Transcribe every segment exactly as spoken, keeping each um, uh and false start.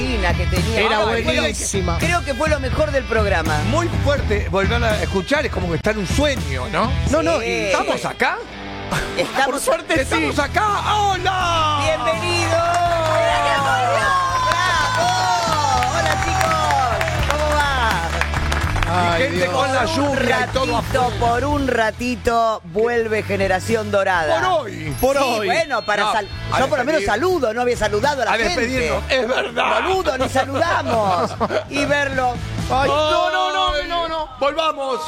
femenina que tenía. Era Ay, buenísima. Creo que fue lo mejor del programa. Muy fuerte volver a escuchar, es como que está en un sueño, ¿no? No, no, Sí. y ¿Estamos acá? Estamos por suerte sí. ¿Estamos acá? ¡Hola! ¡Bienvenidos! ¡Bravo! ¡Hola, chicos! ¿Cómo va? Y gente con la lluvia y todo ratito, afuera. por un ratito vuelve Generación Dorada. Por hoy. Por Sí, hoy. bueno, para No, sal- a yo por lo menos despedir. saludo, no había saludado a la A gente. despedirnos. Es verdad. Boludo, ni saludamos. Y verlo. Ay, no, no, no, no, no. Volvamos.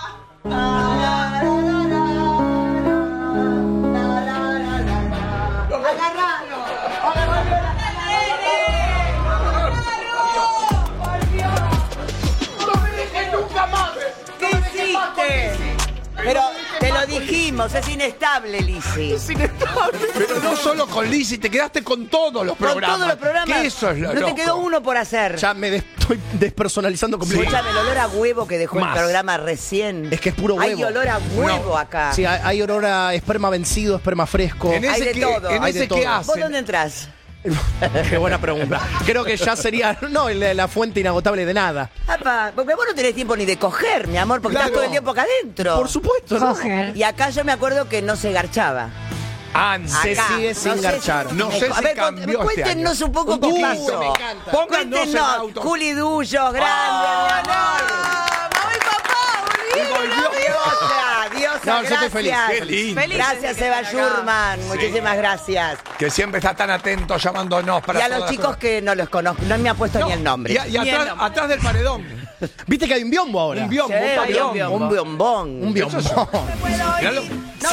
¿Qué hiciste? Pero te lo dijimos, es inestable, Lizzy. Pero no solo con Lizzy, te quedaste con todos los Con programas. todos los programas. Que eso es lo No loco. te quedó uno por hacer. Ya me des- estoy despersonalizando completamente. Escúchame, el olor a huevo que dejó Más. el programa recién. Es que es puro Hay huevo. olor a huevo No. acá. Sí, hay, hay olor a esperma vencido, esperma fresco. En Hay ese de que, todo. en Hay ese de que todo. ¿Vos hacen. dónde entrás? Qué buena pregunta. Creo que ya sería, no, la, la fuente inagotable de nada. Apa, porque vos no tenés tiempo ni de coger, mi amor, porque Claro. estás todo el tiempo acá adentro. Por supuesto, ¿no? Y acá yo me acuerdo que no se garchaba. Antes. Se Acá. sigue sin No sé garchar. si- No sé A si ver, cambió cont- este cuéntenos año. un poco Un qué poquito, pasó. me encanta. Pónganos en Cuéntenos, auto. Juli Dullo, grande, Ah, mi amor. ¡Mamá y papá! Y volvió. Diosa, diosa, No, yo estoy gracias. feliz. Qué lindo. Feliz. Gracias, Eva Schurman. Muchísimas gracias. Que siempre está tan atento llamándonos para Y a todas los las chicos cosas. que no los conozco, no me ha puesto No, ni el nombre. Y, y Ni el atrás, nombre. atrás del paredón. Viste que hay un biombo ahora. Un biombo, Sí, un hay un biombo. un biombón. Un biombo. Miralo.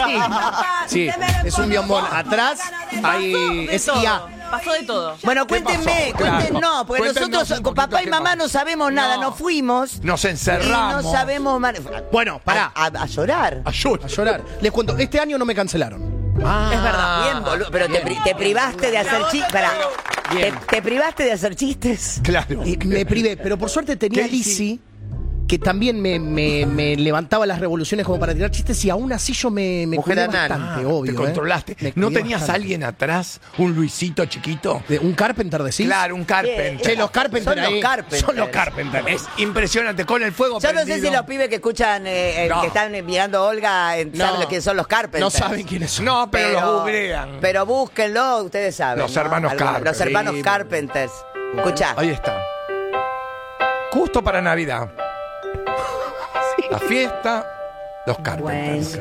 Sí, es un biombón. Atrás hay, De es todo. I A. Pasó de todo. Bueno, ¿Qué cuéntenme, pasó? Claro. cuéntenos, porque Cuéntenos nosotros un con poquito papá y qué mamá pasó. no sabemos nada, No. nos fuimos. Nos Y encerramos. no sabemos. man- Bueno, pará. A, a- a llorar. Ayuda. A llorar. Les cuento, este año no me cancelaron. Ah, Es verdad. Bien, boludo. Pero te, pri- te privaste de hacer chistes. Te, Bien. te privaste de hacer chistes. Claro. Y me privé, pero por suerte tenía ¿Qué Lizzy, que también me, me- me levantaba las revoluciones como para tirar chistes, y aún así yo me, me Mujer cuidé anal. bastante, Ah, obvio. Te controlaste. ¿eh? Me ¿No cuidé tenías a bastante. alguien atrás? ¿Un Luisito chiquito? De- ¿Un Carpenter decís? Claro, un Carpenter. Che, los Carpenter Son los ahí. Carpenters. Son los Carpenter. Es impresionante, con el fuego Yo no sé prendido. si los pibes que escuchan, eh, eh, No. que están mirando a Olga, eh, saben No. lo que son los Carpenters. No saben quiénes son. No, pero, los googlean. Pero búsquenlo, ustedes saben. Los ¿no? hermanos Algunos- Carpenter. Los hermanos Sí. Carpenters. Escuchá. Ahí está. Justo para Navidad. La fiesta, los Carpenters.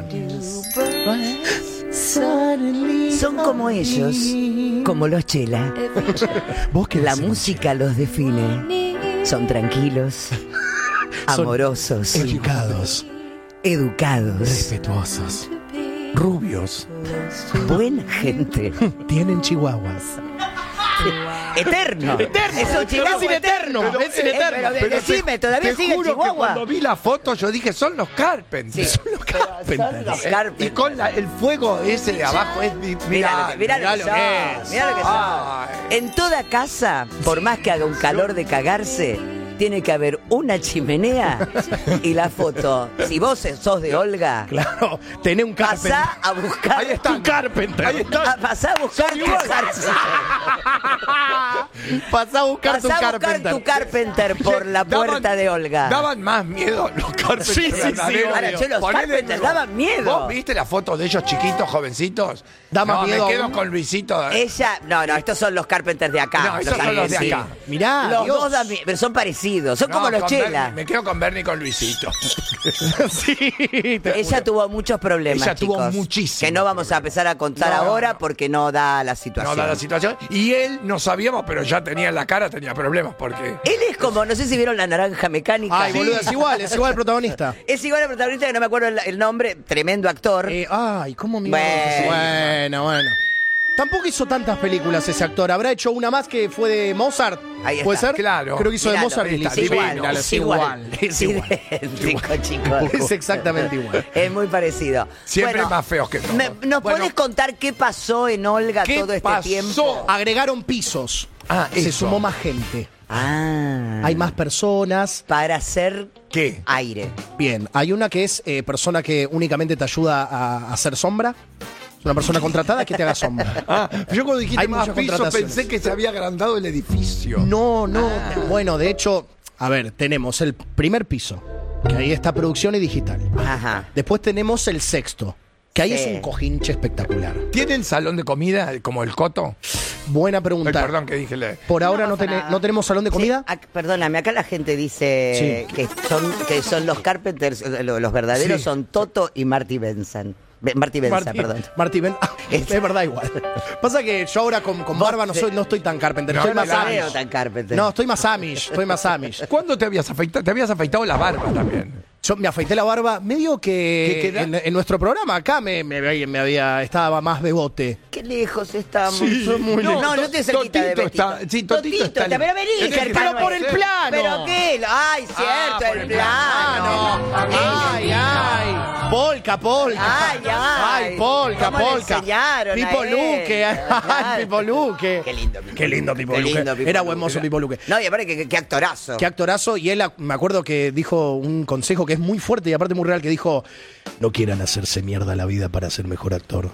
Son como ellos, como los Chela. ¿Vos qué La decís? música los define. Son tranquilos, amorosos, Educados, educados, respetuosos, Rubios. buena gente. tienen chihuahuas. Eterno. Eterno. Es un chihuahua Es sin eterno. Pero- Es sin eh, eterno. pero de- decime, ¿todavía te sigue el juro que Chihuahua? cuando vi la foto yo dije, son los Carpenters. Sí, Son los pero Carpenters. son los Eh, Carpenters. Y con la- el fuego ese de abajo es... di- Mirá, Mirá, mirá, mirá lo lo que que son, es. mirá lo que son. Ay. En toda casa, por más que haga un calor de cagarse, tiene que haber una chimenea y la foto. Si vos sos de Olga, Claro, tenés un Carpenter. pasá a buscar. Ahí está. Un Carpenter. Ahí está. a- pasá a buscar tu Carpenter. Pasá a buscar tu Pasá a buscar Carpenter. tu Carpenter por la Daban- puerta de Olga. Daban más miedo los Carpenters. Sí, sí, sí, verdaderos. Ahora, che, los Ponele Carpenters nuevo. daban miedo. ¿Vos viste las fotos de ellos chiquitos, jovencitos? Da más no, miedo me quedo aún. con Luisito. Ella, no, no, estos son los Carpenters de acá. No, estos son los de sí. acá. Mirá, Los Dios. dos dan mie- pero son parecidos, son No, como los con Chela. Bernie, me quedo con Bernie y con Luisito. Sí, te Ella juro. tuvo muchos problemas, Ella tuvo chicos, muchísimos que no vamos a empezar a contar No, ahora no. porque no da la No situación. da la situación. Y él, no sabíamos, pero ya tenía en la cara, tenía problemas porque... Él es como, no sé si vieron La Naranja Mecánica. Ay, boludo, es igual, es igual el protagonista. Es igual al protagonista que no me acuerdo el, el nombre, tremendo actor. Eh, ay, ¿cómo me Bueno. bueno, bueno. Tampoco hizo tantas películas ese actor. Habrá hecho una más que fue de Mozart. Ahí ¿Puede está. ser? Claro. Creo que hizo de Miralo, Mozart y ahí le está, hizo divino. igual. es Es igual, igual. es idéntico, chicos. Es exactamente igual. Es muy parecido. Siempre más feos que todos. me- ¿Nos Bueno. podés contar qué pasó en Olga ¿Qué todo este pasó? tiempo? Agregaron pisos. Ah, Se eso. sumó más gente. Ah. Hay más personas. Para hacer ¿Qué? aire. Bien, hay una que es eh, persona que únicamente te ayuda a, a hacer sombra. Una persona contratada que te haga sombra. Ah, yo cuando dijiste Hay más muchas pisos contrataciones. pensé que se había agrandado el edificio. No, no. Bueno, de hecho, a ver, tenemos el primer piso, que ahí está producción y digital. Ajá. Después tenemos el sexto, que ahí Sí. es un cojinche espectacular. ¿Tienen salón de comida como el Coto? Buena Ay, pregunta. perdón que dije. le- Por ahora No no, pasa tene- nada. no tenemos salón de comida. Sí, ac- perdóname, acá la gente dice Sí. que son que son los Carpenters, eh, lo- los verdaderos Sí. son Toto y Marty Benson. Be- Marty Benza, Martí, perdón. Martí, ven. Es verdad igual. Pasa que yo ahora con, con Vos barba no te- soy, no estoy tan Carpenter, No, estoy no más la Amish. veo tan Carpenter. No, estoy más Amish, estoy más Amish. ¿Cuándo te habías afeitado? Te habías afeitado la barba también. Yo me afeité la barba, medio que ¿Qué queda? en, en nuestro programa acá me, me, había- me había, estaba más bebote. Qué lejos estamos. Sí. Son muy No, lejos. No, To- yo estoy cerquita de Totito Betito. está- sí, Totito está Totito, pero lejos. vení Pero cercano. por el ese. plano. ¿Pero qué? Ay, cierto, Ah, por el el plano. Ay, ay. Polka, polka. Ay, ay. Ay, polka, ¿Cómo le polka. enseñaron a Pipo él? Luque. Ay, Claro. Pipo Luque. Qué lindo, Pipo Qué lindo Luque. Pipo Qué Luque. lindo Pipo Era Luque. buen mozo Pipo Luque. No, y aparte, qué, qué actorazo. Qué actorazo. Y él, me acuerdo que dijo un consejo que es muy fuerte y aparte muy real, que dijo, no quieran hacerse mierda la vida para ser mejor actor.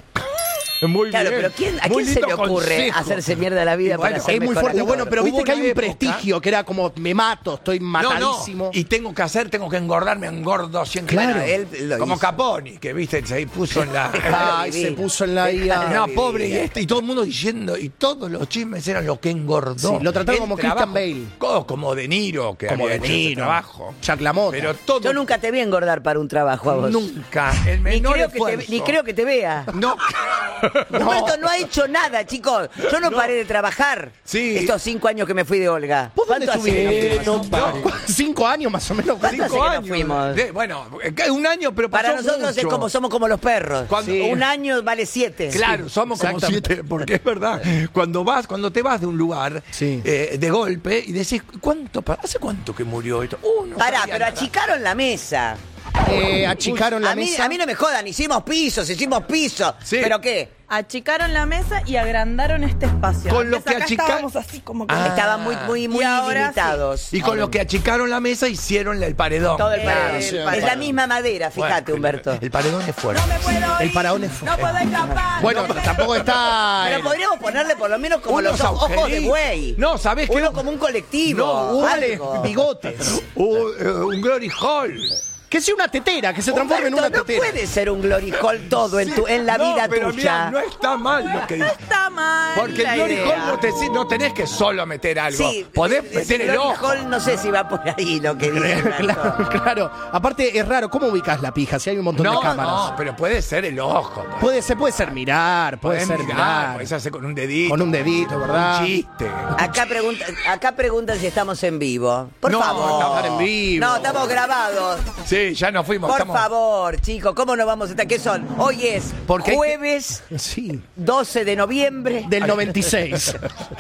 Muy Claro, bien. pero ¿quién, ¿a Muy quién se le lindo ocurre consejo. hacerse mierda la vida Y bueno, para ser Es muy mejor fuerte. actor? Bueno, pero Hubo viste que hay una un época- prestigio que era como, me mato, estoy No, matadísimo. no. Y tengo que hacer, tengo que engordar, me engordo cien Claro. kilos. Él lo Como hizo. Caponi, que viste, se puso en la. Ay, vivir. se puso en la I A. No, vivir. pobre, y este, y todo el mundo diciendo, y todos los chismes eran lo que engordó. Sí, lo trataron El como Christian trabajo, Bale. co- Como De Niro, que Como había De hecho ese Niro. trabajo. Jack LaMotta. Pero todo. Yo nunca te vi engordar para un trabajo a vos. Nunca. El Ni menor creo, que te, esfuerzo. ni creo que te vea. No. Humberto no ha hecho nada, chicos. Yo no, paré de trabajar. Sí. Estos cinco años que me fui de Olga. ¿Vos dónde ¿Cuánto hace que no estuviste? fuimos? No, ¿cu- Cinco años más o menos. ¿Cuánto hace Cinco que no años. fuimos? De- bueno, eh, un año, pero pasó Para nosotros es mucho. como somos como los perros. Cuando- Sí. Un año vale siete. Claro, somos como exactamente. siete, porque es verdad. Cuando vas, cuando te vas de un lugar Sí. eh, de golpe y decís, ¿cuánto? pa- ¿Hace cuánto que murió esto? Uh, no Pará, sabía pero nada. achicaron la mesa. Eh, achicaron la a, mí, mesa. a mí no me jodan, hicimos pisos, hicimos pisos. Sí. ¿Pero qué? Achicaron la mesa y agrandaron este espacio. Con lo Antes que acá achica- estábamos así como que... Ah. Estaban muy, muy, muy Y ahora limitados. Y con lo que achicaron la mesa hicieron el paredón. Todo el Eh, paredón. el es paredón. la misma madera, fíjate, Bueno, Humberto. El paredón es fuerte. No me puedo El ir, faraón es fu- No puedo escapar. Bueno, tampoco está. Pero el- podríamos ponerle por lo menos como Unos los ojos de agujeritos. buey. No, ¿sabés qué? Uno como un colectivo. No, Vale, algo. bigotes. Uh, eh, un glory hall. Que sea una tetera, que se transforme en una Humberto, no tetera. puede ser un glory hall todo en, tu, en la No, vida pero tuya. mirá, no está mal lo que dice. Está mal. Porque la el glory idea. hall no, te, no tenés que solo meter algo. Sí, Podés ese meter el glory ojo. hall no sé si va por ahí lo que dice. Claro, Humberto. claro. Aparte, es raro. ¿Cómo ubicas la pija si hay un montón No, de cámaras? no, pero puede ser el ojo. pues. Puede ser, puede ser mirar, puede Podés ser mirar, mirar. podés hacer con un dedito. Con un dedito, ¿verdad? Un chiste. Acá preguntan, acá preguntan si estamos en vivo. Por No, favor. estamos en vivo. No, estamos grabados. Sí, ya nos fuimos. Por estamos- favor, chicos, ¿cómo nos vamos a estar? ¿Qué son? Hoy es Porque hay que- jueves Sí. doce de noviembre. Del noventa y seis.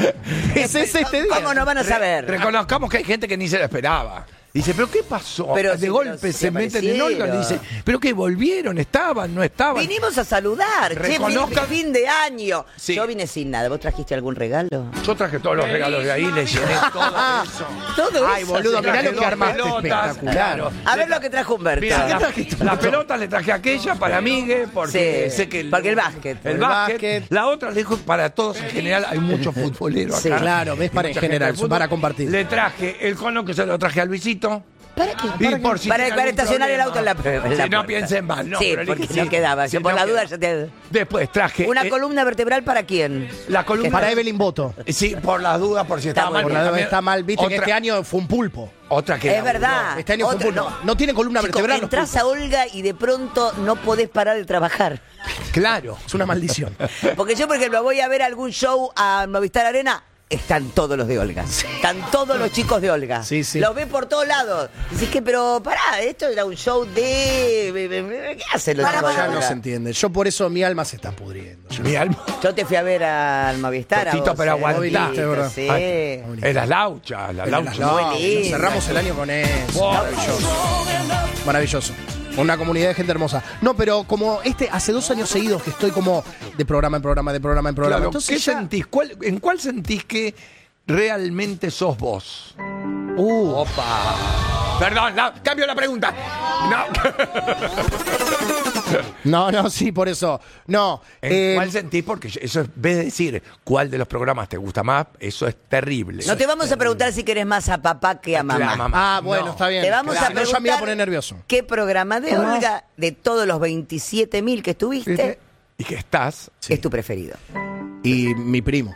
Ese es este día. ¿Cómo no van a saber? Reconozcamos que hay gente que ni se lo esperaba. Dice, ¿pero qué pasó? Pero de sí, pero golpe sí se meten en aparecieron. Olga y dice, ¿pero qué? ¿Volvieron? ¿Estaban? ¿No estaban? Vinimos a saludar. Che, Reconozcan- fin, fin de año. Sí. Yo vine sin nada. ¿Vos trajiste algún regalo? Yo traje todos los regalos de ahí, le llené todo eso. Todo Ay, eso. boludo, se mirá traje. lo que dos armaste, pelotas, espectacular. claro. A ver lo que trajo Humberto. Mira, ¿Qué la- trajiste? las pelotas le traje aquella para Migue, porque Sí, sé que... porque el básquet. El, El básquet. básquet. La otra le dijo para todos en general, hay muchos futboleros Sí, acá. claro, ves, Y para mucha en general, gente de fútbol. para compartir. Le traje el cono que se lo traje a Luisito. ¿Para qué? Y por si para tiene para algún estacionar el problema. auto en la, en la Sí, no puerta. piensen mal, no. Sí, pero le porque dije, no quedaba. sí, Yo por no la duda queda. ya te... Después traje... ¿Una eh, columna vertebral para quién? La columna... Para Evelyn Boto. Sí, por las dudas, por si Está estaba muy mal. Por bien. la También está mal, viste que otra- este año fue un pulpo. Otra que... Es laburó. verdad. Este año fue un Otra- pulpo. No, tiene columna Chicos, vertebral. los entras pulpos. a Olga y de pronto no podés parar de trabajar. Claro. Es una maldición. Porque yo, por ejemplo, voy a ver algún show a Movistar Arena, están todos los de Olga. Están todos los chicos de Olga. Sí, sí. Los ves por todos lados. Dices que, pero pará, esto era un show de... ¿Qué hacen los chicos de Ya no Olga? se entiende. Yo por eso mi alma se está pudriendo. Yo- Mi alma. Yo te fui a ver al Movistar. a Totito, vos, pero eh. aguantá. Movilito, ¿verdad? Sí. Ay, En las lauchas, las En lauchas. las lauchas. Muy lindo. Cerramos el año con eso. Wow. Maravilloso. Maravilloso. Una comunidad de gente hermosa. No, pero como este, hace dos años seguidos que estoy como de programa en programa, de programa en programa. Claro, Entonces ¿qué ya- sentís? ¿Cuál- ¿En cuál sentís que realmente sos vos? Uh, Opa. Perdón, la- cambio la pregunta. No. No, no, sí, por eso. No. ¿En eh, ¿Cuál sentís? Porque eso es, en vez de decir cuál de los programas te gusta más, eso es terrible. No te vamos a preguntar si querés más a papá que a La mamá. mamá. Ah, bueno, No. está bien. Te vamos Claro, a si no, preguntar ya me iba a poner nervioso. qué programa de Olga, de todos los veintisiete mil que estuviste, Y que estás. Sí. es tu preferido. Y mi primo.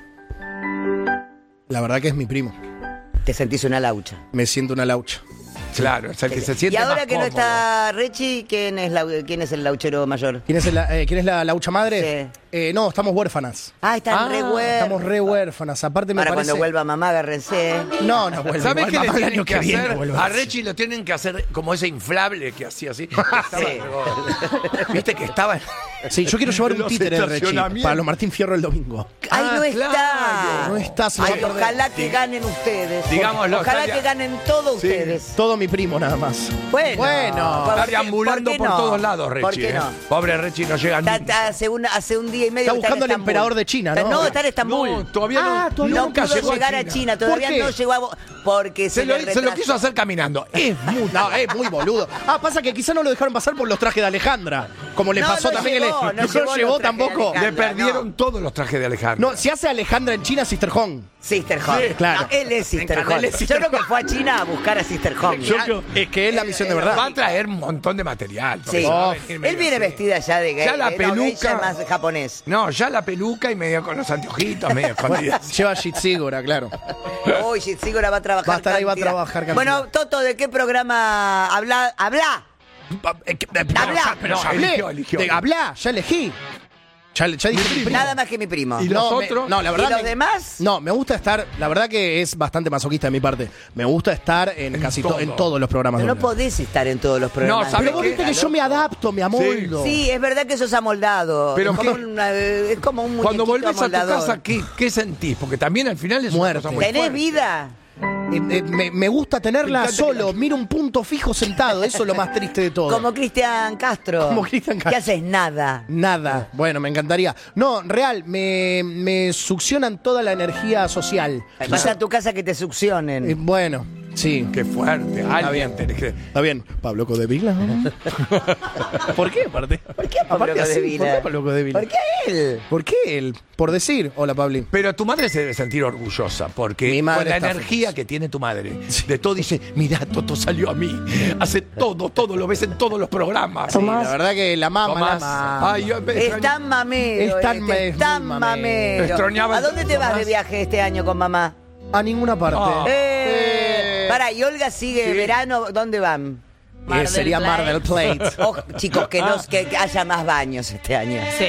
La verdad que es mi primo. Te sentís una laucha. Me siento una laucha. Claro, es el que se siente Y ahora más que no cómodo. está Rechi, ¿quién es, la, ¿quién es el lauchero mayor? ¿Quién es, el- eh, ¿quién es la laucha madre? Sí. Eh, no, estamos huérfanas. Ah, están Ah, re huérfanos. Estamos re huérfanas. Aparte me Ahora parece... cuando vuelva mamá, agárrense. No, no vuelve. ¿Sabes igual, qué le mamá, el tienen año que viene hacer? vuelve. A Rechi lo tienen que hacer como ese inflable que hacía así. que estaba- Sí. Viste que estaba. Sí, yo quiero llevar un Los títere de Rechi estacionamientos. para los Martín Fierro el domingo. ¡Ay, Ah, no está! claro. No está, se lo Ay, va a perder. ojalá que ganen ustedes. Digámoslo, Ojalá Estaría- que ganen todos Sí. ustedes. Todo mi primo nada más. Bueno. Bueno. ¿por Está qué- deambulando por por, qué no? todos lados, Rechi. ¿Por qué eh. no? Pobre Rechi no llega Está- ni. está hace, un, hace un día y medio Está que buscando en al Estambul. emperador de China, ¿no? Está- No, está en Estambul. No, todavía Ah, no. todavía no nunca pudo llegó llegar a China, ¿Por todavía qué? no llegó a... Porque se, Se lo, le se lo retrasó. quiso hacer caminando. Es muy. No, es muy boludo. Ah, pasa que quizá no lo dejaron pasar por los trajes de Alejandra. Como le No, pasó no también llegó, que no le, no llegó los llevó trajes de tampoco. Alejandra. Le perdieron no. todos los trajes de Alejandro. No, si hace Alejandra en China, Sister Hong. Sister Hong. Sí, claro. No, él es Sister encanta, Hong. él es Sister Yo creo que fue a China a buscar a Sister Hong. Yo creo- es que es la misión de Va verdad. a traer un montón de material. porque Sí. va a Oh, venir Él medio viene así. vestida ya de gay. Ya la eh, no, gay ya peluca. más japonés. No, ya la peluca y medio con los anteojitos, medio escondidas. Lleva Shitsigora, claro. Uy, Sigura va a trabajar. Va a estar ahí, va a cantidad. trabajar cantidad. Bueno, Toto, ¿de qué programa habla? ¿Habla? Eh, que- eh, Habla. Pero No, ya hablé. eligió, eligió. De- hablá, ya elegí. Ya, ya dije mi primo. Nada más que mi primo. ¿Y No, los me- otros? no, la verdad ¿Y los me- demás? No, me gusta estar, la verdad que es bastante masoquista de mi parte. Me gusta estar en, En casi to- todo. en todos los programas. No, de no Olga. podés estar en todos los programas. No, ¿sabe Pero vos qué? viste que yo me adapto, me amoldo. Sí, es verdad que sos amoldado. Pero es, como ¿qué? una- es como un Cuando muñequito volvés a tu amoldador. casa, ¿qué, ¿qué sentís? Porque también al final es Muerte. una cosa muy ¿Tenés fuerte. vida? Eh, eh, me, me gusta tenerla Me encanta solo, que- miro un punto fijo sentado, eso es lo más triste de todo. Como Cristian Castro. Como Cristian Castro. ¿Qué haces? Nada. Nada, bueno, me encantaría. No, real, me, me succionan toda la energía social. Vas a tu casa que te succionen. Eh, bueno, sí. Qué fuerte. Alguien bien. tenés que- Está bien. Pablo Codevila. ¿Por qué, aparte? ¿Por qué Pablo Aparte así, Codevila? ¿por qué Pablo Codevila? ¿Por qué él? ¿Por qué él? Por decir. Hola, Pabli. Pero tu madre se debe sentir orgullosa porque Mi madre con la está energía feliz. que tiene tu madre, de todo dice, mira, Toto salió a mí, hace todo, todo, lo ves en todos los programas. Sí, la verdad que la mama, Tomás. la mama. Ay, yo me Es extraño- tan mamero. Es tan este, me- es tan muy mamero. mamero. Extrañaba ¿A dónde te vas Tomás. de viaje este año con mamá? A ninguna parte. Ah. Eh, Eh. Pará, y Olga sigue Sí. verano, ¿dónde van? Eh, sería Mar del Plate. Oh, chicos, que, no, que, que haya más baños este año. Sí.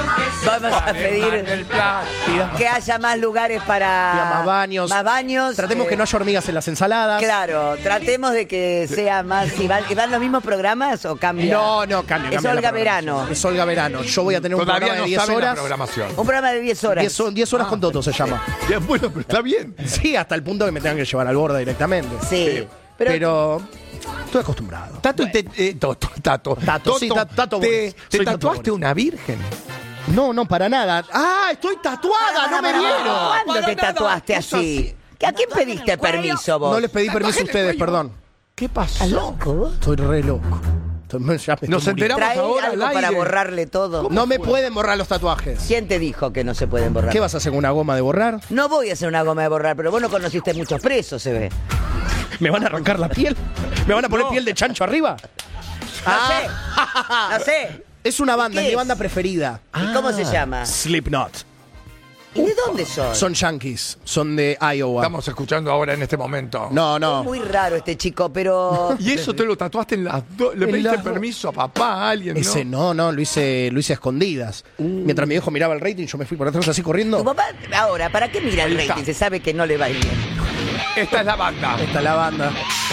Vamos a Mar del pedir Plata. que haya más lugares para... Pida más baños. Más baños. Tratemos eh, que no haya hormigas en las ensaladas. Claro, tratemos de que sea más... ¿Y van, y van los mismos programas o cambia? No, no, cambia. Es cambia la Olga programación. Verano. Es Olga Verano. Yo voy a tener un Todavía programa no de diez saben la horas. programación. Un programa de diez horas. diez, diez horas con Toto se llama. Ya, bueno, pero está bien. Sí, hasta el punto que me tengan que llevar al borde directamente. Sí. Pero, Pero, estoy acostumbrado. Tato, y te, eh, Toto, Tato, Tato, sí, Toto, Tato, Tato te, Boris. te Soy Tato tatuaste Boris. una virgen. No, no, para nada. ¡Ah, estoy tatuada! ¡No me vieron! ¿cuándo Para te nada, tatuaste vos así? ¿A quién pediste permiso vos? No les pedí permiso a ustedes, perdón. ¿Qué pasó? ¿Estás loco vos? Estoy re loco. Estoy- ya me estoy Nos muriendo. enteramos Trae ahora al algo para aire. borrarle todo. No me pueden borrar los tatuajes. ¿Quién te dijo que no se pueden borrar? ¿Qué vas a hacer con una goma de borrar? No voy a hacer una goma de borrar, pero vos no conociste muchos presos, se ve. ¿Me van a arrancar la piel? ¿Me van a poner No. piel de chancho arriba? No Ah. sé. No sé. Es una banda, ¿Qué es mi es? banda preferida. ¿Y cómo se llama? Slipknot. ¿Y de dónde son? Son yankees, son de Iowa. Estamos escuchando ahora en este momento. No, Es no. muy raro este chico, pero... Y eso te lo tatuaste en las dos. Le En pediste las dos. permiso a papá, a alguien, ¿no? Ese no, no, lo hice, lo hice a escondidas. Mientras mi viejo miraba el rating, yo me fui por atrás así Tu corriendo. papá, ahora, ¿para qué mira el Ahí está. rating? Se sabe que no le va a ir bien. Esta es la banda. Esta es la banda.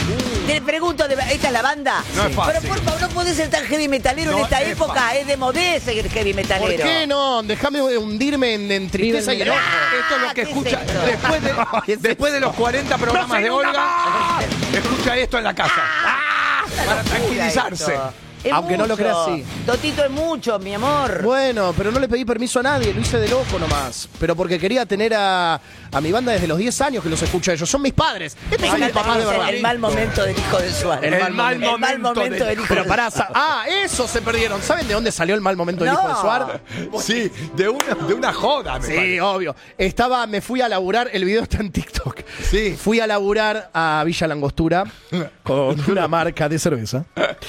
Te pregunto, ¿de- ¿esta es la banda? No es fácil. Pero por favor, no podés ser tan heavy metalero No en esta es época. fácil. Es de modé ser heavy ¿Por metalero. qué no? Déjame hundirme en, en tristeza y enojo. Esto es lo que ¿qué es escucha. esto? Después de, ¿Qué es después de esto? los cuarenta programas de Olga, escucha esto en la casa. Para tranquilizarse. Esto. Es Aunque no lo mucho. creas, sí. Totito es mucho, mi amor. Bueno, pero no le pedí permiso a nadie, lo hice de loco nomás. Pero porque quería tener a, a mi banda desde los diez años que los escucho a ellos. Son mis padres. Este son mis papás de verdad. El mal momento del hijo de Suárez. El mal El mal momento del hijo Pero de pará, Suárez. sa- ah, eso se perdieron. ¿Saben de dónde salió el mal momento del No. hijo de Suárez? Sí, de una, de una joda, me Sí, parece. obvio. Estaba, me fui a laburar, el video está en TikTok. Sí. Fui a laburar a Villa Langostura con una marca de cerveza.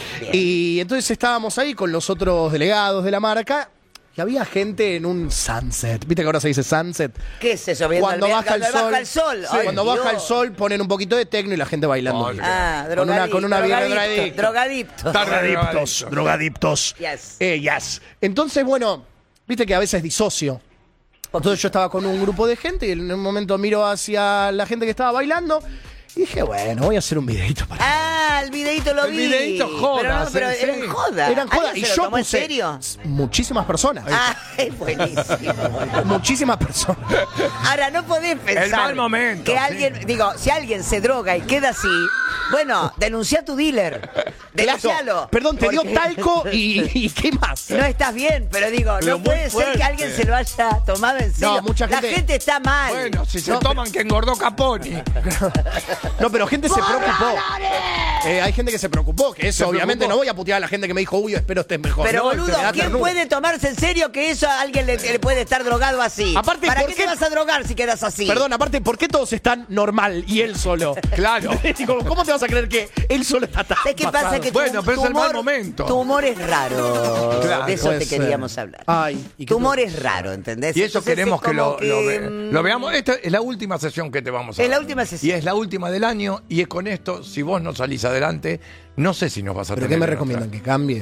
Y entonces estábamos ahí con los otros delegados de la marca y había gente en un sunset. ¿Viste que ahora se dice sunset? ¿Qué es eso? Viendo Cuando el- baja el cuando sol. baja el sol. Sí, Ay, cuando Dios. baja el sol ponen un poquito de tecno y la gente bailando. Ay, Ah, con una, drogadicto, con una birra drogadicto, drogadicto. drogadicto. Drogadictos, drogadictos. Yes. Eh, yes. Entonces, bueno, viste que a veces disocio. Entonces yo estaba con un grupo de gente y en un momento miro hacia la gente que estaba bailando y dije, bueno, voy a hacer un videito para... Ah, el videito lo El vi. videito joda, Pero, no, pero sí, eran sí. joda. Eran joda. ¿Alguien Y se lo yo tomó en puse serio? muchísimas personas. Ah, es buenísimo. Muchísimas personas. Ahora, no podés pensar El mal momento, que sí. alguien, digo, si alguien se droga y queda así, bueno, denuncia a tu dealer. Denuncialo. Perdón, te dio Porque talco y, y ¿qué más? No estás bien, pero digo, Pero no muy puede ser fuerte. que alguien se lo haya tomado en serio. No, mucha La gente- gente está mal. Bueno, si se No, toman que engordó Caponi. No, pero gente se preocupó. Eh, hay gente que se preocupó, que eso Se obviamente preocupó. no voy a putear a la gente que me dijo, uy, espero estés mejor. Pero No, boludo, me da ¿quién ternura. puede tomarse en serio que eso a alguien le, le puede estar drogado así? Aparte, ¿Para ¿por qué qué- te vas a drogar si quedas así? Perdón, aparte, ¿por qué todos están normal y él solo? Claro. Digo, ¿cómo te vas a creer que él solo está tan ¿Sabes qué pasa? pasado? Que tu, Bueno, pero tu es el mal humor- momento. Tu humor es raro. Claro, de eso puede te ser. queríamos hablar. Ay, ¿y qué tu humor te- es raro, ¿entendés? Y eso Entonces queremos es que, lo, como lo que, ve- mm, lo veamos. Esta es la última sesión que te vamos a Es la dar. última sesión. Y es la última del año. Y es con esto, si vos no salís adelante, no sé si nos vas a ¿Pero tener. qué me en recomiendan? otra. ¿Que cambie?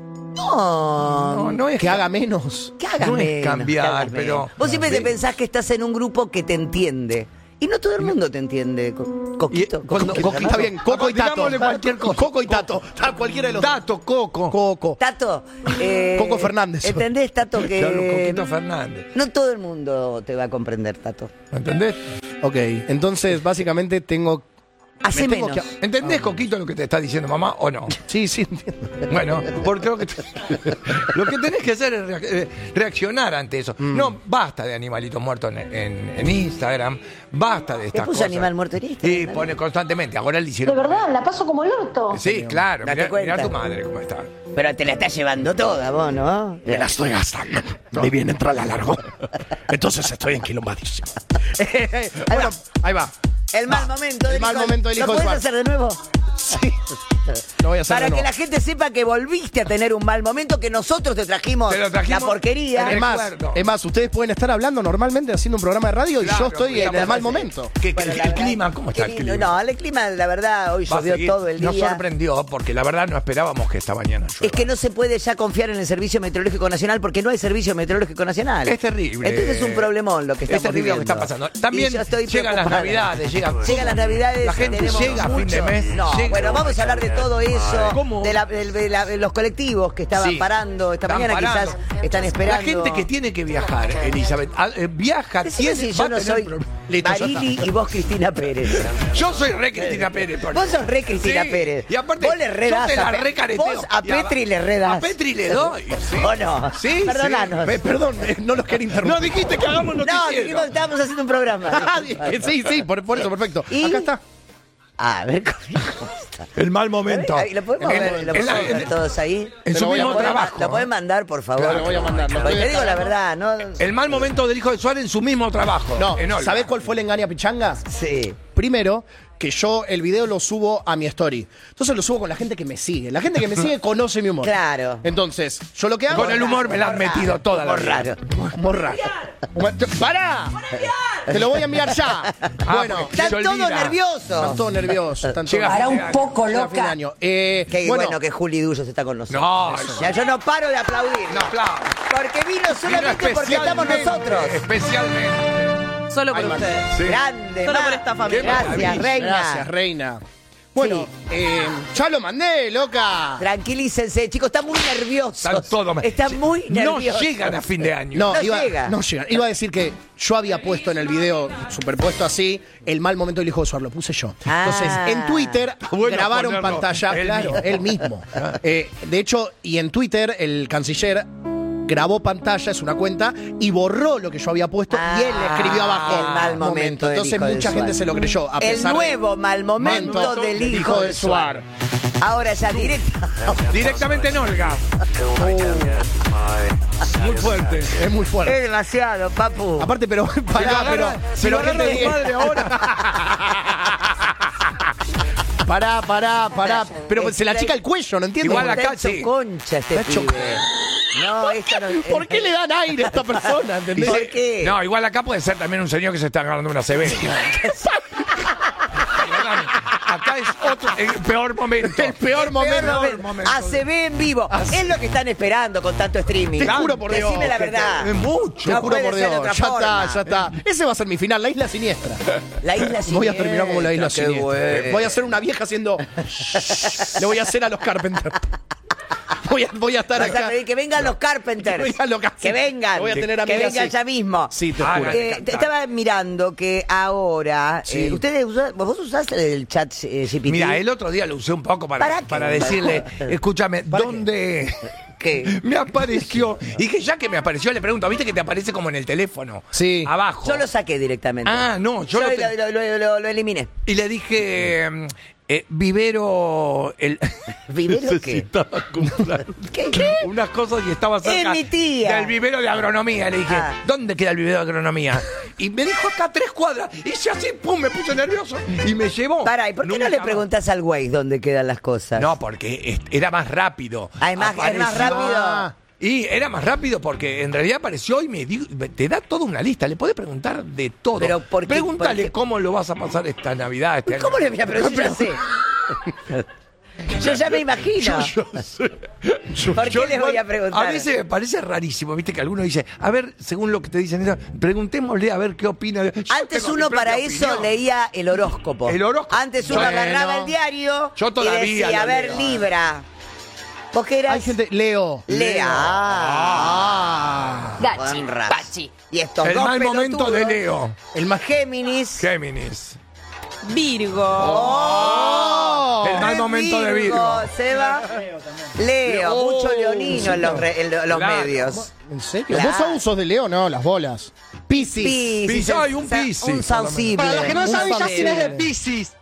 No, No, no es ¿Que haga menos? que hagas no es menos, cambiar, que hagas pero- menos. Vos siempre Sí. te pensás que estás en un grupo que te entiende. Y no todo el mundo te entiende, Co- Coquito. Y cuando- Coquito, Coco, ¿no? está bien, Coco y Tato. Digámosle cualquier cosa. Coco y Tato. Ah, cualquiera de los dos. Tato, Coco. Coco. Tato. eh, Coco Fernández. ¿Entendés, Tato, que Claro, Coquito Fernández. no todo el mundo te va a comprender, Tato? ¿Entendés? Ok, entonces básicamente tengo... Hace Me tengo menos. que- ¿Entendés, Coquito, lo que te está diciendo mamá o no? Sí, sí, entiendo. Bueno, porque lo que, te- lo que tenés que hacer es reac- eh, reaccionar ante eso. Mm. No, basta de animalitos muertos en, en- en Instagram, basta de estas puso cosas. animal muerto en Instagram, Y ¿no? pone constantemente. Ahora le De hicieron. verdad, la paso como el orto. Sí, claro. Date Mirá, cuenta. mirá tu madre cómo está. Pero te la estás llevando toda, vos, ¿no? Me la estoy gastando. Me viene entrar la largo. Entonces estoy enquilombadísimo. Bueno, ahí va. El mal momento del el mal hijo- momento del hijo ¿Lo de podés Suárez. hacer de nuevo? Sí. Lo voy a hacer Para de que nuevo. la gente sepa que volviste a tener un mal momento, que nosotros te trajimos, Te lo trajimos la porquería. Es más, Recuerdo. es más, ustedes pueden estar hablando normalmente haciendo un programa de radio y Claro, yo estoy en estamos el mal así. momento. ¿Qué- Bueno, qué- la el verdad, clima? ¿Cómo está qué el lindo. clima? No, el clima, la verdad, hoy Va a llovió seguir. todo el día. Nos sorprendió porque la verdad no esperábamos que esta mañana llueva. Es que no se puede ya confiar en el Servicio Meteorológico Nacional porque no hay Servicio Meteorológico Nacional. Es terrible. Entonces es un problemón lo que Es estamos terrible lo que viviendo. está pasando. También Y yo estoy llegan las preocupada. Navidades, llegan- Llegan las Navidades. La gente tenemos llega a fin de mucho- mes, No, llega- bueno, vamos a hablar de todo eso. ¿Cómo? De, la- de- de la- de los colectivos que estaban Sí. parando esta Están mañana, parando. quizás están esperando. La gente que tiene que viajar, Elizabeth, a- eh, viaja, Decime tiene, si va yo a no tener soy problemas. Listo, ya Barili está. y vos Cristina Pérez. Yo soy re Cristina Pérez. por Vos sos ejemplo. re Cristina Sí, Pérez. Y aparte, vos le redás yo te la a Pe- recareteo. Vos a Y a- Petri le redás. A Petri le doy. Sí. ¿O no? Sí, Perdonanos. Eh, perdón, eh, no los quería interrumpir. No dijiste que hagamos No, noticiero. dijimos que estábamos haciendo un programa. Ah, sí, sí, por, por eso, perfecto. ¿Y? Acá está. A ver cómo está. El mal momento. Ahí, ¿Lo podemos En- ver, en lo la- podemos ver en- todos ahí? en Te su lo voy a mismo ¿Lo podés- trabajo. ¿Lo pueden mandar, por favor? Claro, lo voy a mandar. Porque te digo la verdad, ¿no? El mal momento del hijo de Suárez en su mismo trabajo. No, en Olga. ¿sabés cuál fue la engaña pichanga? Sí. Primero, que yo el video lo subo a mi story. Entonces lo subo con la gente que me sigue. La gente que me sigue conoce mi humor. Claro. Entonces, yo lo que hago... Con el humor me la han metido toda la Humor vida. raro. Humor raro. ¡Pará! Te lo voy a enviar ya. Ah, Bueno, porque Están se todos olvida. nerviosos. están todos nerviosos. Están todos Llega Para fin de un año. poco Llega fin de loca. año. Eh, Qué bueno, que Juli Dullos está con nosotros. No, Ya, yo no paro de aplaudir. un aplauso. Porque vino solamente Vino porque estamos especialmente, nosotros. Especialmente. Solo por Ay, ustedes. Sí. Grande, Solo ma. por esta familia. Gracias, maravilla. reina. Gracias, reina. Bueno, Sí. eh, ya lo mandé, loca. Tranquilícense, chicos, están muy nerviosos. Están todos- Están muy No nerviosos. llegan a fin de año. No, No iba, llega. no llega. Iba a decir que yo había puesto en el video, superpuesto así, el mal momento del hijo de Suar. Lo puse yo. Ah. Entonces, en Twitter Bueno grabaron ponerlo pantalla. él Claro, mismo. él mismo. Eh, de hecho, y en Twitter, el canciller grabó pantalla, es una cuenta, y borró lo que yo había puesto y él le escribió abajo. el mal momento del Entonces, hijo de mucha Suar. gente se lo creyó. A El pesar de- nuevo mal momento Momento del hijo de Suar. Ahora ya directo. Directamente en Olga. Muy fuerte. Es muy fuerte. Es demasiado, papu. Aparte, pero pará, pero, Si pero lo agarra gente tu bien. madre ahora. Pará, pará, pará. Pero se la chica el cuello, no entiendo. Igual Está acá, hecho sí. concha este Está hecho- pibe. No, esta no. ¿Por qué le dan aire a esta persona? ¿Entendés? ¿Por qué? No, igual acá puede ser también un señor que se está agarrando una C B. Perdóname, acá es otro, el peor momento. El peor momento. Peor momento. A C B en vivo. Es lo que están esperando con tanto streaming. Te juro por Dios. Decime la que te- verdad. Es mucho. Te No juro puede por ser de Dios. otra Ya forma. está, ya está. Ese va a ser mi final, la isla siniestra. La isla siniestra. Voy a terminar como la isla Qué siniestra. bueno. Voy a ser una vieja haciendo. Le voy a hacer a los Carpenters. Voy a, voy a estar Vas a acá. pedir que vengan los Carpenters. Voy a lo que- Que vengan. Voy a tener que amigas vengan así. ya mismo. Sí, te Ah, juro. no. Eh, te- estaba mirando que ahora Sí. eh, ustedes usan- vos usás el chat eh, G P T. Mira, el otro día lo usé un poco para, ¿Para para, qué? decirle, escúchame, ¿Para ¿dónde ¿Qué? me apareció? Y que ya que me apareció, le pregunto, ¿viste que te aparece como en el teléfono? Sí. Abajo. Yo lo saqué directamente. Ah, no, yo yo lo lo, te- lo- lo- lo- lo eliminé. Y le dije, mm, eh, Vivero... El... ¿Vivero qué? Necesitaba comprar ¿Qué? ¿Qué? unas cosas y estaba cerca Es mi tía. del vivero de agronomía. Le dije, Ah. ¿dónde queda el vivero de agronomía? Y me dijo acá a tres cuadras. Y yo así, pum, me puse nervioso y me llevó. Pará, ¿y por qué Nunca no le más. preguntás al Waze dónde quedan las cosas? No, porque es- era más rápido. Ah, es más- es más Apareció- rápido. Ah. Y era más rápido porque en realidad apareció y me di- te da toda una lista. Le podés preguntar de todo. Pero, ¿por qué? Pregúntale ¿Por qué? cómo lo vas a pasar esta Navidad. Este año. ¿Cómo le voy a preguntar? Yo ya sé. Yo ya me imagino. Yo sé. ¿Por qué Yo les voy a preguntar? A veces me parece rarísimo, viste, que alguno dice, a ver, según lo que te dicen, eso, preguntémosle a ver qué opina. Yo Antes tengo mi uno propia para eso opinión. leía el horóscopo. El horóscopo. Antes uno Bueno. agarraba el diario Yo todavía y decía, lo a ver, leo. Libra. ¿Vos qué eras? Hay gente. Leo. Lea. Ah. Gachi, Con razón. Pachi. Y estos El dos mal momento pelotudos, de Leo. El más. Géminis. Géminis. Virgo. Oh. El mal Es momento de Virgo. Seba. Leo. Oh, Mucho leonino en los, re- en lo- los Claro. medios. ¿En serio? Claro. ¿Vos sos usos de Leo? No, las bolas. Piscis. Piscis. Piscis, ay, un sa- Piscis, Un por lo sensible. Para los que no Un saben, sensible. Justin es de Piscis.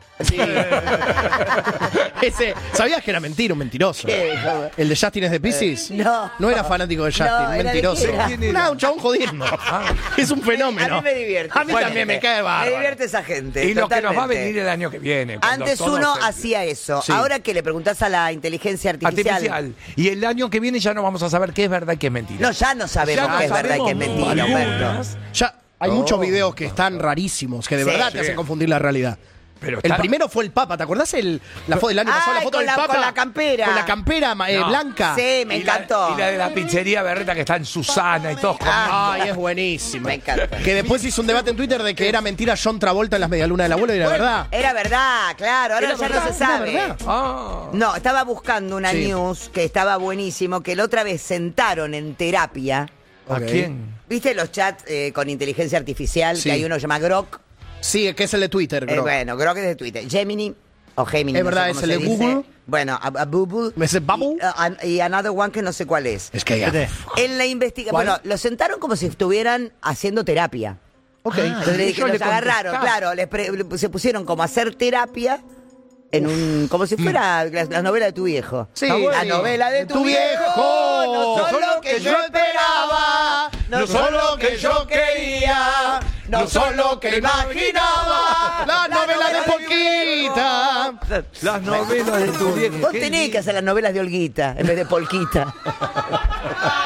Ese, ¿sabías que era mentira, un mentiroso? ¿Qué? ¿Cómo? ¿El de Justin es de Piscis? No. No era fanático de Justin, No, un era de mentiroso. quién era. No, un chabón jodiendo. Es un fenómeno. A mí me divierte. A mí también me cae Me bárbaro. divierte esa gente. Y lo que nos va a totalmente. venir el año que viene. cuando Antes todo uno se- hacía eso. Sí. Ahora que le preguntás a la inteligencia artificial. artificial. Y el año que viene ya no vamos a saber qué es verdad y qué es mentira. No, ya no sabemos Ya no qué es verdad y qué es sabemos mentira, Humberto. algunas. Ya hay Oh. muchos videos que están rarísimos, que de Sí. verdad te Sí. hacen confundir la realidad. Pero El está- primero fue el Papa, ¿te acordás el, la foto del año pasado? La Ay, foto con del la- Papa. con la campera. Con la campera ma- eh, No. blanca. Sí, me Y la- encantó. Y la de la pizzería Berreta que está en Susana y todos comiendo. Ay, es buenísima. Me encanta. Que después hizo un debate en Twitter de que era mentira John Travolta en las medialunas del abuelo y era verdad. Era verdad, claro, ahora Era ya verdad, no se era sabe. verdad. Ah. No, estaba buscando una Sí. news que estaba buenísimo, que la otra vez sentaron en terapia. ¿A Ok. quién? ¿Viste los chats eh, con inteligencia artificial? Sí. Que hay uno que se llama Grok. Sí, que es el de Twitter, Eh, creo. bueno, Grok es de Twitter. Gemini o Gemini. Es no sé verdad, cómo es el se de dice. Google. Bueno, a, a Bubble. ¿Me dice Bubble? Y, a- an- y Another One que no sé cuál es. Es que ya. En la investigación. ¿Cuál? Bueno, los sentaron como si estuvieran haciendo terapia. Ok. Entonces le dije, ellos los le agarraron, contestaron. claro, les pre- le- se pusieron como a hacer terapia en un. como si fuera la, la novela de tu viejo. Sí. La Está bueno. novela de tu, viejo. No son lo que yo esperaba. No son lo que yo quería. No son lo que imaginaba. La novela de Polquita. Las novelas de tu viejo. Vos Qué tenés lindo. que hacer las novelas de Olguita en vez de Polquita.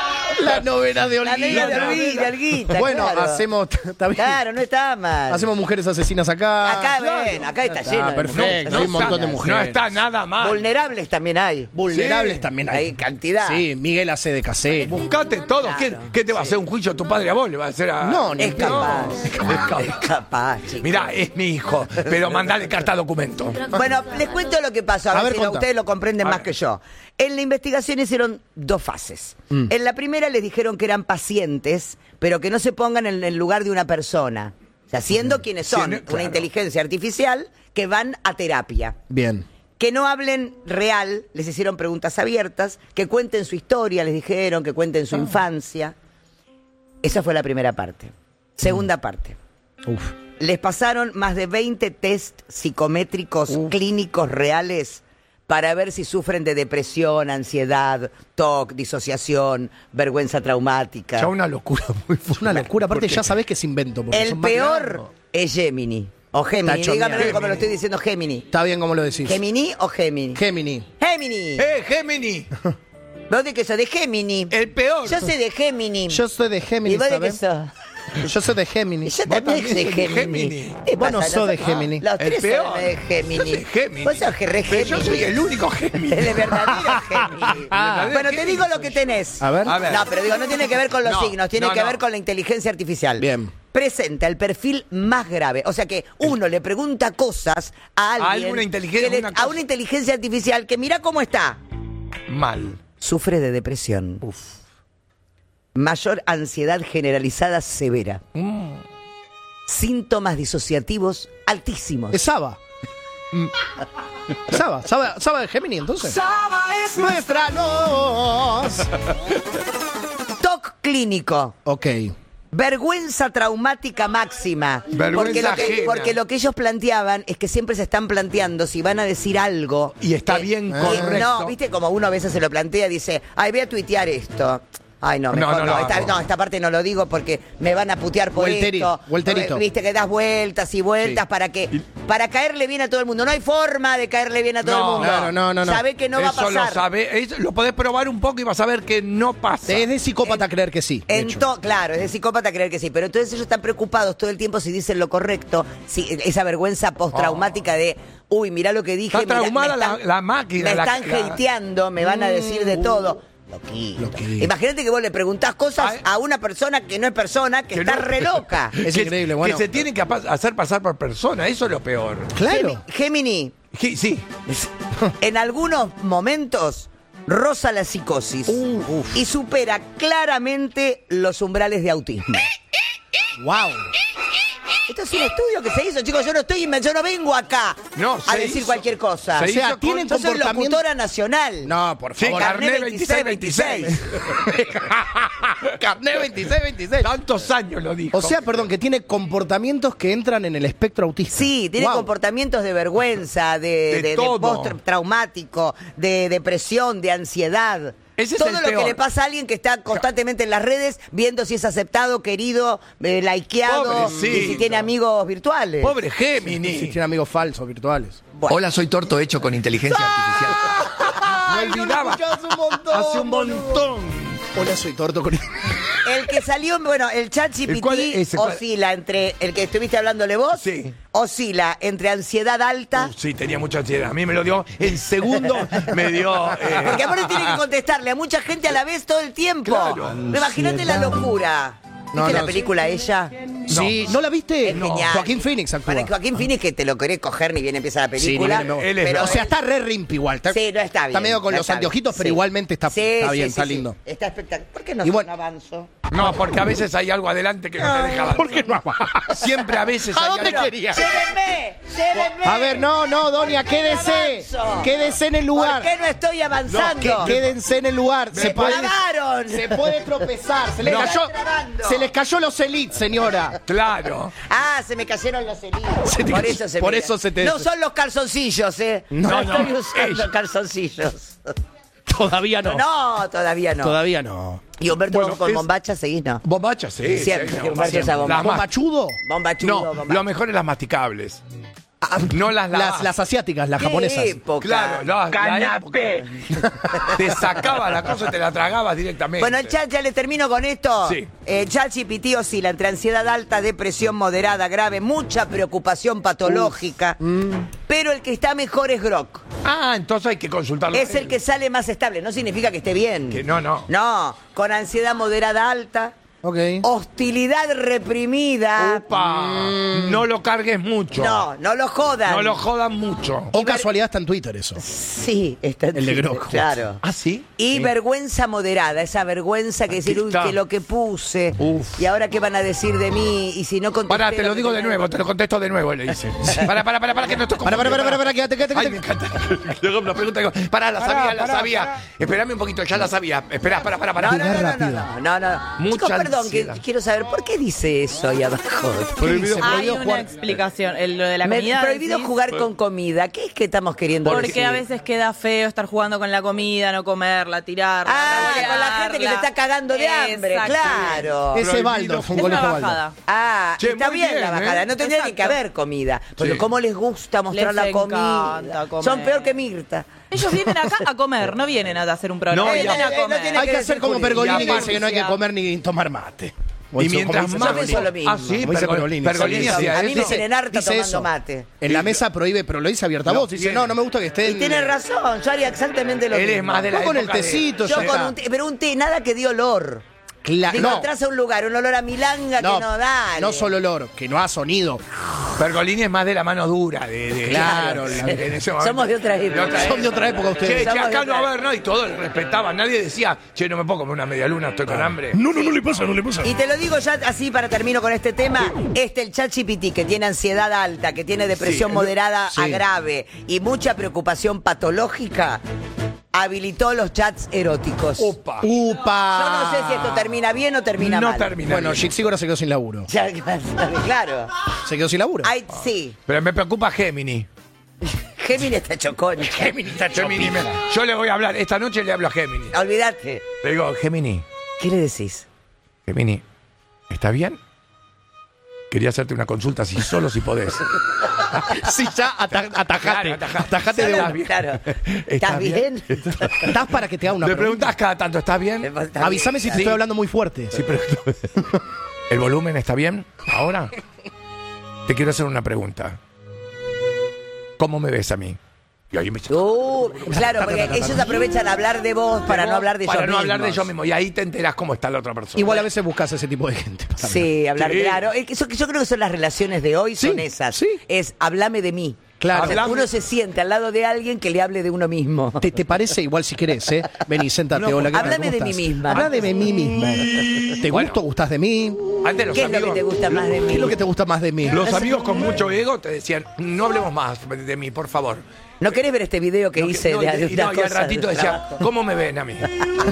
La novena de La Olguita. negra de Olguita, de Olguita, Bueno, claro. hacemos. Está bien. Claro, no está mal. Hacemos mujeres asesinas acá. Acá, ven, acá está lleno de perfecto. mujeres. Hay un montón de No mujeres. está nada mal. Vulnerables también hay. Vulnerables Sí. también hay. Hay cantidad. Sí, Miguel hace de casero. Buscate todo. Claro. ¿Qué, qué te va a hacer un juicio a tu padre a vos? ¿Le va a hacer a.? No, ni Es capaz. Es capaz, chicos. Mirá, es mi hijo, pero mandale carta documento. Bueno, les cuento lo que pasó, a, A ver, ver, si contá. ustedes lo comprenden A más ver. que yo. En la investigación hicieron dos fases. En la primera les dijeron que eran pacientes, pero que no se pongan en el lugar de una persona. O sea, siendo quienes son, Sí, una claro. inteligencia artificial, que van a terapia. Bien. Que no hablen real, les hicieron preguntas abiertas, que cuenten su historia, les dijeron, que cuenten su infancia. Esa fue la primera parte. Segunda parte. Uf. Les pasaron más de veinte test psicométricos clínicos reales para ver si sufren de depresión, ansiedad, T O C, disociación, vergüenza traumática. Ya una locura muy Es una locura. Aparte, ya sabés que es invento. porque El son más peor largos. es Gemini. O Gemini, Está hecho dígame mierda. como lo estoy diciendo, Gemini. Está bien como lo decís. ¿Gemini o Gemini? Gemini. Gemini. ¡Eh, Gemini! ¿Vos de qué sos? De Gemini. El peor. Yo soy de Gemini. Yo soy de Gemini, ¿Y vos de qué ¿sabes? sos? Yo soy de Gemini. Yo Vos también soy de también sos de Gemini. Gemini. ¿Qué Vos no pasa? sos de Nosotros- Gemini. Los El tres peor. somos de Gemini. Yo soy Gemini. Vos sos re Pero Gemini. yo soy el único Gemini. El verdadero Gemini. Ah. Bueno, te digo lo que tenés. A ver. A ver. No, pero digo, no tiene que ver con los No, signos, tiene no, que no. ver con la inteligencia artificial. Bien. Presenta el perfil más grave. O sea que uno le pregunta cosas a alguien. alguna inteligencia- que le- una a cosa. una inteligencia artificial que mira cómo está. Mal. Sufre de depresión. Mayor ansiedad generalizada severa. Mm. Síntomas disociativos altísimos. Es Saba. Saba. Saba. Saba de Gemini, entonces. Saba es Nuestra luz. T O C clínico. Ok. Vergüenza traumática máxima. Vergüenza porque, lo que, ajena. porque lo que ellos planteaban es que siempre se están planteando si van a decir algo. Y está eh, bien eh, correcto. No, viste como uno a veces se lo plantea, dice, ay, voy a tuitear esto. Ay, no, mejor No, no, no lo esta, hago. no, esta parte no lo digo porque me van a putear por Vuelteri- esto. vuelterito. Viste que das vueltas y vueltas Sí. para que para caerle bien a todo el mundo. No hay forma de caerle bien a todo No, el mundo. claro, no, no, no. Sabe que no va a Eso pasar. lo sabe, eso lo podés probar un poco y vas a ver que no pasa. Es de psicópata creer que sí. de En hecho. to- claro, es de psicópata creer que sí, pero entonces ellos están preocupados todo el tiempo si dicen lo correcto, si esa vergüenza postraumática de, uy, mirá lo que dije. Está mirá, traumada me están- la- la máquina, Me la- están la- hateando, me van a decir de todo. Loquito. Loquito. Imagínate que vos le preguntás cosas Ay. a una persona que no es persona, que, Que está no- re loca. Es que, increíble, bueno. Que se tienen que apa- hacer pasar por persona, eso es lo peor. Claro. Gemi- Gemini, Sí, sí. en algunos momentos roza la psicosis y supera claramente los umbrales de autismo. Wow. Esto es un estudio que se hizo, chicos. Yo no estoy, yo no vengo acá No, a se decir hizo. cualquier cosa. Se O sea, hizo tienen Yo soy comportamiento. locutora nacional. No, por Sí, favor. Carné carné veintiséis, veintiséis veintiséis. Carné veintiséis veintiséis. Tantos años lo dijo. O sea, perdón, que tiene comportamientos que entran en el espectro autista. Sí, tiene Wow. comportamientos de vergüenza, de, De de, de todo. post-traumático, de depresión, de ansiedad. Ese es Todo el lo peor. que le pasa a alguien que está constantemente en las redes viendo si es aceptado, querido, eh, likeado y si Pobrecito. tiene amigos virtuales. Pobre Si Gemini. tiene amigos falsos, virtuales. Bueno. Hola, soy Torto hecho con inteligencia artificial. Me olvidaba. Hace un montón. Hace un montón. Hola, soy Torto con... El que salió, bueno, el chat ¿El cuál es G P T ese? ¿Cuál? oscila entre, el que estuviste hablándole vos, Sí. oscila entre ansiedad alta, Uh, sí, tenía mucha ansiedad. A mí me lo dio en segundo, me dio. eh, porque aparte tiene que contestarle a mucha gente a la vez todo el tiempo. Claro. Imagínate la locura. ¿Viste No, no, la sí. película Ella? Sí, ¿no la viste? Es genial. Joaquín Phoenix actúa. Para Joaquín Phoenix que te lo querés coger ni bien empieza la Sí, película. ni bien me- Él es- pero o sea, él- está re rimp igual. Está, sí, no está bien. Está medio con no los está anteojitos, bien. pero Sí. igualmente está, Sí, está sí, bien, sí, está sí. lindo. Está espectacular. ¿Por qué no, Y bueno- no avanzo? No, porque a veces hay algo adelante que no te deja avanzar. ¿Por qué no avanza? Siempre a veces ¿A hay dónde algo. quería? ¡Llévenme! ¡Llévenme! A ver, no, no, Doña, quédese. avanzo. Quédese en el ¿Por lugar. qué no estoy Que- avanzando? quédense en el lugar. ¡Me Se puede, clavaron! se puede tropezar. Se le, No. cayó, Están trabando. se les cayó los elites, señora. Claro. Ah, se me cayeron los helitos. Se te por cayó- eso se por me- eso se te- No son los calzoncillos, ¿eh? No, No, no, estoy usando ella. calzoncillos. Todavía no. No, todavía no. Todavía no. Y Humberto Bueno, con es- bombacha seguís, ¿no? Bombacha, sí. Siempre, sí, que Humberto siempre. usa bomba. Las ma- ¿Bombachudo? Bombachudo, No, bombacha. lo mejor es las masticables. No las lavás. Las, las asiáticas, las ¿Qué japonesas. época? Claro, no, la época. Te sacabas la cosa y te la tragabas directamente. Bueno, el chat, ya le termino con esto. Sí. Eh, ChatGPT oscila entre ansiedad alta, depresión moderada, grave, mucha preocupación patológica. Pero el que está mejor es Grok. Ah, entonces hay que consultarlo. Es el que sale más estable. No significa que esté bien. Que no, no. No, con ansiedad moderada alta. Ok. Hostilidad reprimida. Opa, no lo cargues mucho. No, no lo jodan. No lo jodan mucho. O casualidad está en Twitter eso. Sí, está en El de Twitter, Grok. claro. ¿Ah, sí? Y Sí. vergüenza moderada, esa vergüenza que decir, Aquí uy, está. que lo que puse. Uf. Y ahora qué van a decir de mí. Y si no contesté. Pará, te lo que digo de tenía- nuevo, te lo contesto de nuevo, le dice. Pará, pará, pará, pará, que no estoy Para, para, para, para, para, quédate, quédate, Ay, me quédate. encanta. Luego la pregunta digo, pará, la Pará, sabía, la pará, sabía. pará. Espérame un poquito, ya la sabía. Esperá, pará, pará, pará. No, no, no, no, rápido. no, no, no, no. Mucha Chicos, perdón, que ansiedad. quiero saber, ¿por qué dice eso ahí abajo? Prohibido, Hay prohibido una jugar. explicación. El, lo de la Me- comida. prohibido decís, jugar con comida. ¿Qué es que estamos queriendo Porque decir? a veces queda feo estar jugando con la comida, no comerla, tirarla. Ah, revolearla. con la gente que se está cagando de hambre, Exactamente. claro. Ese Prohibido. Baldo, fue un Es una colegio Baldo. bajada. Ah, Che, está muy bien, bien, la bajada. ¿eh? No tendría ni que Exacto. haber comida. Pero Sí. cómo les gusta mostrar Les la encanta comida. comer. Son peor que Mirta. Ellos vienen acá a comer, no vienen a hacer un programa. No, y vienen a- a eh, no comer. tiene Hay que que hacer decir como Juli. Pergolini Y que aparte, dice que no hay que comer ni tomar mate. O Y eso, mientras como dice más. Yo pienso lo mismo. Ah, sí, Como dice Pergol- Pergolini. Pergolini Sí, hacía A mí me eso. tienen harta dice tomando eso. mate. En la mesa prohíbe, pero lo dice abierta No, voz. Dice, bien. no, no me gusta que estén. Y tiene razón, yo haría exactamente lo Él mismo. es más de la Vos con el época de- tecito, Yo ya con está. un té, pero un té, nada que dé olor. Cla- Digo, no, entras a un lugar, un olor a milanga no, que no da. no solo olor, que no ha sonido. Pergolini es más de la mano dura. De, de- Claro, de- la- en ese momento. Somos de otra época. Son de otra época ustedes. Che, che, Somos de acá no otra- va a haber, ¿no? Y todos le respetaban. Nadie decía, che, no me puedo comer una media luna, estoy con hambre. No, no, no le pasa, no le pasa. Y te lo digo ya así para termino con este tema. Este, el ChatGPT, que tiene ansiedad alta, que tiene depresión Sí, moderada sí. a grave y mucha preocupación patológica, habilitó los chats eróticos. Opa. ¡Upa! Yo no sé si esto termina bien o termina No mal. termina Bueno, bien. Shixigora se quedó sin laburo. Ya, claro. Se quedó sin laburo. Ay, sí. Pero me preocupa Gémini. Géminis está chocón. Gémini está Gémini me- Yo le voy a hablar, esta noche le hablo a Gémini. Olvídate. Le digo, Gémini, ¿Qué le decís? Gémini, ¿está bien? Quería hacerte una consulta, si solo si podés. Sí, ya ata- atajate. Claro, atajate de ¿Estás una. bien? Claro. ¿Estás ¿Estás bien? ¿Estás para que te haga una Le pregunta? preguntas cada tanto, ¿estás bien? Está Avísame si te Sí. estoy hablando muy fuerte. Sí, pero... ¿El volumen está bien ahora? Te quiero hacer una pregunta. ¿Cómo me ves a mí? Y ahí me... Uh, claro, porque ellos aprovechan a hablar de vos para no hablar de ellos Para no hablar de mismos. ellos mismos. Y ahí te enterás cómo está la otra persona. Igual a veces buscas ese tipo de gente. para hablar. Sí, hablar Sí. claro. Es que Eso que yo creo que son las relaciones de hoy, son Sí, esas. sí. Es hablame de mí. Claro. O sea, Hablame- uno se siente al lado de alguien que le hable de uno mismo. ¿Te, te parece igual si querés, eh? Vení, sentate. No, Hola, ¿qué tal? háblame ¿Cómo de mí estás? misma. Habla de mí mismo. ¿Te Bueno. gusto? ¿Gustás de mí? Antes los ¿Qué es lo que amigos, te gusta más de mí? ¿Qué es lo que te gusta más de mí? los amigos con mucho ego te decían, no hablemos más de mí, por favor. ¿No querés ver este video que No, hice no, de, y- de y, una no, y al cosa ratito del decía, trabajo? ¿cómo me ven a mí?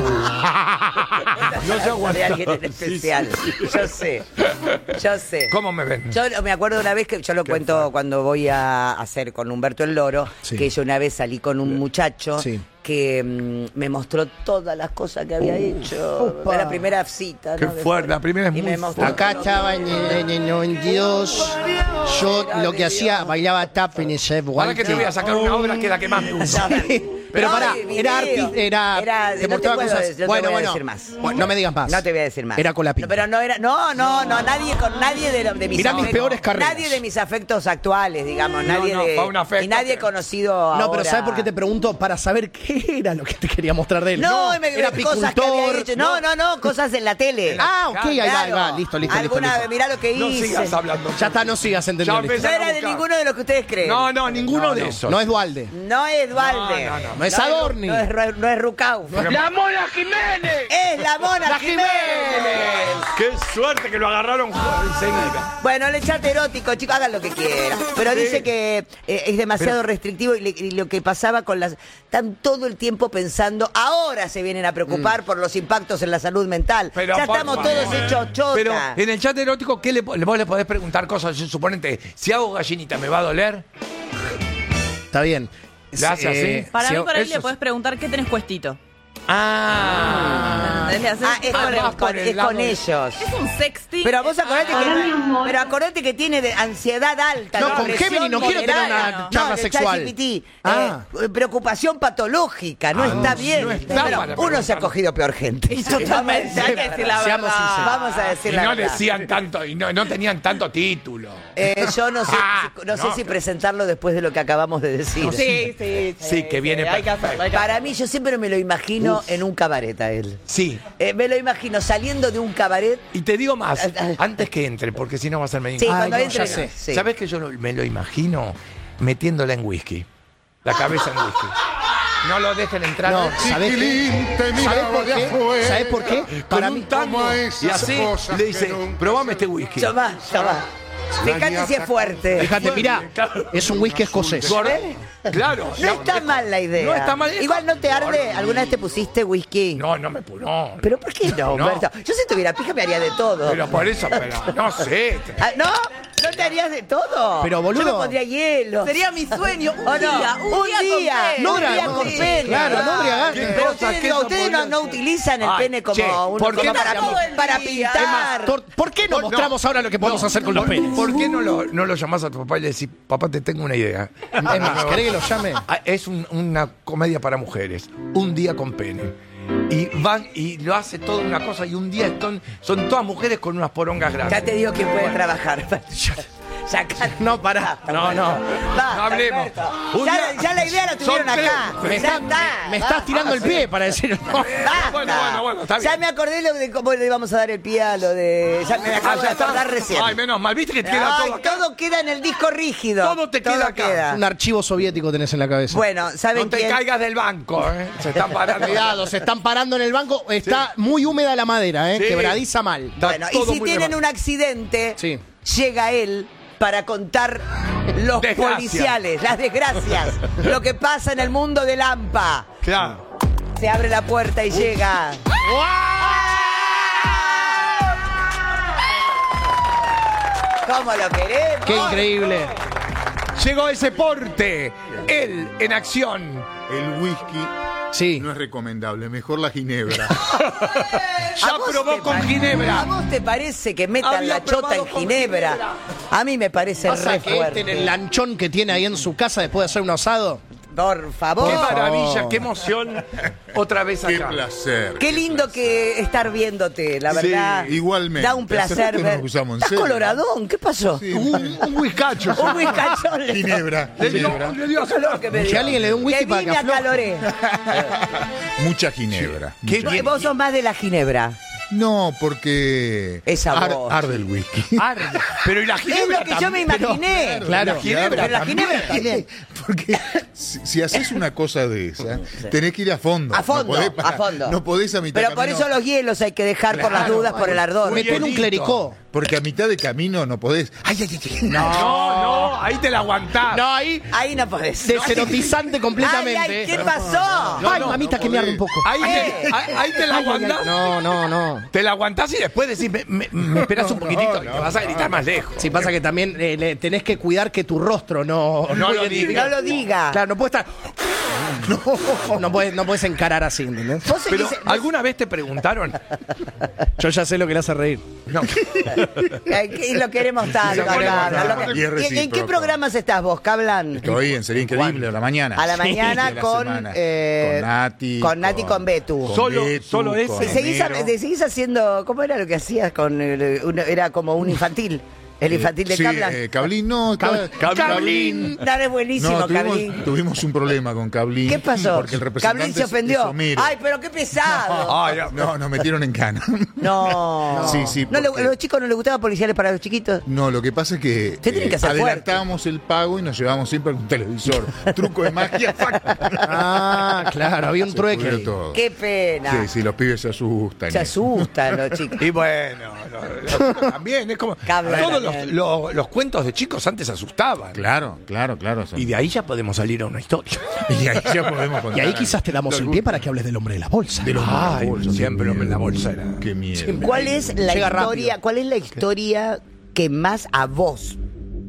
No se de aguanta. alguien en especial. Yo sé. Yo sé. ¿Cómo me ven? Yo me acuerdo una vez que yo lo cuento cuando voy a hacer con Humberto el Loro, Sí. que yo una vez salí con un muchacho Sí. que mm, me mostró todas las cosas que había hecho. Upa. Era la primera cita. Qué ¿no? De- fuerte, la primera es y muy me mostró- Acá estaba en el, en el noventa y dos. Yo lo que hacía, bailaba tap en ese Ahora que te voy a sacar una obra que es la que más me gusta. Pero No, pará, el era video. artista, era, Era- te no te mostraba puedo cosas. decir, no te bueno, voy a bueno, decir más. bueno, no me digas más. No te voy a decir más. Era con la pinta. No, pero no era, no, no, no, nadie con nadie de, lo- de mis Mirá mis afectos- peores carreras. Nadie de mis afectos actuales, digamos, No, nadie no, de fue un afecto y nadie que- conocido No, ahora. pero ¿sabes por qué te pregunto? Para saber qué era lo que te quería mostrar de él. No, me, era cosas que había apicultor. hecho. No, no, no, cosas en la tele. Ah, ok, ahí va, ahí va. Claro. Listo, listo, listo. Alguna, listo. mirá lo que No hice. sigas hablando. Ya está, no sigas Ya entendiendo. empecé. No era de buscar. ninguno de los que ustedes creen. No, no, ninguno de esos. No es Dualde. No es Dualde. No, no, no. No es Adorni. No es, Ru- no es Rucau. ¡La Mona Jiménez! Es la Mona Jiménez. ¡Qué suerte que lo agarraron enseguida! Bueno, el chat erótico, chicos, hagan lo que quieran. Pero dice que eh, es demasiado restrictivo y, le- y lo que pasaba con las... Están todo el tiempo pensando, ahora se vienen a preocupar por los impactos en la salud mental. Pero, ya por estamos favor. todos hechos chota. Pero en el chat erótico, ¿qué le, po- vos le podés preguntar cosas? Suponete, si hago gallinita, ¿me va a doler? Está bien. Le hace así. Para si mí, hago- por ahí eso le es- podés preguntar qué tenés puestito. Ah. ¿entendés? Le haces- Ah, es Ah, con, vas con- por el es lado con de- ellos. Es un sexting. Pero vos acordate Ahora, mi que, amor. pero acordate que tiene de ansiedad alta. No, con depresión Gemini no quiero tener moderada. una No, charla de sexual. ChatGPT, Ah. eh, preocupación patológica, no Ah, está no, bien. no está Pero para uno se ha preguntar. cogido peor gente. Totalmente, hay que decir la Seamos verdad. sinceros. Vamos a decir Y la no verdad. decían tanto, y no, no tenían tanto título. Eh, yo no sé, Ah, no sé no. si presentarlo después de lo que acabamos de decir. Sí, sí, sí. Sí, que viene Hay que perfecto. hacerlo, hay que Para hacerlo. mí, yo siempre me lo imagino en un cabaret a él. Sí. Eh, me lo imagino saliendo de un cabaret. Y te digo más, antes que entre, porque si no va a ser medio Sí, incómodo. cuando no, entre. ya sé. sí. ¿Sabes que yo lo- me lo imagino metiéndola en whisky? La cabeza en whisky. No lo dejen entrar. No, ¿sabés qué? ¿Sabés por qué? ¿Sabés por qué? Para Para un mí, tango. esas Y así cosas le que dice, nunca probame este whisky. Ya va, ya va. Fíjate si es fuerte. fíjate, mirá, es un whisky escocés. ¿Eh? Claro. No está mal la idea. No está mal. Igual no te arde. ¿Alguna vez te pusiste whisky? No, no me no. ¿Pero por qué no, No. Humberto? Yo si tuviera pija me haría de todo. Pero por eso, pero no sé. Ah, ¿no? ¿No te harías de todo? Pero, boludo. Yo me pondría hielo. Sería mi sueño. Un ¿O no? día, un, día, con pene. No, un día no, con sí, pene. claro, no embriagar. ¿Qué Pero cosa, ustedes, qué digo, eso ustedes no, podría no ser? utilizan el Ay, pene como, che, un, ¿por qué como no para, todo el para día? pintar. ¿Por, por qué no Por- mostramos ahora lo que podemos hacer con los ¿Por- penes? ¿Por qué no lo, no lo llamás a tu papá y le decís, papá, te tengo una idea? Es más, ¿querés que lo llame? Ah, Es un- una comedia para mujeres, un día con pene. Y van y lo hace toda una cosa y un día son, son todas mujeres con unas porongas grandes. Ya te digo quién puede trabajar. Saca- No, pará. No, no. Basta, No hablemos. Humberto. Un Ya, día- ya la idea la tuvieron Son tres. acá. Me, Ya está- está. me estás tirando el pie para decir no. Basta. Bueno, bueno, bueno, está bien. Ya me acordé lo de cómo le íbamos a dar el pie a lo de. Ya me acabo Ah, de ya está. acordar recién. Ay, menos mal, viste que queda Ay, todo acá. todo queda en el disco rígido. Todo te queda acá. Un archivo soviético tenés en la cabeza. Bueno, ¿saben No te quién? caigas del banco, ¿eh? Se están parando. Cuidado, se están parando en el banco. Está muy húmeda la madera, ¿eh? Sí. Quebradiza mal. Está Bueno, y todo si muy tienen reba- un accidente, Sí. llega él para contar los Desgracias. policiales, las desgracias, lo que pasa en el mundo del AMPA. Claro. Se abre la puerta y llega. ¿Cómo lo queremos? Qué increíble. Llegó ese porte. Él en acción. El whisky Sí. no es recomendable, mejor la ginebra. Ya ¿A vos probó te con pare- Ginebra. ¿A vos te parece que metan Había la chota en probado con Ginebra? Ginebra. A mí me parece Pasa re que fuerte. este en el lanchón que tiene ahí en su casa después de hacer un asado. Por favor. Qué maravilla, favor. qué emoción. Otra vez Qué acá. placer. Qué lindo que estar viéndote, la Sí, verdad. igualmente. Da un Hace placer rato no ver. nos cruzamos, en ¿Estás serio. coloradón? ¿Qué pasó? Sí, Un, un whiskacho. Un bizcachón. le- Ginebra. Le dio, ginebra. le dio Calor que me Que dio. alguien le dé un whisky Que para vi, que me afloje. acaloré. Mucha ginebra. Qué Mucha- bien. Vos sos más de la ginebra. No, porque Esa ar- voz. arde el whisky. Arde. Pero y la Es ginebra lo que yo me también. imaginé. Claro. La ginebra Pero la también. ginebra también. Porque si, si haces una cosa de esa, tenés que ir a fondo. A fondo, No podés parar- a fondo. No podés a mitad Pero de por camino. eso los hielos hay que dejar por las Claro, dudas, por el ardor. un Metele un hielito. clericó. Porque a mitad de camino no podés. Ay, ay, ay, ay. No, no, ahí te la aguantás. No, ahí Ahí no podés. deserotizante completamente. Ay, ay, ¿qué pasó? Ay, no, mamita, no que me arde podés. un poco. Ahí, Eh. te, ahí, ahí te la aguantás. No, no, no. Te la aguantás y después decís, me, me, me esperás un poquitito y te vas a gritar más lejos. Sí, pasa que también eh, le- tenés que cuidar que tu rostro no, No lo identifique. diga. No lo diga. Claro, no puedes estar. No, no puedes, no puedes encarar así, ¿entendés? Vos Pero, seguís- ¿alguna vez te preguntaron? Yo ya sé lo que le hace reír. No. Eh, Y lo queremos tanto. Lo queremos Cablan. tanto. Lo que- Y es ¿Y en- ¿En qué recíproco. programas estás vos, Cablan? Estoy en Sería Increíble a la mañana. A la mañana De la con, semana. eh, con Nati. con Nati, con Betu. con Solo- Betu, solo ese. con ¿Y seguís, Homero. de- seguís haciendo, ¿cómo era lo que hacías con el- un- era como un infantil? El infantil de Sí, Cablan. eh, Cablín, no. Cab- Cab- Cablín. Dale, buenísimo, No, Cablín. tuvimos, tuvimos un problema con Cablín. ¿Qué pasó? Porque el representante Cablín se es- ofendió. es Homero. Ay, pero qué pesado. Ay, no. No, nos metieron en cana. No. Sí, sí, ¿No le- porque- ¿A los chicos no les gustaban policiales para los chiquitos? No, lo que pasa es que, Se tiene que hacer adelantábamos el pago y nos llevábamos siempre un televisor. Truco de magia. ¡fac! Ah, claro, había un Se trueque. pudrió ahí. todo. Qué pena. Sí, sí, los pibes se asustan. Se asustan los chicos. Y bueno, lo- lo- también es como. Cabla Todos los, también. los- los cuentos de chicos antes asustaban. Claro, claro, claro. son- Y de ahí ya podemos salir a una historia. y ahí ya podemos Y contar ahí algo. quizás te damos el pie para que hables del hombre de la bolsa. De los Ay, bolsos, siempre qué hombre en la miedo. bolsa era. Qué miedo. ¿Cuál es la Llega historia? rápido. ¿Cuál es la historia que más a vos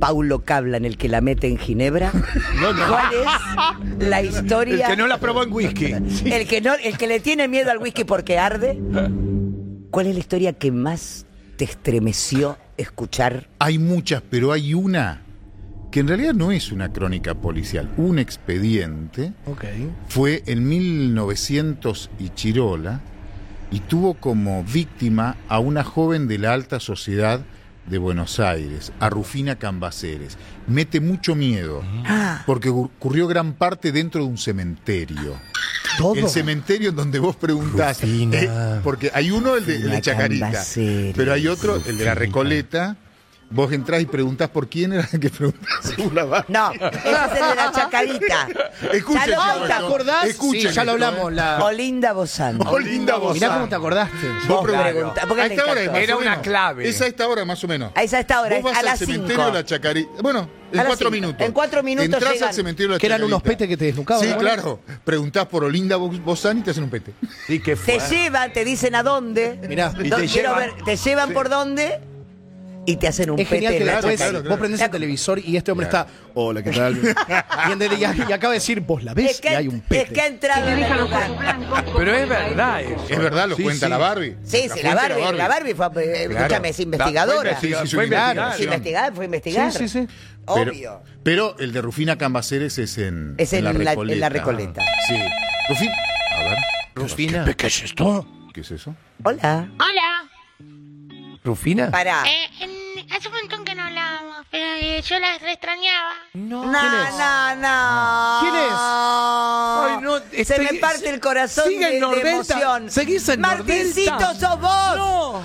Paulo Cablan el que la mete en Ginebra? ¿Cuál es la historia? El que no la probó en whisky. El que no, el que le tiene miedo al whisky porque arde. ¿Cuál es la historia que más te estremeció escuchar? Hay muchas, pero hay una que en realidad no es una crónica policial. Un expediente Ok. fue en mil novecientos y Chirola y tuvo como víctima a una joven de la alta sociedad de Buenos Aires, a Rufina Cambaceres. Mete mucho miedo, porque ocurrió gran parte dentro de un cementerio. Todo. El cementerio en donde vos preguntás, Rufina. eh, porque hay uno, el de, el de Rufina Chacarita, Cambaceres. pero hay otro, el de la Recoleta. Vos entrás y preguntás por quién era el que preguntás según la barra. No, ese es el de la Chacarita. Escuchen, Ya lo- chicos, ¿te esto. acordás? Escuchen Sí, ya lo esto, hablamos. ¿eh? La... Olinda Bozano. Olinda Bozano. Mirá cómo te acordaste. Vos preguntás. preguntás, porque A le esta hora es encantó. más Era o una menos. clave. Es a esta hora más o menos. A esa- a esta hora, Vos vas a al las cementerio cinco. de la Chacarita. Bueno, en A las cuatro cinco. minutos. En cuatro minutos Entrás llegan. al cementerio de la Que eran Chacarita. unos petes que te desnucaban, Sí, ¿no? claro. Preguntás por Olinda Bo- Bozano y te hacen un pete. ¿Y qué Te fue? llevan, te dicen a dónde. Mirá. Y Do- te quiero llevan- ver- te llevan por dónde y te hacen un Es genial pete que en la después claro, Chacarita. vos prendés el televisor y este hombre está. Hola, ¿qué tal? y, en el- y- y acaba de decir, vos la ves Es que, y hay un es pete. que ha entrado en el lugar. Pero es verdad eso. Es verdad, lo Sí, cuenta sí. la Barbie. Sí, Lo sí, la cuenta Barbie, la Barbie fue, eh, Claro. escúchame, es investigadora. Fue Sí, sí, sí, Fue claro. investigar. Es investigar, fue investigar. Sí, sí, sí. Pero, Obvio. pero el de Rufina Cambaceres es en, Es en la la- en Recoleta. la Recoleta. Sí. Rufina. A ver, Rufina. ¿Qué es esto? ¿qué es eso? Hola. Hola. ¿Rufina? Pará. Eh, en- hace un montón que no hablábamos, pero eh, yo la re extrañaba. No, no, no. ¿Quién es? Ay, no, Se estoy- me parte el corazón sigue de, en Nordelta. de emoción. Seguís en Martincito, Nordelta. sos vos. No.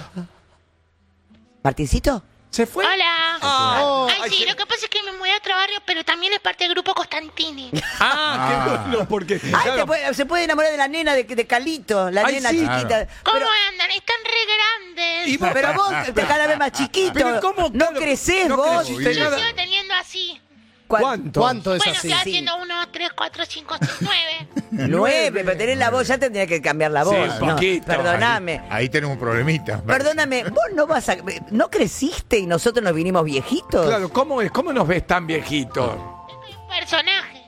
¿Martincito? ¿Se fue? Hola. Oh, Ay, sí, lo que pasa es que me mudé a otro barrio, pero también es parte del grupo Constantini. Ah, qué bueno, porque. Ay, claro, te puede- se puede enamorar de la nena de, de Calito, la Ay, nena sí. chiquita. ¿Cómo Pero, andan? Están re grandes. Y vos- pero vos te cada vez más chiquito. Pero ¿cómo? No Claro, crecés no vos. creciste Yo nada. sigo teniendo así. ¿Cuán- ¿Cuánto? ¿Cuánto es Bueno, así? estoy sí. haciendo uno, dos, tres, cuatro, cinco, seis, nueve. Nueve, pero tenés la voz, ya tendría que cambiar la Sí, voz. un No, poquito. perdóname. Ahí tenemos un problemita. Perdóname, vos no vas a. ¿No creciste y nosotros nos vinimos viejitos? Claro, ¿cómo es? ¿Cómo nos ves tan viejitos? Soy un personaje.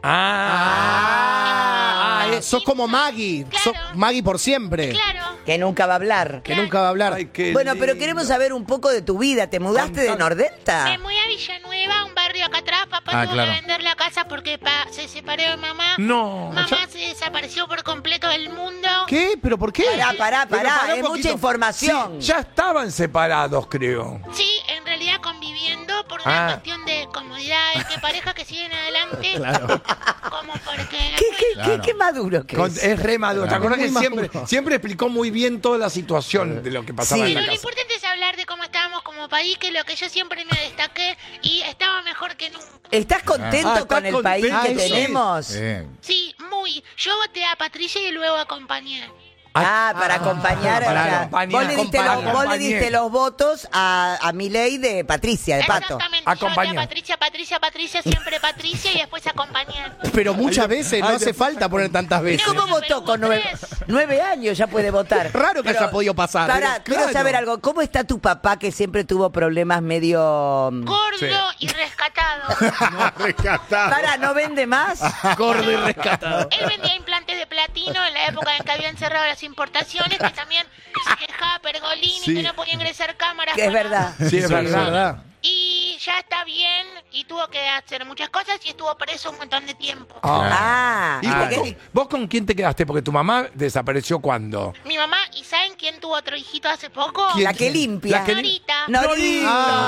Ah, Ah, sos como Maggie. Claro. Sos Maggie por siempre. Claro. Que nunca va a hablar. Que nunca va a hablar. Ay, qué Bueno, pero lindo. queremos saber un poco de tu vida. ¿Te mudaste de Contá- Nordelta? Me mudé a Villanueva, un barrio acá atrás. Papá Ah, tuvo claro. que vender la casa porque pa- se separó de mamá. No. Mamá ya- se desapareció por completo del mundo. ¿Qué? ¿Pero por qué? Pará, pará, Pero pará. pará un Es poquito. mucha información. Sí, ya estaban separados, creo. Sí, en realidad conviviendo por una Ah. cuestión de comodidad. Es que parejas que siguen adelante. Claro. Como porque. ¿Qué, qué, Claro. qué, qué maduro que Con- es? es re maduro. ¿Te Claro. acuerdas que Muy siempre, maduro. siempre explicó muy bien toda la situación de lo que pasaba Sí. en Pero la lo casa? importante es hablar de cómo estábamos como país, que es lo que yo siempre me destaqué y estaba mejor que nunca. ¿Estás contento Ah, ¿estás con el contento? país que Ah, sí. tenemos? Eh, Sí, muy. Yo voté a Patricia y luego acompañé. Ah, para acompañar. para o sea, acompañar. vos, le diste los, Acompañar. vos le diste los votos a, a Milei de Patricia, de Pato. Exactamente. Yo voté Acompañé. a Patricia, Patricia, Patricia, siempre Patricia y después acompañé. Pero muchas veces no Ay, hace de- falta poner tantas ¿Y veces. cómo Pero votó hubo con nueve, tres. nueve años? Ya puede votar. Raro que haya podido pasar. Pará, Pero, quiero claro. saber algo. ¿Cómo está tu papá que siempre tuvo problemas medio... Gordo y rescatado. rescatado. Para, ¿no vende más? Gordo y rescatado. Él vendía implantes de platino en la época en que habían cerrado las importaciones, que también se quejaba Pergolini, Sí. que no podía ingresar cámaras. Que es para- verdad. Sí, es Sí, verdad. Y ya está bien y tuvo que hacer muchas cosas y estuvo preso un montón de tiempo. Ah, ¿Y vos, porque- con, vos con quién te quedaste? Porque tu mamá desapareció cuando. Mi mamá, ¿y saben quién tuvo otro hijito hace poco? la que limpia. La que lim- Norita. Norita.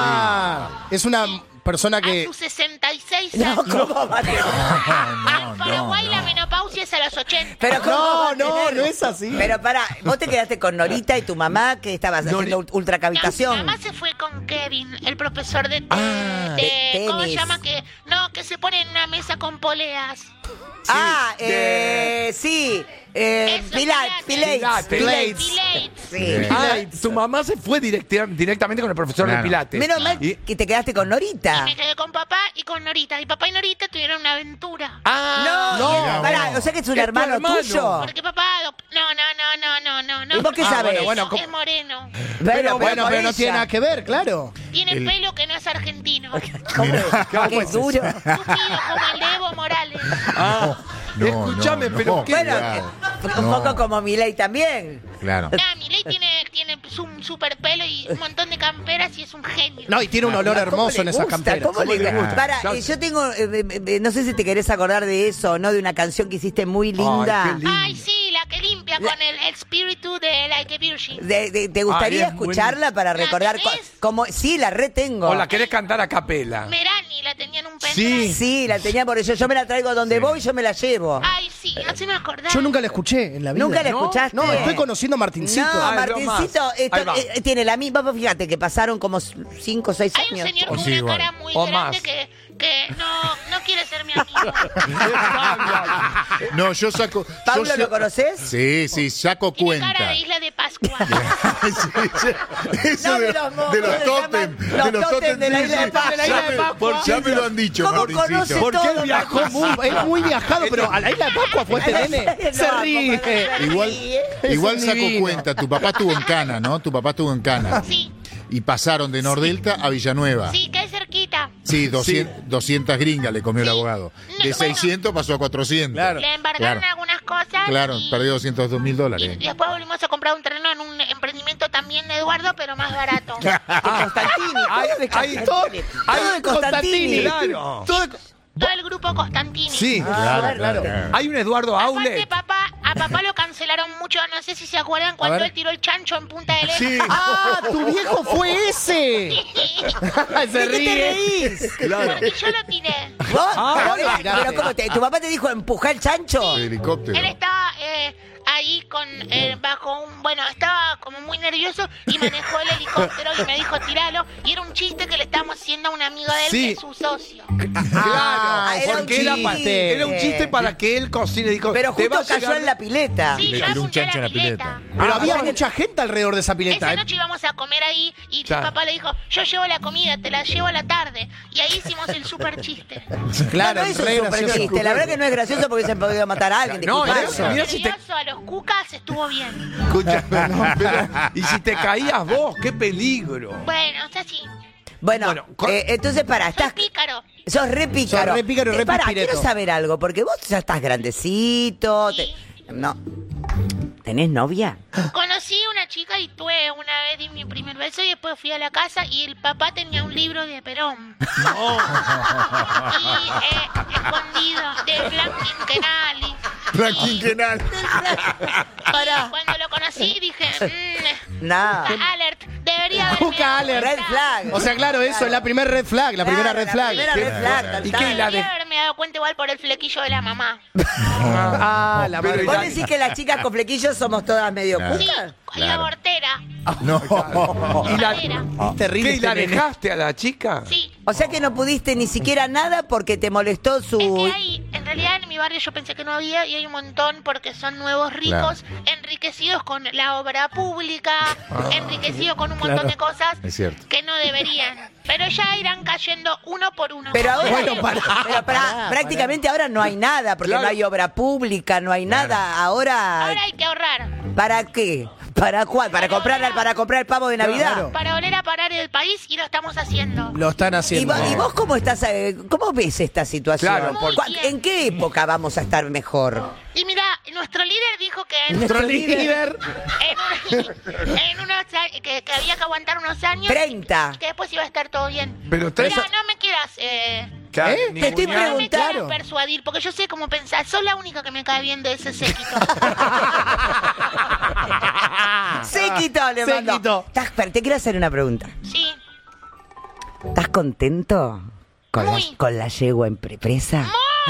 Ah, es una persona A que. sus sesenta y seis No, años. ¿cómo va a tener? En Paraguay la menopausia es a los ochenta. Pero ¿cómo va a No, no, tener? no es así. Pero pará, vos te quedaste con Norita y tu mamá que estabas haciendo ult- No, mi ultracavitación. mamá se fue con Kevin, el profesor de, Ah, de- de ¿cómo se tenis. llama? Que no, que se pone en una mesa con poleas. Ah, de- eh, sí. Eh, Eso, Pilates, Pilates. Pilates. Pilates. Sí. Ah, tu mamá se fue directa- directamente con el profesor Claro. de Pilates. Menos mal Y- que te quedaste con Norita. Me quedé con papá y con Norita. Y papá y Norita tuvieron una aventura. Ah, No, no. pará, o sea que es un Es tu hermano, hermano. tuyo. Porque papá... adop- No, no, no, no, no, no, no. ¿Y vos qué Ah, sabés? bueno, bueno, Es moreno. Pero bueno, por pero no ella. tiene nada que ver, claro. Tiene El- pelo que no es argentino. ¿Cómo es? Qué es duro. Tupido como el de Evo Morales. Ah, No, escúchame, no, pero no. ¿qué? Bueno, Claro. eh, un No. poco como Milei también. Claro. Nah, Milei tiene, tiene un super pelo y un montón de camperas y es un genio. No, y tiene un olor ¿Cómo hermoso le en esas gusta? camperas. ¿Cómo le gusta? gusta? Para, Claro. eh, yo tengo, eh, eh, eh, no sé si te querés acordar de eso o no, de una canción que hiciste muy linda. Ay, qué lindo. Ay, sí, la que limpia con el, el espíritu de Like a Virgin. De- de- ¿Te gustaría Ay, es escucharla para ¿La recordar tenés? cu- cómo? Sí, la retengo. ¿O la querés cantar a capela? Merani la tenía en un pendrive. Sí. Sí, la tenía por eso. Yo me la traigo donde voy y yo me la llevo. Ay, sí, haceme acordar. Yo nunca la escuché en la vida. ¿Nunca la ¿No? escuchaste? No, estoy conociendo a Martincito. No, Ay, lo Martincito más. esto, Ahí va. eh, tiene la misma. Fíjate que pasaron como cinco o seis Hay un años. señor O con sí, una igual. cara muy O grande más. que, que no, no quiere ser mi amigo. No, yo saco. ¿Pablo yo lo sa- conoces? Sí, sí, saco Tiene cuenta. cara de Isla de Pascua. Sí, sí. Eso No, de, de los mo- de los ¿cómo se tótem. llaman? Los De los tótem tótem de la sí, isla de sí. Pascua. Ya me- Pascua. Ya me lo han dicho, ¿Cómo Martincito. conoce Porque todo, él viajó Martincito? muy, es muy viajado, pero a la isla de Pascua fue este nene. Se No, ríe. como se Igual, ríe. igual un saco divino. cuenta. Tu papá estuvo en Cana, ¿no? Tu papá estuvo en Cana. Sí, Y pasaron de Nordelta a Villanueva. sí, que es cerquita. Sí, doscientas, doscientas gringas le comió el Sí. abogado. No, De bueno. seiscientos pasó a cuatrocientos. Claro. Le embargaron Claro. algunas cosas. Claro, y, perdió doscientos dos mil y dólares. después volvimos a comprar un terreno en un emprendimiento también de Eduardo, pero más barato. De Constantini. Ay, todo de ay, Constantini. ay, Todo de Constantini. Claro. Todo- Todo el grupo Constantini. Sí. Claro, claro. Hay un Eduardo Aparte, Aulet. papá, a papá lo cancelaron mucho. No sé si se acuerdan cuando ver. él tiró el chancho en Punta del Este. Sí. ¡Ah, tu viejo fue ese! ¿De Se qué te ríe. reís? Porque yo lo tiré. ¿Vos? Ah, pero, vos lo eh, tiraste. pero ¿cómo te- ¿Tu papá te dijo empujar el chancho? El helicóptero. Él estaba eh, ahí con eh, bajo un... Bueno, estaba como muy nervioso y manejó el helicóptero y me dijo tiralo. Y era un chiste que le estábamos haciendo a un amigo de él Sí. que es su socio. Ah, Claro, era un porque era, pa- chiste. era un chiste para que él cocine. Dijo, Pero te va justo a cayó llegar- en la pileta. Sí, Le yo tiró un apunté a chancho la en la pileta. pileta. Pero Ah, había bueno. mucha gente alrededor de esa pileta. Esa ¿eh? noche íbamos a comer ahí y Ya. mi papá le dijo, yo llevo la comida, te la llevo a la tarde. Y ahí hicimos el super chiste. Claro, no, no es un re super gracioso. chiste. La verdad que no es gracioso porque se han podido matar a alguien. No, disculpa era- eso. mira si te- Nervioso a los cucas estuvo bien. Escúchame, no, pero- y si te caías vos, qué peligro. Bueno, está así. Bueno, Bueno, con- eh, entonces para, Soy estás... pícaro. Sos re pícaro. Sos re pícaro y re Eh, pará, pispireto. quiero saber algo, porque vos ya estás grandecito. Sí. te- No. ¿Tenés novia? Conocí a una chica y tuve una vez di mi primer beso y después fui a la casa y el papá tenía un libro de Perón. Y eh, escondido de Franklin Kenali. Quinquenal. Pará. Y cuando lo conocí dije, mmm, No. alert, debería haberme Cuca dado alert. Red cuenta- flag. O sea, claro, eso es la primera red flag, la primera Claro, red la flag. primera ¿Qué? red flag, tal, ¿Y tal. qué? La Debería de- haberme dado cuenta igual por el flequillo de la mamá. Ah, la Pero madre. ¿Vos ya- decís que las chicas con flequillos somos todas medio Claro. Sí, cucas? y la abortera. No. ¿Y la, Madera. Es terrible. ¿Qué, y la este nene. dejaste a la chica? Sí. O sea que no pudiste ni siquiera nada porque te molestó Es su... que hay, en realidad en mi barrio yo pensé que no había y hay un montón porque son nuevos ricos, enriquecidos con la obra pública, enriquecidos con un montón de cosas Es cierto. que no deberían. Pero ya irán cayendo uno por uno. Pero ahora, Bueno, pará, pero pará, pará, prácticamente ahora no hay nada, porque Claro. no hay obra pública, no hay nada. Ahora, Ahora hay que ahorrar. ¿para qué? ¿Para cuál? ¿Para comprar, para comprar el pavo de Navidad? Claro. Para volver a parar el país y lo estamos haciendo. Lo están ¿Y haciendo. vos, y vos cómo estás, eh, cómo ves esta situación? Claro, porque- ¿Cuál- ¿En qué época vamos a estar mejor? Y mira, nuestro líder dijo que en, Nuestro líder. en, un- en unos a- que, que había que aguantar unos años treinta. y que después iba a estar todo bien. Pero Mira, tres- no me quieras eh, Claro, ¿Eh? ni Te estoy cuñado. no me quieras preguntando. persuadir, porque yo sé cómo pensar. Sos la única que me cae bien de ese séquito. Séquito, le mando. Séquito. Estás- pero te quiero hacer una pregunta. Sí. ¿Estás contento con, la, Muy. con la yegua en prepresa?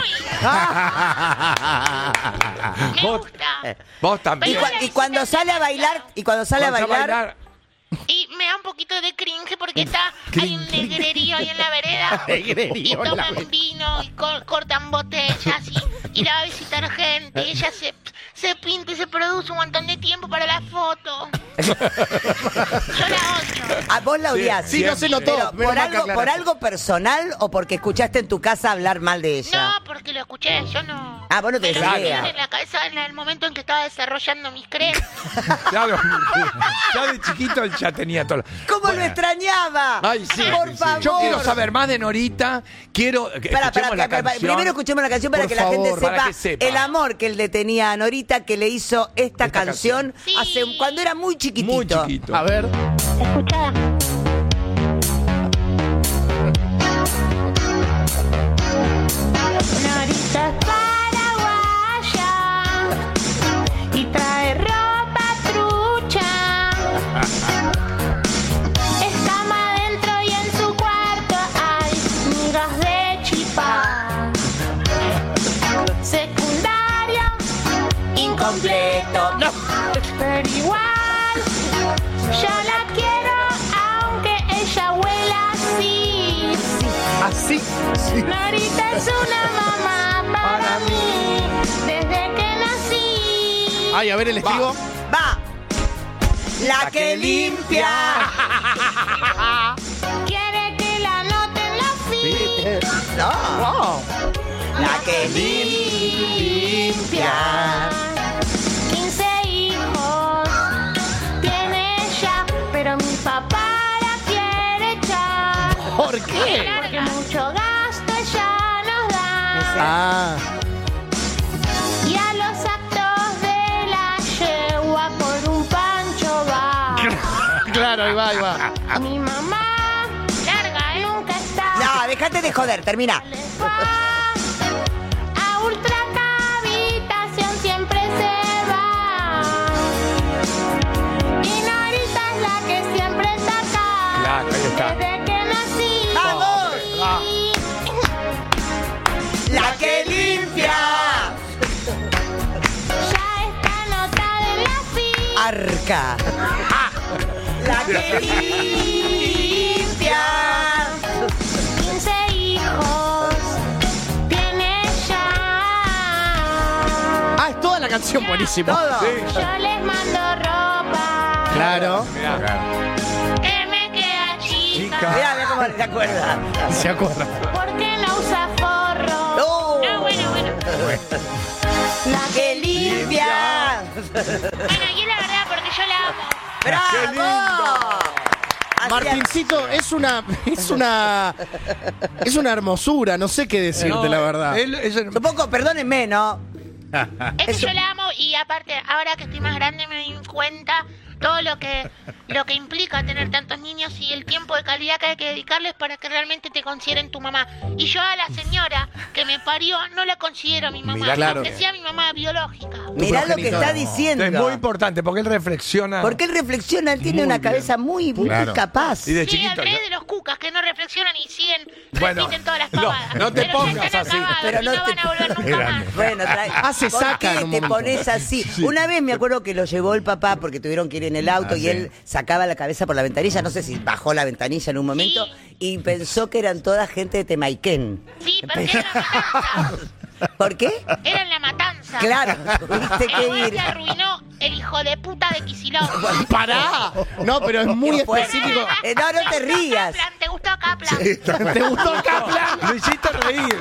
Me gusta. Vos Y, también. cua- y cuando sale a bailar, y cuando sale a Cuando bailar, Y me da un poquito de cringe porque está hay un negrerío ahí en la vereda. Negrerío y en la toman vino y co- cortan botellas y, y la va a visitar gente. Y ella se, se pinta y se produce un montón de tiempo para la foto. Yo la odio. a vos la odias. Sí, no se notó. Pero, Menos ¿por, mal que algo, ¿Por aclaraste. algo personal o porque escuchaste en tu casa hablar mal de ella? No, porque lo escuché, yo no. Ah, vos no tenés Me lo idea. metieron en la cabeza en el momento en que estaba desarrollando mis creencias. Claro, ya de chiquito él ya tenía todo. ¿Cómo lo extrañaba? Ay, sí. Por Sí, sí. favor. Yo quiero saber más de Norita. Quiero que Pará, escuchemos pará, la pará, canción. primero escuchemos la canción para Por que la gente favor. sepa, Para que sepa. el amor que él le tenía a Norita, que le hizo esta, Esta canción, canción. hace Sí. cuando era muy chiquitito. Muy chiquito. A ver. Escuchá. Norita es paraguaya y trae ropa trucha. Es cama adentro y en su cuarto hay migas de chipá. Secundario incompleto. Pero igual yo la quiero aunque ella huela así. Así. Sí. Norita es una mamá para mí desde que nací. Ay, a ver el estribo. Va. La que limpia. Quiere que la anote en la fila. No. La que limpia. quince hijos tiene ella, pero mi papá la quiere echar. ¿Por qué? Porque mucho gasto ella nos da. Ah. Y a los actos de la yegua por un pancho va. Claro, ahí va, ahí va. Mi mamá larga nunca está. No, déjate de joder, termina. Les va. A ultracavitación siempre se va. Y Norita es la que siempre está acá. Claro, ahí está. Desde que nací. ¡Vamos! La que limpia. Ya está anotada en la fila. Arca. La que limpia. quince hijos tiene ya. Ah, es toda la canción buenísima. Todo. Yo les mando ropa Claro. que me queda chica. Mirá, mirá cómo se acuerda. Se acuerda. Porque no usa forro. No. Ah, bueno, bueno. La que limpia. Bueno, y es la verdad porque yo la amo. ¡Bravo! Así- Martincito, es una, es una, es una hermosura, no sé qué decirte, la verdad. Él- es el- Supongo, perdónenme, ¿no? Es que yo la amo y aparte, ahora que estoy más grande me doy cuenta todo lo que lo que implica tener tantos niños y el tiempo de calidad que hay que dedicarles para que realmente te consideren tu mamá. Y yo a la señora que me parió no la considero mi mamá, Mirá, claro. aunque sea mi mamá biológica. Mirá lo que progenitor. está diciendo. es muy importante porque él reflexiona. Porque él reflexiona, él tiene Muy una bien. cabeza muy, muy Claro. capaz. Y de Sí, al chiquito. revés de los cucas que no reflexionan y siguen, Bueno, repiten todas las no, pavadas. no te Pero ya pongas están así. acabados Pero y no no te- van a volver nunca más. Bueno, trae. Ah, se ¿Por saca qué en un te momento. pones así? Una vez me acuerdo que lo llevó el papá porque tuvieron que ir en el auto Ah, y sí. él sacaba la cabeza por la ventanilla, no sé si bajó la ventanilla en un momento, Sí. y pensó que eran toda gente de Temaiken. Sí, porque era la matanza. ¿Por qué? Era en la matanza. Claro, tuviste que Igual ir. se arruinó el hijo de puta de Kicillof. ¡Pará! No, pero es muy Qué fuerte. específico. Eh, no, no te rías. Kaplan, ¿te gustó Kaplan? ¿Te gustó Kaplan? Lo hiciste reír.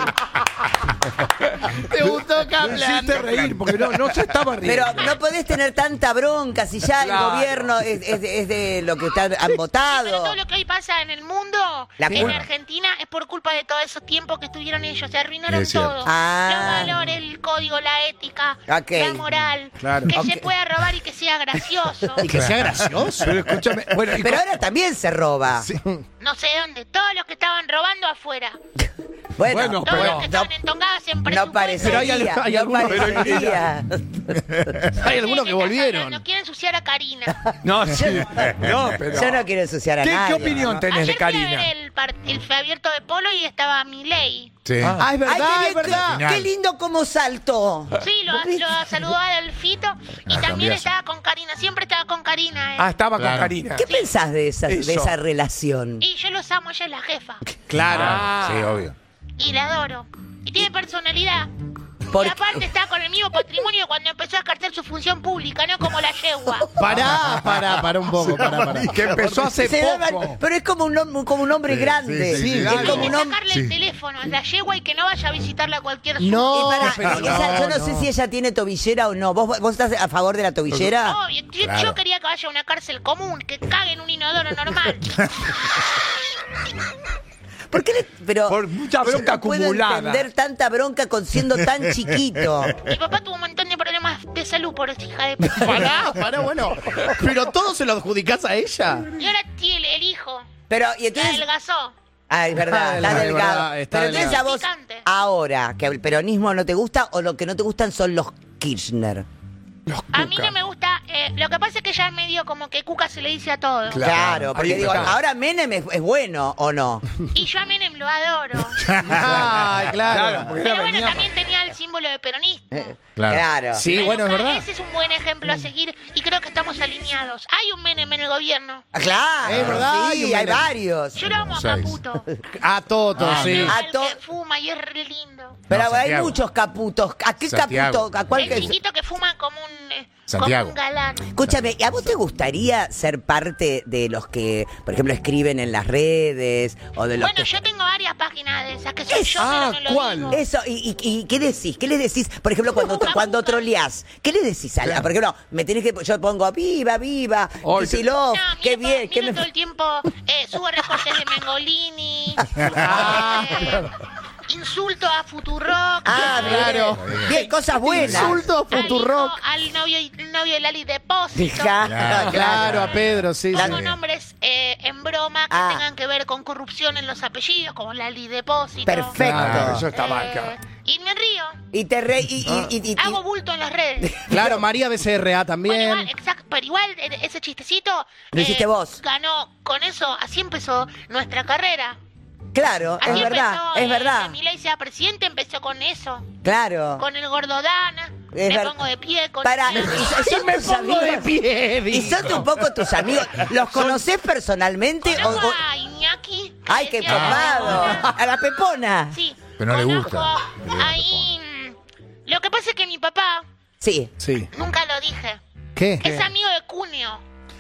¿Te gustó Lo Kaplan? hiciste reír porque no, no se estaba riendo. Pero no podés tener tanta bronca si ya Claro. el gobierno es, es- es de lo que están, han Pero votado. todo lo que hoy pasa en el mundo, La en culpa. Argentina, es por culpa de todos esos tiempos que estuvieron ellos. Se arruinaron Es cierto. todo. Ah. Los valores, el código, la ética, Ok. la moral. Claro. Que Ok. se pueda robar y que sea gracioso. Y que sea gracioso. Pero escúchame. Bueno, y Pero con- ahora también se roba. No sé dónde. Todos los que estaban robando afuera. Bueno, Bueno, Todos pero- los que estaban entongados en presupuesto. no parecería. Pero hay al- hay no algunos- parecería. Hay algunos que ¿De qué estás volvieron. hablando? Quieren ensuciar a Karina. No, sí. No, pero. Yo no quiero ensuciar a ¿Qué, nadie. ¿Qué opinión tenés de Ayer fui a ver Karina? el, par- el fe abierto de Polo y estaba Milei. Sí. Ah, es verdad, Ay, qué, es verdad. qué- qué lindo cómo saltó. Sí, lo, lo saludó al Fito y Ah, también cambiazo. estaba con Karina. Siempre estaba con Karina. él. Ah, estaba Claro. con Karina. ¿Qué pensás de esa, de Eso. esa relación? Y yo los amo, ella es la jefa. Claro. Ah. Sí, obvio. Y la adoro. Y tiene personalidad. ¿Por Y aparte está con el mismo patrimonio cuando empezó a ejercer su función pública, no como la yegua. Pará, pará, pará un poco, pará, pará. Que empezó hace Se da poco. mal- pero es como un, hom- como un hombre Sí, grande. sí, sí, sí, es claro. como Hay un que hombre. sacarle Sí. el teléfono a la yegua y que no vaya a visitarla a cualquier zona. No, Y pará, pero esa- yo no, no, sé no. si ella tiene tobillera o no. ¿Vos, vos estás a favor de la tobillera? No, yo, yo Claro. quería que vaya a una cárcel común, que cague en un inodoro normal. ¿Por qué le, pero, Por mucha pero bronca no puedo acumulada. entender tanta bronca con siendo tan chiquito. Mi papá tuvo un montón de problemas de salud por esa hija de puta. Pará, pará, bueno. Pero todo se lo adjudicás a ella. Y ahora tiene el hijo. Pero, y Se entonces. adelgazó. Ah, es verdad, Ah, está es delgado. verdad, está Pero entonces a delgado. vos, Picante. ahora, que el peronismo no te gusta o lo que no te gustan son los Kirchner. Los A mí Cuca. no me gusta. eh, lo que pasa es que ya es medio como que Cuca se le dice a todo. Claro. Claro, porque ahí digo, está. ahora Menem es, es bueno o no. Y yo a Menem lo adoro. Ay, Claro, claro. porque Pero ella bueno, venía- también tenía el símbolo de peronismo. Claro. Claro. Sí, Me bueno, es gusta, verdad. Ese es un buen ejemplo a seguir y creo que estamos alineados. Hay un Menem en el gobierno. Ah, Claro, Es verdad, hay sí, un hay Menem. varios. Yo lo amo a Buenos Caputo. A Toto, Ah, sí. A El to- que fuma y es re lindo. Pero No, hay Santiago. muchos caputos. ¿A qué Santiago. caputo? ¿A cuál El que chiquito que fuma como un, eh, Santiago. como un galán. Escúchame, ¿y a vos te gustaría ser parte de los que, por ejemplo, escriben en las redes o de los Bueno, que... yo tengo varias páginas de esas que soy yo, Ah, pero no lo ¿cuál? digo. Eso, y, y, y ¿qué decís? ¿Qué le decís? Por ejemplo, cuando, Ujú. cuando troleás, ¿qué le decís a la? Por ejemplo, me tenés que, yo pongo viva, viva, Ay, Kicillof, No, qué miro, bien, todo, qué miro me... todo el tiempo, eh, subo recortes de Mengolini, Ah, eh, insulto a Futurock, Ah, eh, claro. bien, bien, cosas buenas. Insulto a al, Futurock. hijo, al novio, el novio de Lali Depósito. Claro, Claro, a Pedro, sí, Pongo sí. nombres eh, en broma que Ah. tengan que ver con corrupción en los apellidos, como Lali Depósito. Perfecto. Claro, eso está Eh, marca. y me río. Y te re... Y, y, y- y- y- Hago bulto en las redes. Claro, María B C R A Bueno, también. igual, exacto, pero igual eh, ese chistecito Lo hiciste vos. ganó con eso, así empezó nuestra carrera. Claro, Así es verdad, empezó, es eh, verdad. Que Milei sea presidente, empezó con eso, Claro. con el gordodana, Es me ver- pongo de pie con Para, y, el- y son tus amigos. pie, Y son un poco tus amigos. ¿Los conocés personalmente? O, Conozco o- a Iñaki. que ¡Ay, qué decía la copado! Pepona. A la Pepona. Sí. Pero no le conozco gusta. Ahí. mm, Lo que pasa es que mi papá, Sí. Sí. nunca lo dije, ¿Qué? es amigo de Cunio.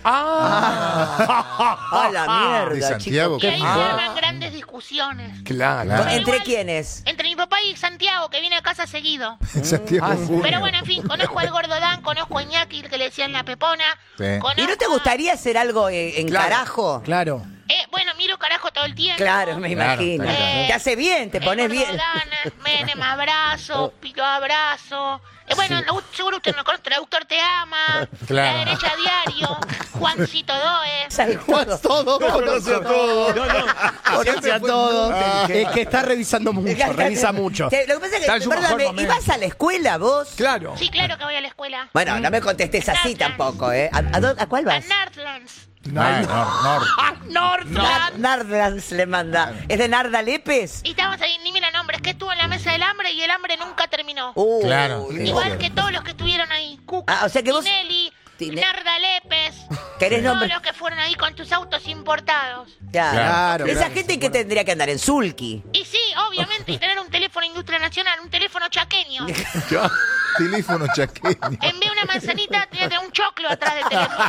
¡A la mierda, De Santiago, chico! Y qué ahí se feo. arman grandes discusiones. Claro. Claro. ¿Entre Igual- quiénes? Entre mi papá y Santiago, que viene a casa seguido. Santiago Ah, sí. Junio. Pero bueno, en fin, conozco al Gordodán, conozco a Iñaki, el que le decían la Pepona. Sí. conozco ¿Y no te a- gustaría hacer algo en, en Claro. carajo? Claro. Eh, bueno, miro carajo todo el tiempo. Claro, me Claro, imagino. está claro. Te hace bien, te El pones bien. Gordodán, Menem, abrazo, Pito, abrazo. Eh, bueno, lo- seguro usted no conoce, Traductor Te Ama, Claro. La Derecha Diario, Juancito Doe. Juan todo, conoce a todo. Conoce a todo. Es que está revisando mucho, revisa mucho. Te- Lo que pasa es Está que, en su mejor perdóname, ¿y momento. vas a la escuela vos? Claro. Sí, claro que voy a la escuela. Bueno, no me contestes así tampoco, ¿eh? ¿A, a dó- a cuál A vas? Nardlands. Ah, no, no. Nordland. Nardlands le manda. ¿Es de Narda Lepes? Y estamos ahí, ni mira nombres, que estuvo en la mesa del hambre y el hambre nunca terminó. Uh, Claro. qué Igual bueno. que todos los que estuvieron ahí. Cuca, Ah, o sea que vos- Tinelli, Tine- Narda Lepes. ¿Querés todos nombre? los que fueron ahí con tus autos importados. Claro. Claro, Esa claro. gente que tendría que andar en Sulky. Y sí, obviamente, y tener un teléfono Industria Nacional, un teléfono chaqueño. Teléfono chaqueño. En vez de una manzanita, tenía que tener un choclo atrás del teléfono.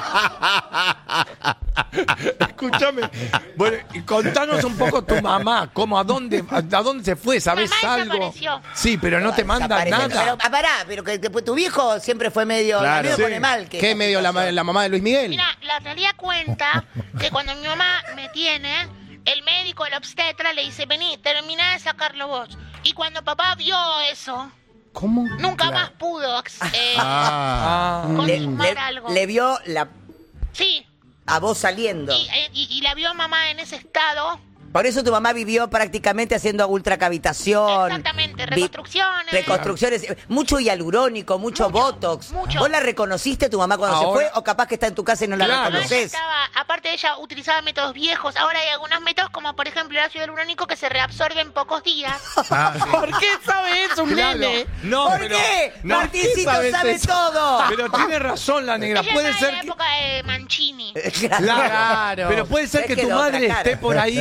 Escúchame. Bueno, y contanos un poco tu mamá, cómo, a dónde, a, a dónde se fue, ¿sabés Mamá algo? desapareció. Sí, pero no te manda Desaparece. nada. Pero, ah, pará, pero que, que tu viejo siempre fue medio... Claro. a mí me Sí. pone mal. Que ¿Qué medio la, ma- la mamá de Luis Miguel? Mira, la realidad cuenta que cuando mi mamá me tiene, el médico, el obstetra, le dice, vení, terminá de sacarlo vos. Y cuando papá vio eso, ¿Cómo? nunca más pudo eh, Ah. Ah, le, consumar le- algo. le vio la, Sí, a vos saliendo. y, eh, y- y la vio a mamá en ese estado. Por eso tu mamá vivió prácticamente haciendo ultracavitación. Exactamente, vi- reconstrucciones. Reconstrucciones, mucho hialurónico, mucho, Mucho, botox. mucho. ¿Vos la reconociste a tu mamá cuando Ahora- se fue o capaz que está en tu casa y no la Claro. Mamá ya reconoces? estaba, aparte de ella utilizaba métodos viejos, ahora hay algunos métodos como por ejemplo el ácido hialurónico que se reabsorbe en pocos días. Ah, sí. ¿Por qué sabe eso un claro. nene? No, ¿Por pero, qué? no, Martincito sabes sabe eso? todo. pero tiene razón la negra. Ella Puede está en ser la que. época de Mancini. Claro, Claro. pero puede ser Es que que tu de otra madre cara. esté por ahí y no la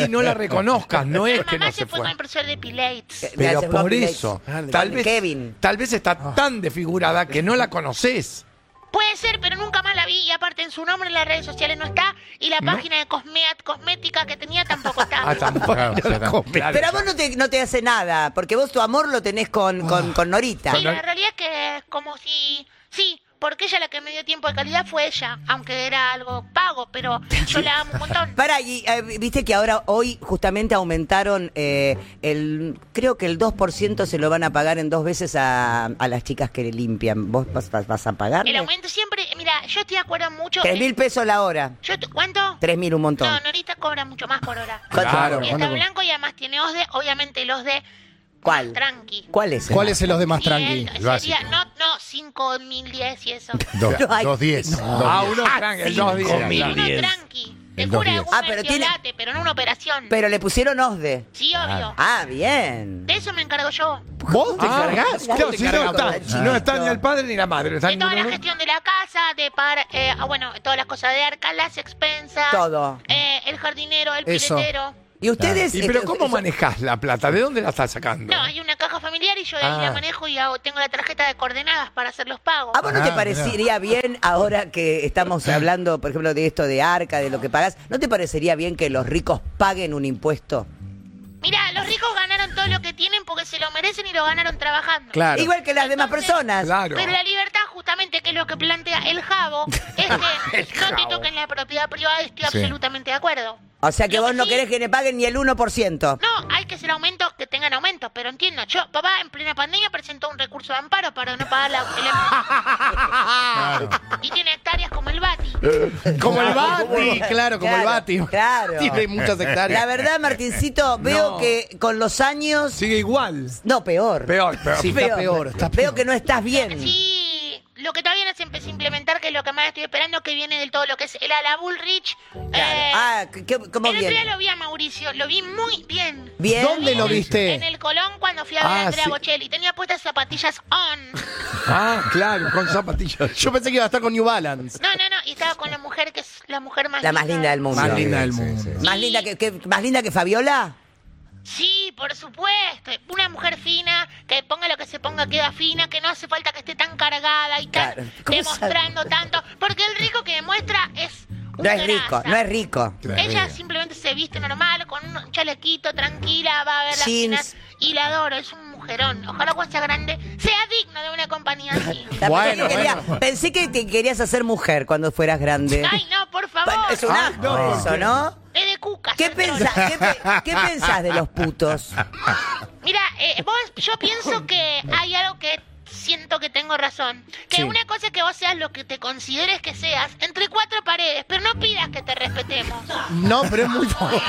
reconozcas, no es Mi que mamá no se se fue con el fue. profesor de Pilates. Eh, Pero Gracias, por Rocky eso, Lex. tal vez, Kevin. tal vez está tan desfigurada que no la conoces. Puede ser, pero nunca más la vi. Y aparte, en su nombre en las redes sociales no está. Y la página de Cosmeat, cosmética que tenía tampoco está. Ah, tampoco. Claro, o sea, tam- Claro. Pero a vos no te, no te hace nada, porque vos tu amor lo tenés con, con, con Norita. Sí, la realidad es que es como si... Sí, porque ella la que me dio tiempo de calidad fue ella. Aunque era algo pago, pero yo la amo un montón. Para, y eh, viste que ahora, hoy, justamente aumentaron eh, el, creo que el dos por ciento se lo van a pagar en dos veces a, a las chicas que limpian. ¿Vos vas, vas- vas a pagar? El aumento siempre... Mira, yo estoy de acuerdo mucho... Tres en- mil pesos la hora. Yo t- ¿Cuánto? Tres mil, un montón. No, Norita cobra mucho más por hora. Claro. Y está blanco y además tiene O S D E, obviamente el O S D E ¿Cuál? más tranqui. ¿Cuál es? ¿Cuál es el los demás Y tranqui? él El básico. sería, no, no, cinco mil diez y eso. Dos, No hay- dos diez. Ah, dos uno tranqui, el dos días. Y claro. uno tranqui. Te El cura dos diez. un Ah, pero tiene- mertiolate, pero no una operación. Pero le pusieron O S D E. Sí, obvio. Ah, bien. De eso me encargo yo. ¿Vos te Ah, encargás? claro, ¿Te si no encargás está, vos? no está ni el padre ni la madre. Está De toda la ninguno. gestión de la casa, de pagar, eh, ah, bueno, todas las cosas de arca, las expensas. Todo. eh, el jardinero, el Eso. piletero. ¿Y ustedes? ¿Y pero eh, cómo eso- manejás la plata? ¿De dónde la estás sacando? No, hay una caja familiar y yo de ahí Ah. la manejo y hago, tengo la tarjeta de coordenadas para hacer los pagos. ¿A vos no te Ah, parecería bien, ahora que estamos hablando, por ejemplo, de esto de Arca, de lo que pagás, ¿no te parecería bien que los ricos paguen un impuesto? Mira, los ricos ganaron todo lo que tienen porque se lo merecen y lo ganaron trabajando. Claro. Igual que las demás Entonces, personas. Claro. Pero la libertad, justamente, que es lo que plantea el Jabo, es que no te toquen la propiedad privada, estoy Sí. absolutamente de acuerdo. O sea que Lo vos que no sí- querés que le paguen ni el uno por ciento. No, hay que hacer aumentos, que tengan aumentos, pero entiendo. Yo, papá, en plena pandemia presentó un recurso de amparo para no pagar la... el- y tiene hectáreas como el Bati. Como el Bati, claro, como el Claro, Bati. claro. Tiene muchas hectáreas. La verdad, Martincito, veo No. que con los años... Sigue igual. No, peor. Peor, peor. Sí, está peor, está Veo peor. que no estás bien. Sí, lo que todavía no se empezó a implementar, que es lo que más estoy esperando, que viene del todo lo que es el Ala Bullrich. Eh, Ah, ¿qué- qué- ¿cómo el otro bien? día lo vi a Mauricio, lo vi muy bien. Bien. ¿Dónde lo En viste? el Colón cuando fui a ver Ah, a Andrea sí. Bocelli. Tenía puestas zapatillas on. Ah, claro, con zapatillas. Yo pensé que iba a estar con New Balance. No, no, no. Y estaba con la mujer que es la mujer más La más linda del mundo. Más linda Sí, del sí, mundo. sí. ¿Más linda que, que- más linda que Fabiola? Sí, por supuesto. Una mujer fina, que ponga lo que se ponga, queda fina, que no hace falta que esté tan cargada y tan Claro. ¿Cómo demostrando tanto. Porque el rico que demuestra es un No es rico, grasa. no es rico. Ella simplemente se viste normal, con un chalequito, tranquila, va a ver las Jeans. finas y la adoro, es un mujerón. Ojalá cuando sea grande sea digno de una compañía así. La Bueno, pensé, que quería- bueno. pensé que te querías hacer mujer cuando fueras grande. Ay, no, por favor. Es un asco eso, ¿no? Es de cuca. ¿Qué ser troll. pensás, qué, pe- qué pensás de los putos? Mira, eh, vos, yo pienso que hay algo que siento que tengo razón. Que Sí. una cosa es que vos seas lo que te consideres que seas, entre cuatro paredes, pero no pidas que te respetemos. No, pero es muy...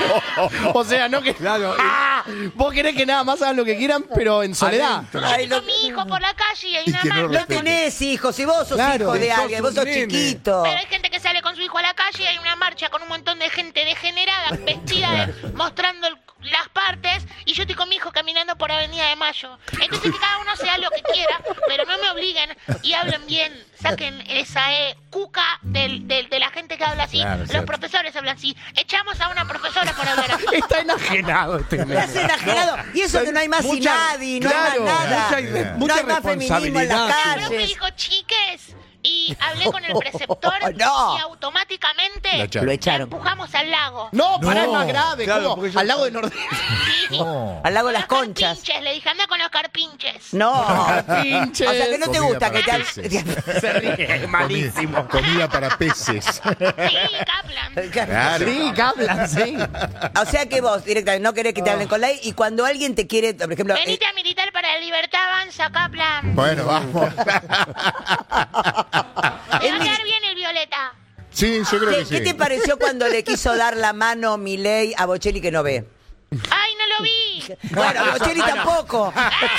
O sea, no que... Claro. ¡Ah! Vos querés que nada más hagan lo que quieran, pero en soledad. Adentro. Ay, Yo lo- con mi hijo por la calle y hay Y una que no marcha. No tenés hijos, si vos sos Claro, hijo de sos alguien, vos un sos nene. chiquito. Pero hay gente que sale con su hijo a la calle y hay una marcha con un montón de gente degenerada, vestida, de- mostrando el- las partes, y yo estoy con mi hijo caminando por Avenida de Mayo. Entonces que cada uno sea lo que quiera, pero no me obliguen y hablen bien. Saquen esa eh, cuca del, del- de la gente que habla así. Claro, Los cierto. profesores hablan así. Echamos a una profesora por hablar así. Está enajenado este nene. Estás enajenado. Y eso que no hay más Mucha- Inadi, no claro, hay más nada. mucha irre- no mucha hay más feminismo en las responsabilidad. Creo que calles. dijo chiques y hablé con el preceptor No. y automáticamente La echaron. Lo la echaron. empujamos al lago. No, pará, No. es más grave. Claro, ¿Cómo? porque yo- Al lago de Nordeste. Sí. No. Al lago de Con las conchas. carpinches, le dije, anda con los carpinches. No. Pinches. O sea que no te Comida gusta que para te... peces. Se ríe, malísimo. Comida, comida para peces. Sí, Kaplan. Claro. Sí, hablan, sí. O sea que vos directamente no querés que te hablen con la I, y cuando alguien te quiere, por ejemplo... eh, Venite a militar para la libertad, avanza, Kaplan. Bueno, vamos. Te va a quedar bien el violeta. Sí, yo creo ¿qué, que sí. qué te pareció cuando le quiso dar la mano Milei a Bocelli que no ve? Ay, no lo vi. Bueno, a Bocelli tampoco.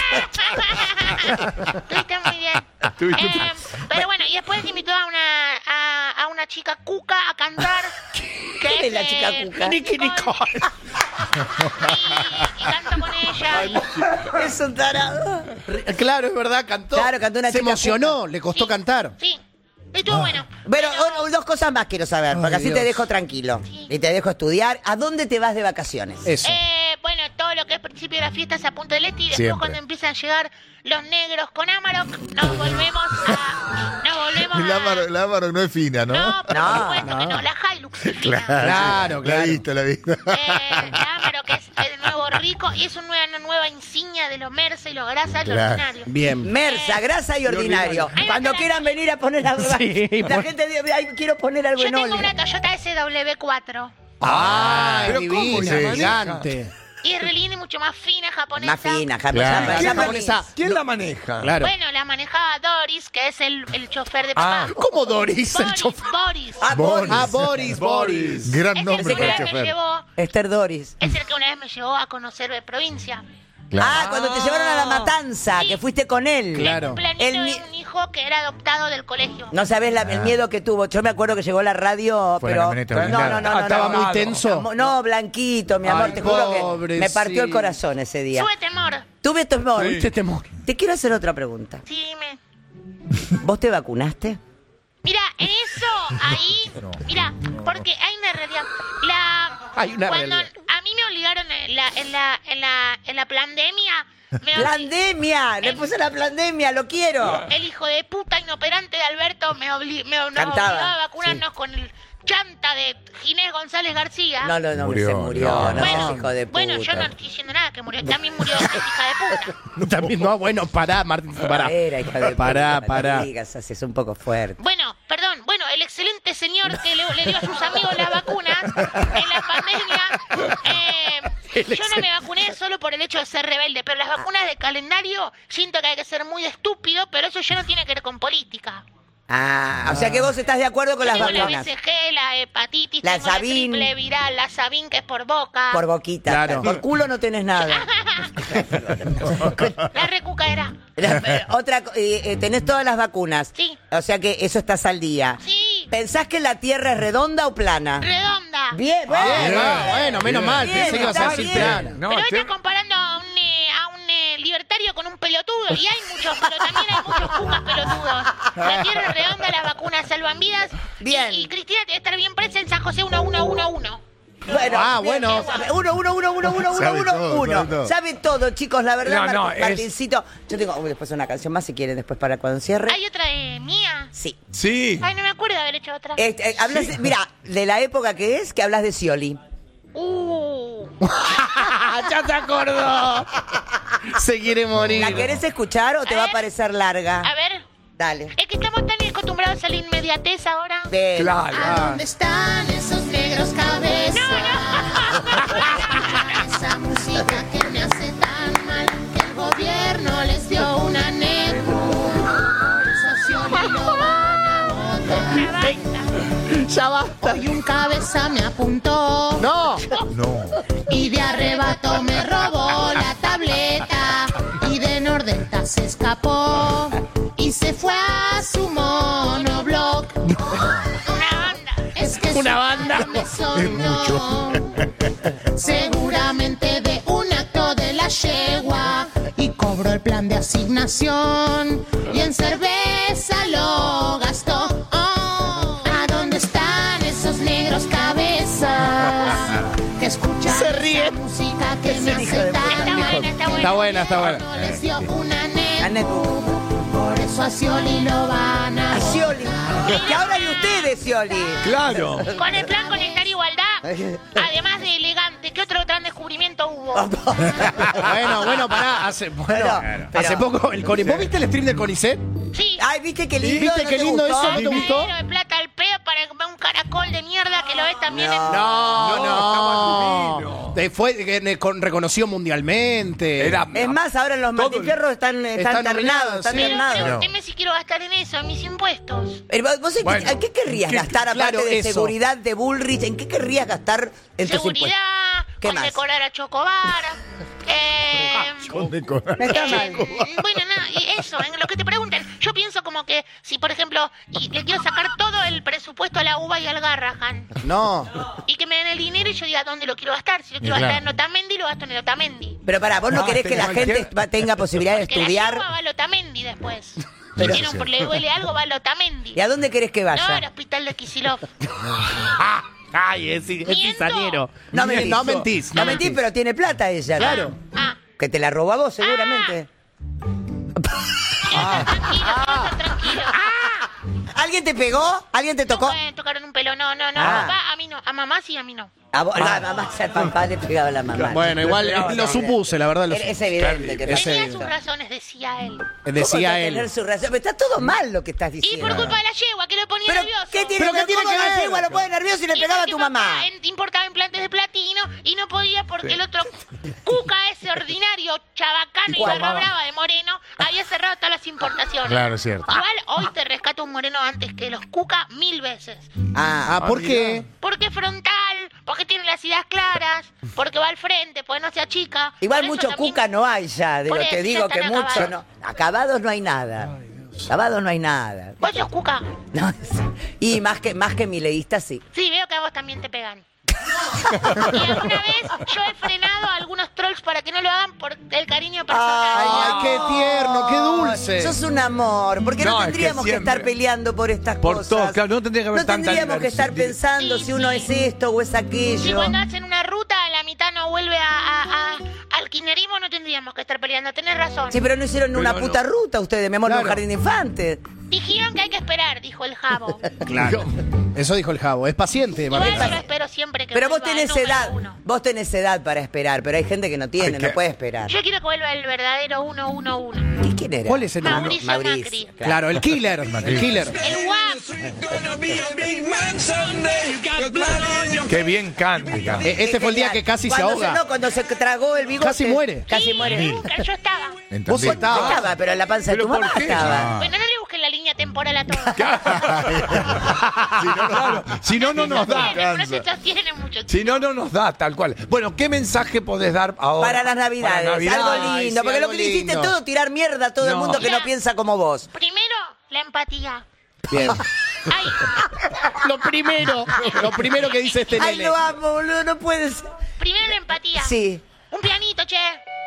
Estuviste muy bien. Eh, pero bueno, y después invitó a una, a, a una chica cuca a cantar. Que ¿Quién es la chica eh, cuca? Nicky Nicole. Y, y canto con ella. y- Es un tarado. Claro, es verdad, cantó. Claro, cantó una Se chica emocionó, le costó Sí, cantar. Sí. Estuvo bueno. Bueno, o- o dos cosas más quiero saber, porque Ay, así te Dios. dejo tranquilo. Sí. Y te dejo estudiar. ¿A dónde te vas de vacaciones? Eso. Eh, bueno, todo lo que es principio de la fiesta es a Punta del Este y después Siempre. cuando empiezan a llegar los negros con Amarok, nos volvemos a... Nos volvemos El a... Amarok, el Amarok no es fina, ¿no? No, por No, supuesto que no. no, la Hilux es fina. Claro, La claro. he visto, la he visto. Eh, la Amarok es el nuevo rico y es una nueva, una nueva insignia de los Merce y los grasas Claro. ordinarios. Bien. Mersa, grasa y ordinario. Ahí va Cuando la- quieran venir a poner algo. Sí, la por- gente dice, "Ay, quiero poner algo Yo en tengo óleo". una Toyota S W cuatro. Ay, pero ¿cómo divina, se maneja? gigante. Y es re linda y mucho más fina, japonesa. Más fina, Claro. japonesa. ¿Quién, japonesa. la, ¿Quién la maneja? Claro. Bueno, la manejaba Doris, que es el, el chofer de papá. Ah, ¿Cómo Doris, el Boris, chofer? Boris. Ah, Boris. Ah, Boris, Boris. Gran Es el nombre que para una el vez me chofer. llevó, Esther Doris. es el que una vez me llevó a conocer de provincia. Ah, cuando te llevaron a la matanza, Sí. que fuiste con él. Claro. Un planito El de ni- un hijo que era adoptado del colegio. No sabés la- el miedo que tuvo. Yo me acuerdo que llegó la radio, Fue la pero. camioneta No, blindada. no, no, no. Ah, estaba no, muy no. tenso. No, blanquito, mi amor. Ay, te juro que me pobrecito. partió el corazón ese día. Sube temor. Tuve temor. ¿Tuviste temor? Te quiero hacer otra pregunta. Sí, dime. ¿Vos te vacunaste? Mira, en eso, ahí, mira, porque hay una realidad. La, Hay una cuando realidad. a mí me obligaron en la, en la, en la, en la pandemia, me obli- ¡Plandemia! Le puse la plandemia, lo quiero. el hijo de puta inoperante de Alberto me, obli- me nos Cantaba, obligaba a vacunarnos con el chanta de Ginés González García. No, no, no, Murió, se murió. no. No, bueno, hijo de puta. bueno, yo no estoy diciendo nada que murió. También murió esa hija de puta. También, no, bueno, pará, Martín, pará. Era, hija de Pará, puta, pará. No me digas, así, es un poco fuerte. Bueno, perdón, bueno, el excelente señor que le, le dio a sus amigos las vacunas en la pandemia, eh, yo no me vacuné solo por el hecho de ser rebelde, pero las vacunas de calendario siento que hay que ser muy estúpido, pero eso ya no tiene que ver con política. Ah, o sea que vos estás de acuerdo con Yo las tengo la vacunas. B C G, la hepatitis, La tengo Sabin. la triple viral, la Sabin que es por boca, Por boquita. Claro. Por culo no tenés nada. la recucaera. La- Otra, co- eh, eh, tenés todas las vacunas. Sí. O sea que eso estás al día. Sí, ¿Pensás que la Tierra es redonda o plana? redonda. Bien, bueno. Bien, ah, bueno, menos mal, Bien, pensé que ibas a está decir bien. plana. No, pero hoy te- estás comparando a un, eh, a un eh, libertario con un pelotudo. Y hay muchos, pero también hay muchos cucas pelotudos. La tierra es redonda, las vacunas salvan vidas. Bien. Y, y Cristina tiene que estar bien presa en San José uno uno uno uno. Bueno, Ah, bien, bueno. bien. Uno, uno, uno, uno, uno, uno, Sabe uno, todo, uno. sabe todo. Sabe todo, chicos, la verdad, No, no, Martín- es- Martincito. Yo tengo uy, después una canción más si quieren, después para cuando cierre. Hay otra de mía. Sí. Sí. Ay, no me acuerdo de haber hecho otra. Este, eh, hablas de- mira, de la época que es, que hablas de Scioli. Uh. ¡Ya te acordó! Se quiere morir. ¿La querés escuchar o te A va a ver. parecer larga? A ver. Dale. Es que estamos tan acostumbrados a la inmediatez ahora. Bien. Claro. ¿Dónde están esos negros cabezas? Esa música que me hace tan mal que el gobierno les dio una negra. Por eso Scioli lo van a votar. Ya basta. Hoy un cabeza me apuntó No. No. y de arrebato me robó la tableta y de Nordenta se escapó y se fue a su monobloc. Una banda. Es que Una su banda. cara me sonó. Seguramente de un acto de la yegua y cobró el plan de asignación y en cerveza lo gastó. Oh, ¿a dónde están esos negros cabezas que escuchan Se ríe. esa música que me hijo de hace tan puta. mal? Está buena, está buena. No les dio una A negra. Netu. Por eso a Scioli lo van a A Scioli. Que ahora de ustedes, Scioli. Claro. con el plan conectar igualdad, además de elegante, ¿qué otro gran descubrimiento hubo? Bueno, bueno, pará. Hace, bueno, Pero- pero- hace poco el CONICET. ¿Vos viste el stream del CONICET? Sí. Ay, ¿viste qué lindo? ¿Viste ¿No qué te lindo gustó? eso? ¿No te Un gustó? dinero de plata al pedo para comprar un caracol de mierda que lo ves también en... No, No, no. estaba divino. De- Fue que- con- reconocido mundialmente. Era- Es más, ahora los Todo- Martifierros están, están, Están terminados, nominados, están sí. Pero terminados. pregúnteme si quiero gastar en eso, en mis impuestos. Pero vos, vos en qué- Bueno, ¿en qué querrías que- gastar aparte claro, de eso. seguridad de Bullrich? ¿En qué querrías gastar en tus impuestos? Seguridad, ¿Qué más? condecorar a Chocobar. eh, Condecorar. No está eh, mal. bueno, nada, y eso, en lo que te pregunten. Yo pienso como que si, por ejemplo, y le quiero sacar todo el presupuesto a la uva y al Garrahan, No. y que me den el dinero y yo diga dónde lo quiero gastar. Si lo quiero claro. gastar en Otamendi, lo gasto en el Otamendi. Pero pará, vos no No, querés te que la cualquier- gente va- tenga posibilidad de Que la estudiar. yegua va al Otamendi después. Si tiene un, le duele algo, va al Otamendi. ¿Y a dónde querés que No, vaya? al hospital de Kicillof. Ay, es, es ¿Miento? cizañero. No mentís. No mentís. No mentís, pero tiene plata ella. Claro. Ah, Que te la robó a vos, seguramente. quédate tranquilo, quédate tranquilo. ¿Alguien te pegó? ¿Alguien te tocó? No pueden tocar en un pelo, no, no, no. Ah. Papá, a mí no. A mamá sí, a mí no. A vos, la mamá, al papá le pegaba a la mamá. Bueno, igual No, lo no, supuse, la verdad. Lo Es, supuse. es evidente que no. Es Tenía evidente. sus razones, decía él. Decía ¿Cómo él. tener su razón? Pero está todo mal lo que estás Y diciendo. por culpa de la yegua, que lo ponía ¿Pero nervioso. qué tiene, ¿Pero que, qué tiene cómo que la ver? yegua lo pone nervioso y le Y pegaba a porque tu papá mamá? en- importaba implantes de platino y no podía porque el otro cuca ese ordinario, chabacano y cuál? barra brava de Moreno había cerrado todas las importaciones. Claro, es cierto. Igual hoy te rescato un Moreno antes que los cuca mil veces. Ah, Ah, ¿por qué? Porque es frontal, porque tiene las ideas claras, porque va al frente, porque no se achica. igual Por eso mucho también- cuca no hay ya, de Por lo eso te ya digo que están mucho acabados. no. Acabados no hay nada. Acabados no hay nada. ¿Vos sos cuca? No, es- y más que más que mileísta sí. Sí, veo que a vos también te pegan. Y alguna vez yo he frenado a algunos trolls para que no lo hagan por el cariño personal. Ay, qué tierno, qué dulce. Sos un amor, porque no, No, es que tendríamos que, siempre. estar peleando por estas Por cosas. todo, claro, no tendría que haber No tanta tendríamos que estar diversidad. pensando Sí, si uno sí. es esto o es Si aquello. cuando hacen una ruta a la mitad no vuelve a, a- a- al kirchnerismo, no tendríamos que estar peleando. Tenés razón. Sí, pero no hicieron Pero una no. puta ruta ustedes, me mola un Claro. jardín de infantes. Dijeron que hay que esperar, dijo el Jabo. Claro. Eso dijo el Jabo. Es paciente, Igual Margarita. yo lo espero siempre que Pero vos vuelva el tenés número edad, uno. vos tenés edad para esperar, pero hay gente que no tiene, Hay que- no puede esperar. Yo quiero que vuelva el verdadero uno uno uno. ¿Y quién era? ¿Cuál es el nombre? Mauricio, Mauricio. Macri. Claro, el killer. El killer. El guapo. Qué bien canta. Eh, Este fue el día que casi se Cuando ahoga. no, cuando se tragó el bigote. Casi muere. Casi Sí, muere. nunca, yo estaba. En Vos Tandil. estabas. Estaba, pero en la panza de ¿Pero tu mamá por qué? estaba. Bueno, no le busquen la línea temporal a todos. Si no, claro, si no, no nos da. No se sostiene mucho. Si no, no nos da, tal cual. Bueno, ¿qué mensaje podés dar ahora? Para las navidades, Para Navidad. algo lindo, Ay, sí, porque lo algo que le hiciste lindo. todo tirar mierda a todo el No. mundo que no Mira. piensa como vos. Primero, la empatía. Bien. Ay, Lo primero, lo primero que dice este Ay, nene. lo amo, boludo, no puede ser. primero la empatía. Sí. Un pianito, che.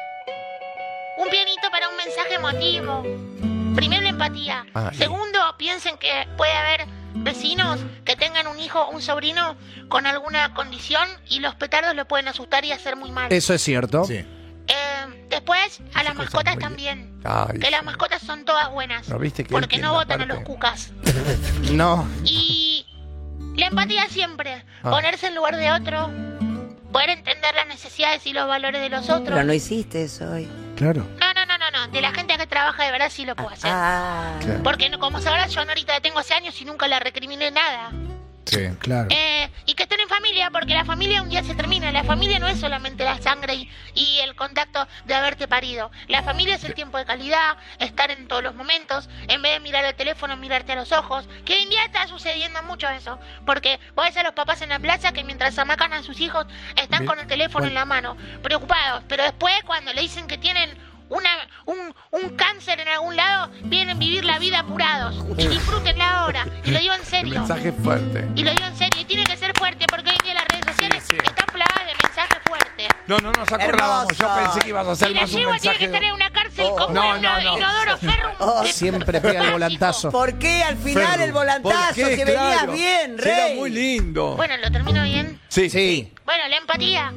Un pianito para un mensaje emotivo. Primero la empatía. Ah, sí. Segundo, piensen que puede haber vecinos que tengan un hijo, un sobrino con alguna condición y los petardos lo pueden asustar y hacer muy mal. Eso es cierto. Sí. Eh, después, a las cosas mascotas muy también. Ay, Que las sí. mascotas son todas buenas. ¿No viste que él porque tiene no una votan a parte? los cucas. No. Y la empatía siempre. Ah. Ponerse en lugar de otro. Poder entender las necesidades y los valores de los otros. Pero no hiciste eso hoy. Claro. No, no, no, no, no. De la gente que trabaja de verdad sí lo puedo hacer. Ah. Claro. Porque no- como sabrás, yo a Norita la tengo hace años y nunca la recriminé nada. Sí. Claro. Eh, y que estén en familia, porque la familia un día se termina. La familia no es solamente la sangre y, y el contacto de haberte parido. La familia es el tiempo de calidad, estar en todos los momentos, en vez de mirar el teléfono, mirarte a los ojos. Que hoy en día está sucediendo mucho eso. Porque vos ves a los papás en la plaza que mientras amacan a sus hijos están Bien. con el teléfono en la mano, preocupados. Pero después, cuando le dicen que tienen una, un, un cáncer en algún lado, vienen a vivir la vida apurados. Y disfrútenla ahora. Y lo digo en El serio. mensaje fuerte. Y lo digo en serio, y tiene que ser fuerte porque hoy en día las redes sociales Sí, sí. están plagadas de mensajes fuertes. No, no nos acordábamos. Yo Hermoso. pensé que ibas a hacer Y la más un yegua tiene mensaje. que estar en una cárcel Oh. como No, en no, una no. inodoro ferrum. Oh, de- siempre pega el plástico. volantazo. ¿Por qué al final Ferru. el volantazo? ¿Por qué? Si venías Claro. bien, Será rey. muy lindo. Bueno, ¿lo termino bien? Sí. Sí. Bueno, la empatía.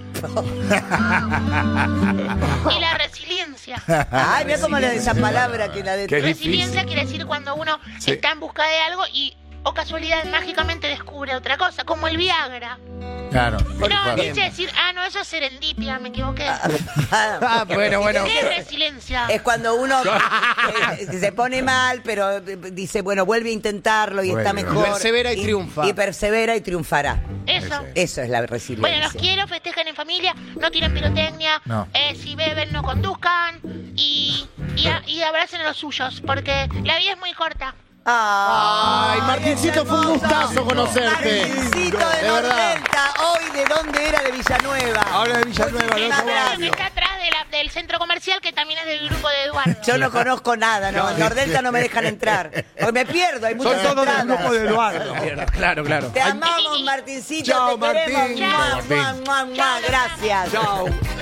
Y la resiliencia. Ay, mira cómo le esa palabra que la de. Qué difícil. Resiliencia quiere decir cuando uno Sí. está en busca de algo y, o casualidad, mágicamente descubre otra cosa, como el Viagra. Claro. No, dice decir, ah, no, eso es serendipia, me equivoqué. Ah, bueno, bueno. ¿Qué es resiliencia? Es cuando uno eh, se pone mal, pero eh, dice, bueno, vuelve a intentarlo y está Vuelve. mejor. Persevera y triunfa. Y persevera y triunfará. Eso. Eso es la resiliencia. Bueno, los quiero, festejen en familia, no tiren pirotecnia, No. eh, si beben no conduzcan y, y, a- y abracen a los suyos, porque la vida es muy corta. Ay, Martincito, fue un gustazo conocerte. Martincito de De verdad. Nordelta, hoy de dónde era, de Villanueva. Ahora de Villanueva, no Muchísimas somos Que gracias. está atrás de la- del centro comercial, que también es del grupo de Eduardo. Yo no conozco nada, no. En Nordelta no me dejan entrar. Hoy me pierdo, hay muchas Son todos del entradas. grupo de Eduardo. Claro, claro. Te amamos, Martincito. Chao, te queremos. Martín. Mua, Chao, Martín. mua, mua, mua. Gracias. Chao.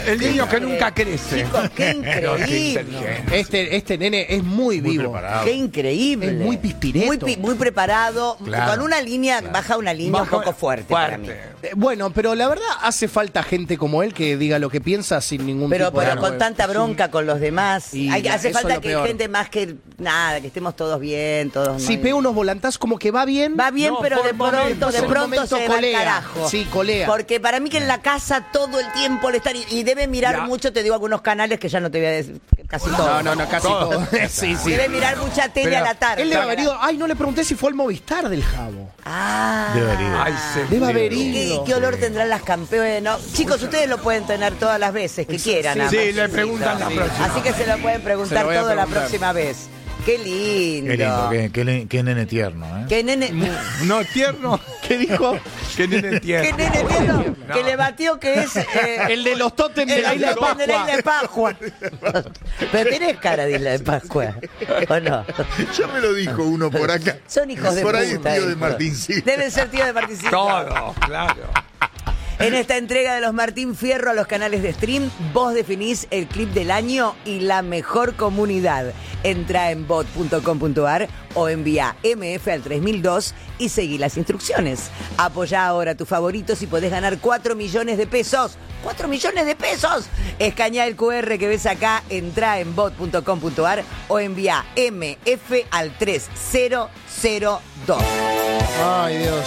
El niño que nunca crece. Chicos, qué No, qué increíble. inteligente. Este, este nene es muy Muy vivo. preparado. Qué increíble. Es muy pispireto. Muy, pi- muy preparado. Claro, con una línea, claro. baja una línea Baja- un poco fuerte, para mí. Eh, Bueno, pero la verdad hace falta gente como él que diga lo que piensa sin ningún Pero, tipo de... pero con tanta bronca con los demás. Y Hay- la- hace eso es falta lo que peor. gente más que nada, que estemos todos bien, todos. Si no- pega unos volantazos como que va bien... Va bien, No, pero por de pronto, momentos, de por pronto momento se va al colea. carajo. Sí, colea. Porque para mí que en la casa todo el tiempo le están... Y, y debe mirar Ya. mucho, te digo, algunos canales que ya no te voy a decir, casi todo. No, no, no, casi Todo. todo. sí, sí. Debe mirar mucha tele Pero a la tarde. Él debe haber ido... Ay, no le pregunté si fue el Movistar del Jabo. Ah. Debe haber ido. Ay, se Debe haber ¿Y qué, ido. y qué olor tendrán las campeonas? No, chicos, ustedes lo pueden tener todas las veces que quieran. a Sí, Marcelo. le preguntan la próxima. Así que se lo pueden Se preguntar lo voy a todo la preguntar. próxima vez. Qué lindo. Qué lindo, qué, qué le- qué nene tierno, ¿eh? Qué nene, No, tierno. ¿Qué dijo? Que nene tierno. qué nene tierno que le batió que es... eh, El de los tótems de el la isla de tótem de la Pascua. isla de Pascua. Pero tenés cara de isla de Pascua, ¿o no? Ya me lo dijo uno por acá. Son hijos de Por puta. ahí es tío de estos. Martincito. Deben ser tío de Martincito. Todo, claro. En esta entrega de los Martín Fierro a los canales de stream, vos definís el clip del año y la mejor comunidad. Entra en bot punto com punto ar o envía M F al tres mil dos y seguí las instrucciones. Apoyá ahora a tus favoritos y podés ganar cuatro millones de pesos. ¡cuatro millones de pesos! Escañá el cu erre que ves acá, entra en bot punto com punto ar o envía M F al tres mil dos. Ay, Dios.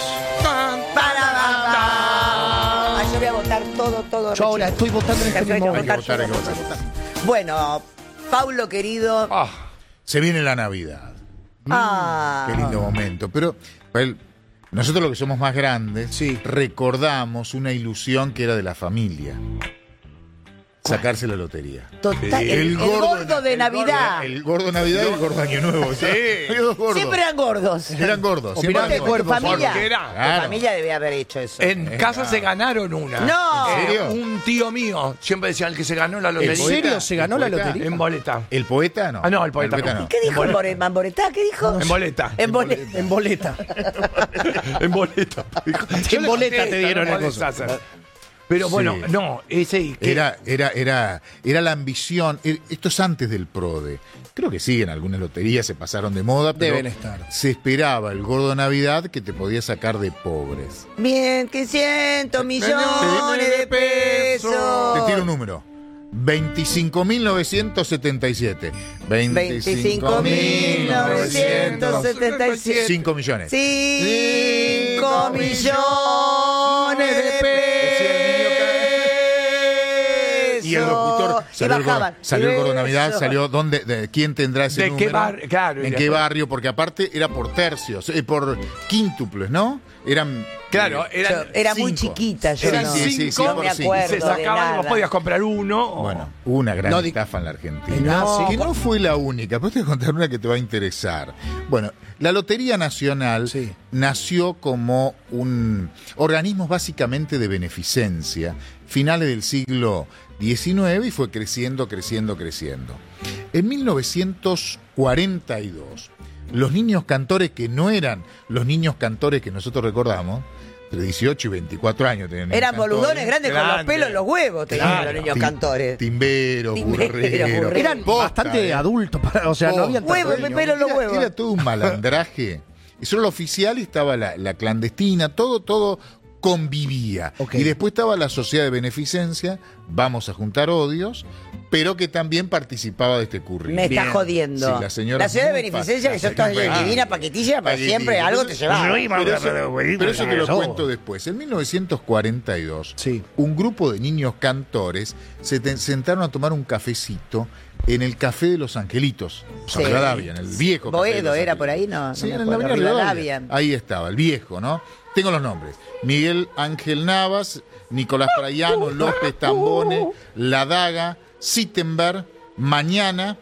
Ay, yo voy a votar todo, todo. Yo ahora estoy votando en este Perfecto, mismo momento. votar Hay que todo. votar, hay que votar. Bueno, Paulo querido. Ah, Se viene la Navidad. Ah. Qué lindo momento. Pero el- nosotros los que somos más grandes Sí. recordamos una ilusión que era de la familia. Sacarse la lotería. Total, el, el gordo, de el Navidad. gordo- El gordo de Navidad y el gordo de Año Nuevo. Sí. Los gordos. Siempre eran gordos. Eran gordos. Opinaban siempre de eran cuerpo, gordos. familia. porque era. Tu Claro. familia debe haber hecho eso. En casa se ganaron una. No. ¿En serio? Un tío mío siempre decía el que se ganó la ¿En lotería. serio se ganó la poeta? lotería? En boleta. ¿El poeta no? Ah, no, el poeta no. no. ¿Qué dijo en Bore- Mamboretá? ¿Qué dijo? En boleta. En boleta. En boleta. En boleta. En boleta te dieron la cosa. Pero bueno, Sí. no, ese que Era, era, era, era la ambición. eh, Esto es antes del PRODE. Creo que sí, en algunas loterías se pasaron de moda, pero Deben estar. se esperaba el gordo de Navidad que te podía sacar de pobres. Bien, que cientos millones de pesos. Te tiro un número. veinticinco mil novecientos setenta y siete. veinticinco mil novecientos setenta y siete. cinco millones. Cinco millones de pesos. Y el locutor Y salió, el, gordo, bajaban. salió el gordo de Navidad, Eso. salió dónde, de, quién tendrá ese ¿De número, qué bar- claro, y en qué después- barrio, porque aparte era por tercios, eh, por quíntuples, ¿no? Eran Claro, eh, eran Yo era muy cinco. chiquita, yo Eran no, sí, sí, sí, no por me cinco. acuerdo se de sacaban, vos nada. podías comprar uno. o- Bueno, hubo una gran No, di- estafa en la Argentina. No, que no fue la única, pero te voy a contar una que te va a interesar. Bueno, la Lotería Nacional Sí. nació como un organismo básicamente de beneficencia, finales del siglo diecinueve, y fue creciendo, creciendo, creciendo. En mil novecientos cuarenta y dos, los niños cantores que no eran los niños cantores que nosotros recordamos, entre dieciocho y veinticuatro años tenían niños Eran cantores. boludones grandes con los Grande. pelos en los huevos, tenían Claro. los niños Tim- cantores. Timberos, Timberos, burreros. burreros. Eran Posta, bastante eh. adultos, para, o sea, no habían tanto Huevos, niños. pelo en los Era- huevos. Era todo un malandraje. Y solo la oficial y estaba la, la clandestina, todo, todo convivía. Ok. Y después estaba la sociedad de beneficencia, vamos a juntar odios, pero que también participaba de este currículum. Me está Bien. jodiendo. Sí, la señora ciudad de muy beneficencia, que fácil. sos toda Ah, divina, paquetilla, pero paquetilla. siempre algo te llevaba. Pero eso, pero eso te lo cuento después. En mil novecientos cuarenta y dos, Sí. un grupo de niños cantores se te- sentaron a tomar un cafecito en el Café de los Angelitos, Sí. Rivadavia, en el viejo Café de Boedo los era por ahí, Angelitos. no, no Sí, me en la acuerdo. avenida Rivadavia. Rivadavia. Ahí estaba, el viejo, ¿no? Tengo los nombres. Miguel Ángel Navas, Nicolás Praiano, López Tambone, La Daga, Sittenberg, Mañana,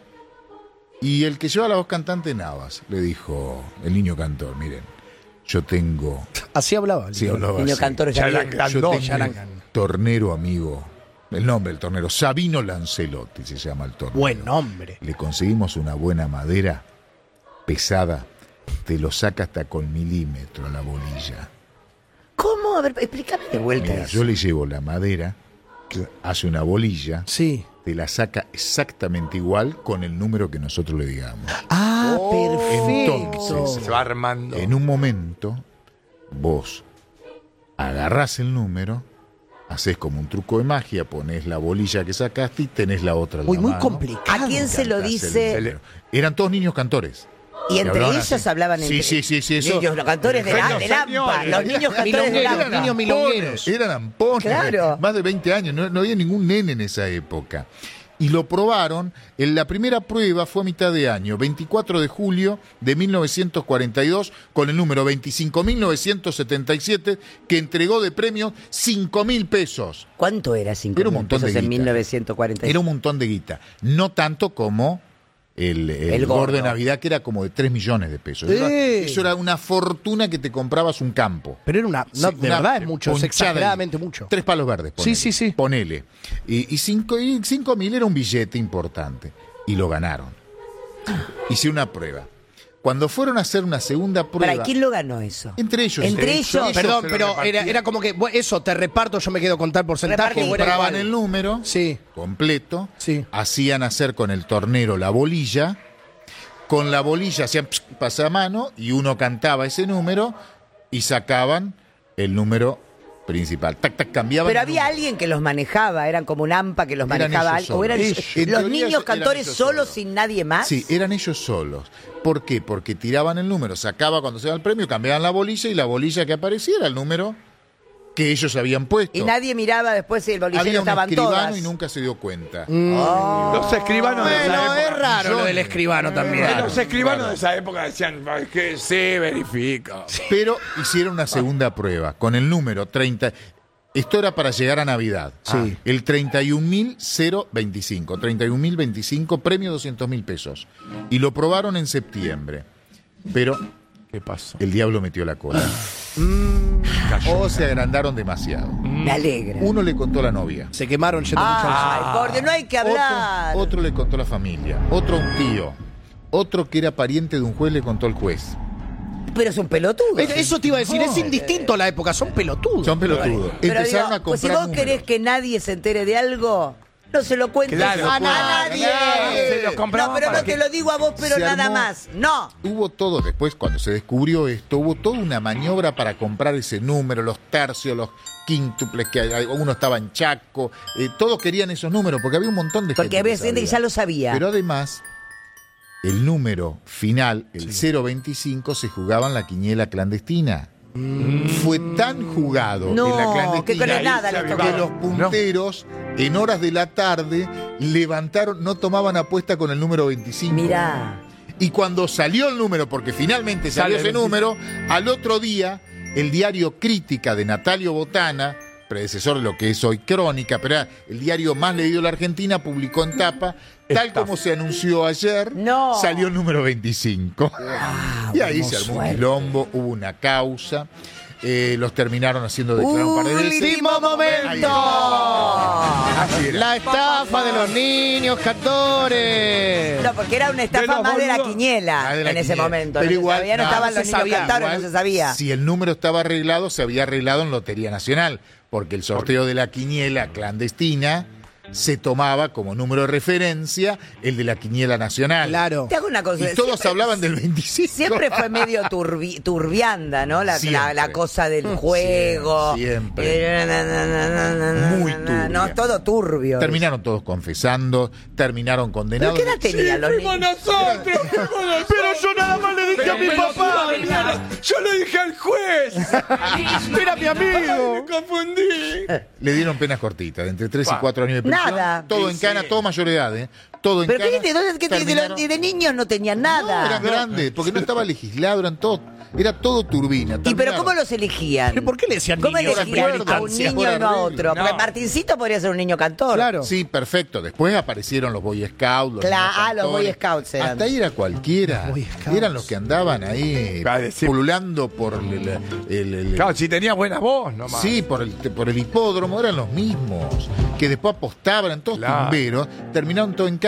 y el que lleva la voz cantante Navas. Le dijo el niño cantor, miren, yo tengo... Así hablaba. el Sí, niño. hablaba Niño así. cantor ya Ya bien. la- Yo Gandón, tengo Yarangan. un tornero amigo, el nombre del tornero, Sabino Lancelotti se llama el tornero. Buen nombre. Le conseguimos una buena madera pesada, te lo saca hasta con milímetro la bolilla. ¿Cómo? A ver, explícame de vuelta Mira, eso. yo le llevo la madera hace una bolilla, Sí. te la saca exactamente igual con el número que nosotros le digamos. Ah, perfecto. Entonces, Se va armando. en un momento, vos agarrás el número, haces como un truco de magia, pones la bolilla que sacaste y tenés la otra en Uy, la muy mano. complicado. ¿A quién se lo Cantás el dice? número. Eran todos niños cantores. Y entre hablaban ellos así. hablaban Sí, entre sí, sí, sí, eso- Niños, los cantores de, la, Los de Lampa. señores. Los niños cantores de Milongueros, Lampa. niños milongueros. Eran ampones. Claro. Más de veinte años. No, no había ningún nene en esa época. Y lo probaron. En la primera prueba fue a mitad de año, veinticuatro de julio de mil novecientos cuarenta y dos, con el número veinticinco mil novecientos setenta y siete, que entregó de premio cinco mil pesos. ¿Cuánto era cinco Era un mil montón de pesos en guita. mil novecientos cuarenta y seis? Era un montón de guita. No tanto como el, el, El gordo gordo. de Navidad, que era como de tres millones de pesos. Eso era, ¡Eh! eso era una fortuna que te comprabas un campo. Pero era una. No, Sí, de una verdad es mucho, es ponchada exageradamente ahí. mucho. Tres palos verdes, ponele. Sí, sí, sí. Ponele. Y, y, cinco, y cinco mil era un billete importante. Y lo ganaron. Hice una prueba. Cuando fueron a hacer una segunda prueba... ¿Para quién lo ganó eso? Entre ellos. Entre ellos. ellos. Perdón, se lo pero repartían. era, era como que bueno, eso, te reparto, yo me quedo con tal porcentaje. Repartí. o era Compraban igual. el número Sí. completo. Sí. Hacían hacer con el tornero la bolilla. Con la bolilla hacían pss, pasamano y uno cantaba ese número y sacaban el número principal. Tac, tac, cambiaban. Pero el había número. alguien que los manejaba, eran como un AMPA que los Eran manejaba. ellos al- o eran solos. En los teoría niños eran cantores ellos solos solos. sin nadie más. Sí, eran ellos solos. ¿Por qué? Porque tiraban el número, sacaba cuando se daba el premio, cambiaban la bolilla y la bolilla que aparecía era el número que ellos habían puesto. Y nadie miraba después si el bolillero Había un estaban escribano todas. y nunca se dio cuenta. Los escribanos de esa Bueno, es época. raro lo Millones. del escribano también. Eh, Los escribanos de esa época decían que se verifica. Pero hicieron una segunda prueba con el número treinta. Esto era para llegar a Navidad. Sí. El treinta y un mil veinticinco. treinta y un mil veinticinco, premio doscientos mil pesos. Y lo probaron en septiembre. Pero ¿Qué pasó? el diablo metió la cola. O se agrandaron demasiado. Me alegra. Uno le contó a la novia. Se quemaron yendo mucho al- Ay, por Dios, no hay que hablar. Otro, otro le contó a la familia. Otro a un tío. Otro que era pariente de un juez le contó al juez. Pero es un pelotudo. Eh, Eso te iba a decir, es indistinto a la época, son pelotudos. Son pelotudos. Pero Empezaron digo, a pues si comprar vos querés números. que nadie se entere de algo, no se lo cuentes Claro, a claro, nadie. claro. Se los No, compraban pero para no que- te lo digo a vos, pero Se nada armó- más. No. Hubo todo, después cuando se descubrió esto, hubo toda una maniobra para comprar ese número, los tercios, los quíntuples, que hay- uno estaba en Chaco, eh, todos querían esos números, porque había un montón de Porque gente había gente que sabía. ya lo sabía. Pero además, el número final, el cero veinticinco, se jugaba en la quiniela clandestina. Fue tan jugado en la No, que clandestina con el nada se les avivaba. que tocó. los punteros en horas de la tarde levantaron, no tomaban apuesta con el número veinticinco. Mirá. Y cuando salió el número, porque finalmente salió Sale ese número, al otro día, el diario Crítica de Natalio Botana, predecesor de lo que es hoy Crónica, pero era el diario más leído de la Argentina, publicó en tapa, tal Estafa. como se anunció ayer, No. salió el número veinticinco. y ahí se armó un suerte. quilombo, hubo una causa, eh, los terminaron haciendo declarar un par de veces. ¡Último Ahí momento! está. Así era. La estafa de los niños cantores. No, porque era una estafa De los más de la boludos. quiniela Ah, de la en ese quiniela. momento. Pero no se igual, sabía, no no, estaban no los se niños sabía. cantores, no Igual, se sabía. Si el número estaba arreglado, se había arreglado en Lotería Nacional, porque el sorteo de la quiniela clandestina se tomaba como número de referencia el de la quiniela nacional. Claro. Te hago una cosa. Y todos siempre- hablaban del veinticinco. Siempre fue medio turbi- turbianda, ¿no? La, la, Siempre. la cosa del juego. Siempre. Eh, na, na, na, na, na, na, Muy na, turbia. No, todo turbio. Terminaron todos confesando, terminaron ¿Pero condenados. qué edad tenían los niños? nosotros! Pero yo nada más le dije a mi papá. Yo lo dije al juez. Era mi amigo. Me confundí. Le dieron penas cortitas, de entre tres y Pa. cuatro años de prisión. Nada. Todo Sí, en cana, sí. todo mayor edad, ¿eh? Todo en ¿Pero cana. qué, de, dónde- qué de, de, terminaron- de- de niños no tenían No, nada? eran grandes, porque no estaba legislado, eran todos, era todo turbina. ¿Y pero Terminaron. cómo los elegían? ¿Pero por qué le decían ¿Cómo niños en elegían primera a un instancia? niño y no a otro? No. Porque Martincito podría ser un niño cantor. Claro. Sí, perfecto. Después aparecieron los Boy Scouts. Los Claro, niños ah, los cantores. Boy Scouts eran. Hasta ahí era cualquiera. Los Boy Scouts. Eran los que andaban ahí Va a decir- pululando por el... el- el- Claro, si tenía buena voz, nomás. Sí, por el, por el hipódromo, eran los mismos. Que después apostaban, todos Claro. tumberos, terminaron todo en cana.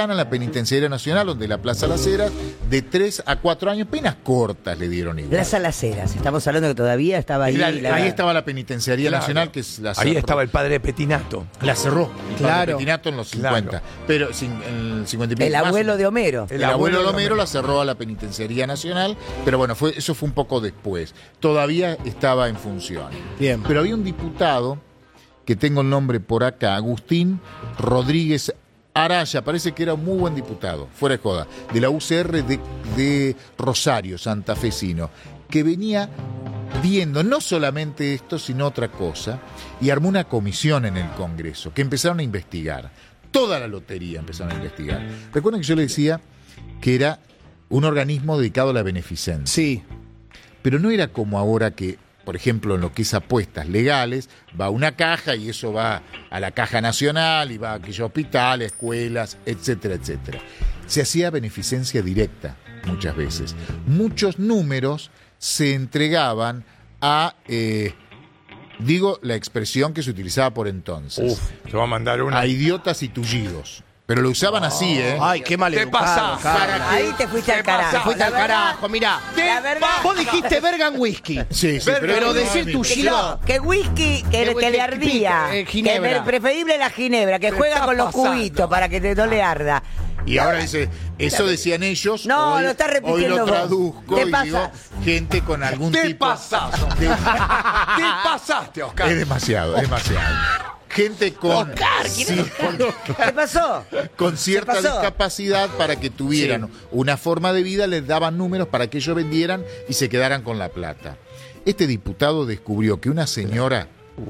cercana a la Penitenciaría Nacional, donde la Plaza Las Heras, de tres a cuatro años, penas cortas le dieron igual. Plaza Las Heras, estamos hablando que todavía estaba ahí. La- la- ahí estaba la Penitenciaría Claro. Nacional, que es la Ahí cerró. estaba el padre Petinato. La cerró. Claro. El Petinato en los Claro. cincuenta. Pero cin- en el cincuenta y pico El más. abuelo de Homero. El, abuelo de Homero la cerró a la Penitenciaría Nacional, pero bueno, fue, eso fue un poco después. Todavía estaba en función. Bien. Pero había un diputado, que tengo el nombre por acá, Agustín Rodríguez Araya, parece que era un muy buen diputado, fuera de joda, de la U C R de, de Rosario, santafesino, que venía viendo no solamente esto, sino otra cosa, y armó una comisión en el Congreso, que empezaron a investigar. Toda la lotería empezaron a investigar. Recuerden que yo le decía que era un organismo dedicado a la beneficencia. Sí. Pero no era como ahora que, por ejemplo, en lo que es apuestas legales, va a una caja y eso va a la Caja Nacional y va a aquellos hospitales, escuelas, etcétera, etcétera. Se hacía beneficencia directa muchas veces. Muchos números se entregaban a, eh, digo la expresión que se utilizaba por entonces, Uf, se va a mandar una. a idiotas y tullidos. Pero lo usaban así, ¿eh? Ay, qué mal ¿Qué pasa? Para Ahí te fuiste al carajo. Te fuiste La al verdad- carajo, mirá. La verdad. Vos dijiste Bergan Whisky. Sí, sí, Pero pero, decir tu Que, Gira. no, que whisky que, Que que whisky le ardía. pica, eh, que ginebra. me- preferible la ginebra, que ¿Qué juega está con los pasando? cubitos para que te, no le arda. Y ahora dice, eso decían ellos. No, hoy, lo estás repitiendo Hoy lo vos. traduzco Te y pasas. digo, gente con algún ¿Qué tipo. pasa? de- ¿Qué pasaste, Oscar? es demasiado, es demasiado. Gente con, sí, con, ¿Qué pasó? con cierta pasó? discapacidad para que tuvieran una forma de vida, les daban números para que ellos vendieran y se quedaran con la plata. Este diputado descubrió que una señora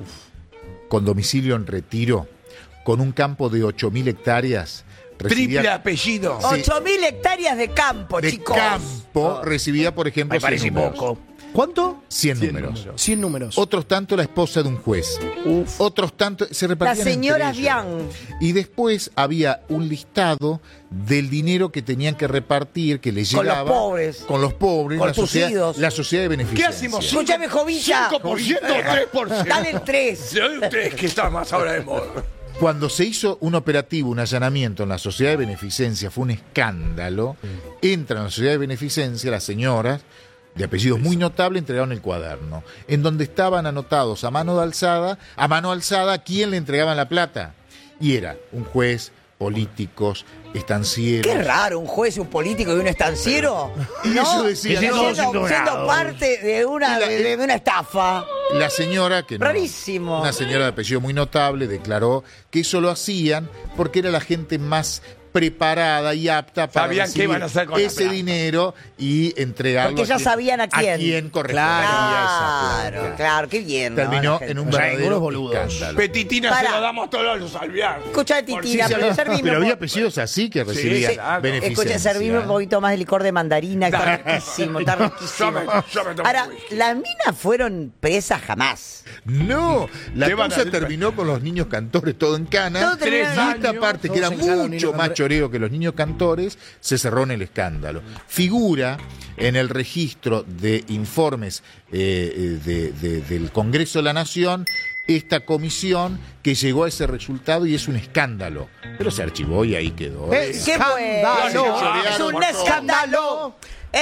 con domicilio en Retiro, con un campo de ocho mil hectáreas, recibía- Triple apellido. Sí. Ocho mil hectáreas de campo, de chicos. campo, recibía, por ejemplo, cien números. ¿Cuánto? cien Cien números. números. cien números. Otros tanto la esposa de un juez. Otros tanto se La repartían señora entre ellos. Bian. Y después había un listado del dinero que tenían que repartir, que les Con los llegaba pobres. con los pobres, Con la tus sociedad, ídolos. la sociedad de ¿Qué beneficencia. hacemos? Escúchame, Jovilla. ¿cinco por ciento o tres por ciento? Dale el tres. ¿Sabe usted que está más ahora de moda? Cuando se hizo un operativo, un allanamiento en la sociedad de beneficencia, fue un escándalo. Entran a la sociedad de beneficencia las señoras de apellidos muy notables, entregaron el cuaderno, en donde estaban anotados a mano de alzada, a mano alzada, quién le entregaban la plata. Y era un juez, políticos, estancieros. Qué raro, un juez, un político y un estanciero. Y ¿no? eso decía, siendo, no, siendo, siendo- parte de una, Y la- de, de una estafa. La señora, que no, Rarísimo. una señora de apellido muy notable, declaró que eso lo hacían porque era la gente más preparada y apta para Sabían qué recibir iban a hacer con la ese plata. dinero y entregarlo Porque ya quien- sabían a quién. a quién correspondía esa Claro, plata. claro, qué bien. ¿no? Terminó La gente. en un O sea, verdadero algunos boludos. escándalo. Petitina Pará. se lo damos todos los Alvear. Escuchá, Titina, pero servime Pero un había po- apellidos así que recibían claro. beneficencia. Escucha, servime un poquito más de licor de mandarina, que está riquísimo, está Yo riquísimo. me- yo me tomo Ahora, whisky. las minas fueron presas jamás. No, la ¿Qué van a cosa hacer? terminó con los niños cantores todo en cana. Todo terminó y en- esta años, parte, que todos era en cana, los mucho niños más cantores. choreo que los niños cantores, se cerró en el escándalo. Figura en el registro de informes eh, eh, de- de- del Congreso de la Nación esta comisión que llegó a ese resultado y es un escándalo. Pero se archivó y ahí quedó. Eh, ¿Qué fue? Escándalo. Es un Por favor. escándalo.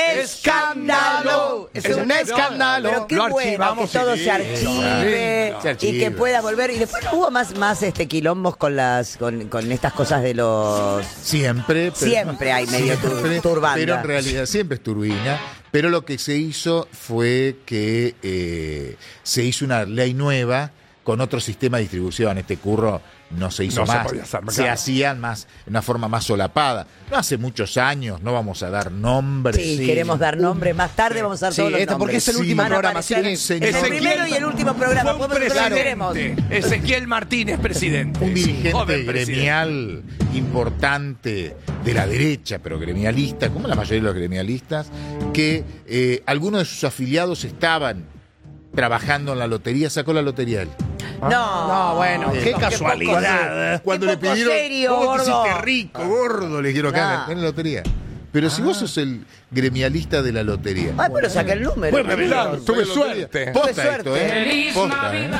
Escándalo. Es un escándalo. Pero qué Lo bueno que archivamos todo y se listo. archive Se y archiva. que pueda volver. Y después no hubo más, más este quilombos con las con, con estas cosas de los. Siempre. pero- Siempre hay medio tur- siempre, turbanda. Pero en realidad siempre es turbina. Pero lo que se hizo fue que eh, se hizo una ley nueva con otro sistema de distribución. Este curro no se hizo No se más. podía hacer, se claro. hacían más, de una forma más solapada. No hace muchos años, no vamos a dar nombres. Sí, queremos dar nombres. Más tarde vamos a dar Sí, todos los este, porque nombres. es el último Van a programa, aparecer así que- en- señor. es el Ezequiel- primero y el último programa. Fue un Podemos hacer lo que queremos. presidente. Ezequiel Martínez, presidente. Un dirigente Joven presidente. gremial importante de la derecha, pero gremialista, como la mayoría de los gremialistas, que eh, algunos de sus afiliados estaban trabajando en la lotería, sacó la lotería él. No, No, bueno, qué poco casualidad. Cuando Qué le poco pidieron, serio, ¿cómo te gordo? hiciste rico, gordo? Le dijeron, No. acá en la lotería. Pero si vos sos el gremialista de la lotería. Ay, pero saca el número. Bueno, querido. claro, tuve suerte. Posta Tuve esto, suerte. ¿eh? Posta, ¿eh?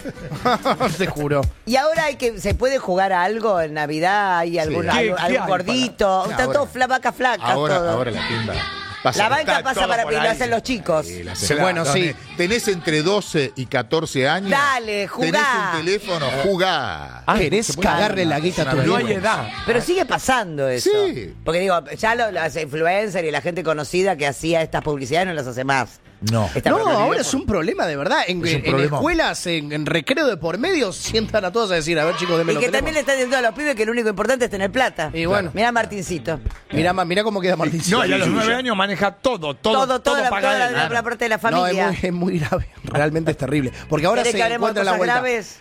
Te juro. Y ahora hay que se puede jugar a algo en Navidad, hay algún, Sí. algo- ¿Qué- algún qué hay gordito, para- están Ahora- todos fla, vacas flacas, Ahora, todo. ahora la timba. pasa. La banca Está pasa todo para por lo ahí. hacen los chicos. Sí, la Se la- Bueno, sí. Tenés entre doce y catorce años. Dale, jugá. Tenés un teléfono, jugá. Ah, ¿Querés se puede- cagarle la guita a tu No No amigo? hay edad. Pero sigue pasando eso. Sí. Porque digo, ya lo- las influencers y la gente conocida que hacía estas publicidades no las hace más. No. Esta No, prioridad ahora por- es un problema de verdad. En, Es un en problema. escuelas, en, en recreo de por medio, sientan a todos a decir, a ver chicos, denme Y los que también le están diciendo a los pibes que lo único importante es tener plata. Y bueno. Mira Martincito. Mirá, ma- mirá cómo queda Martín. No, y a los nueve años maneja todo, todo, Todo, todo, toda la, paga toda él. la- la parte de la No, es familia. muy, es muy grave. Realmente es terrible. Porque ahora ¿Querés se que hablemos de encuentra la cosas vuelta. graves?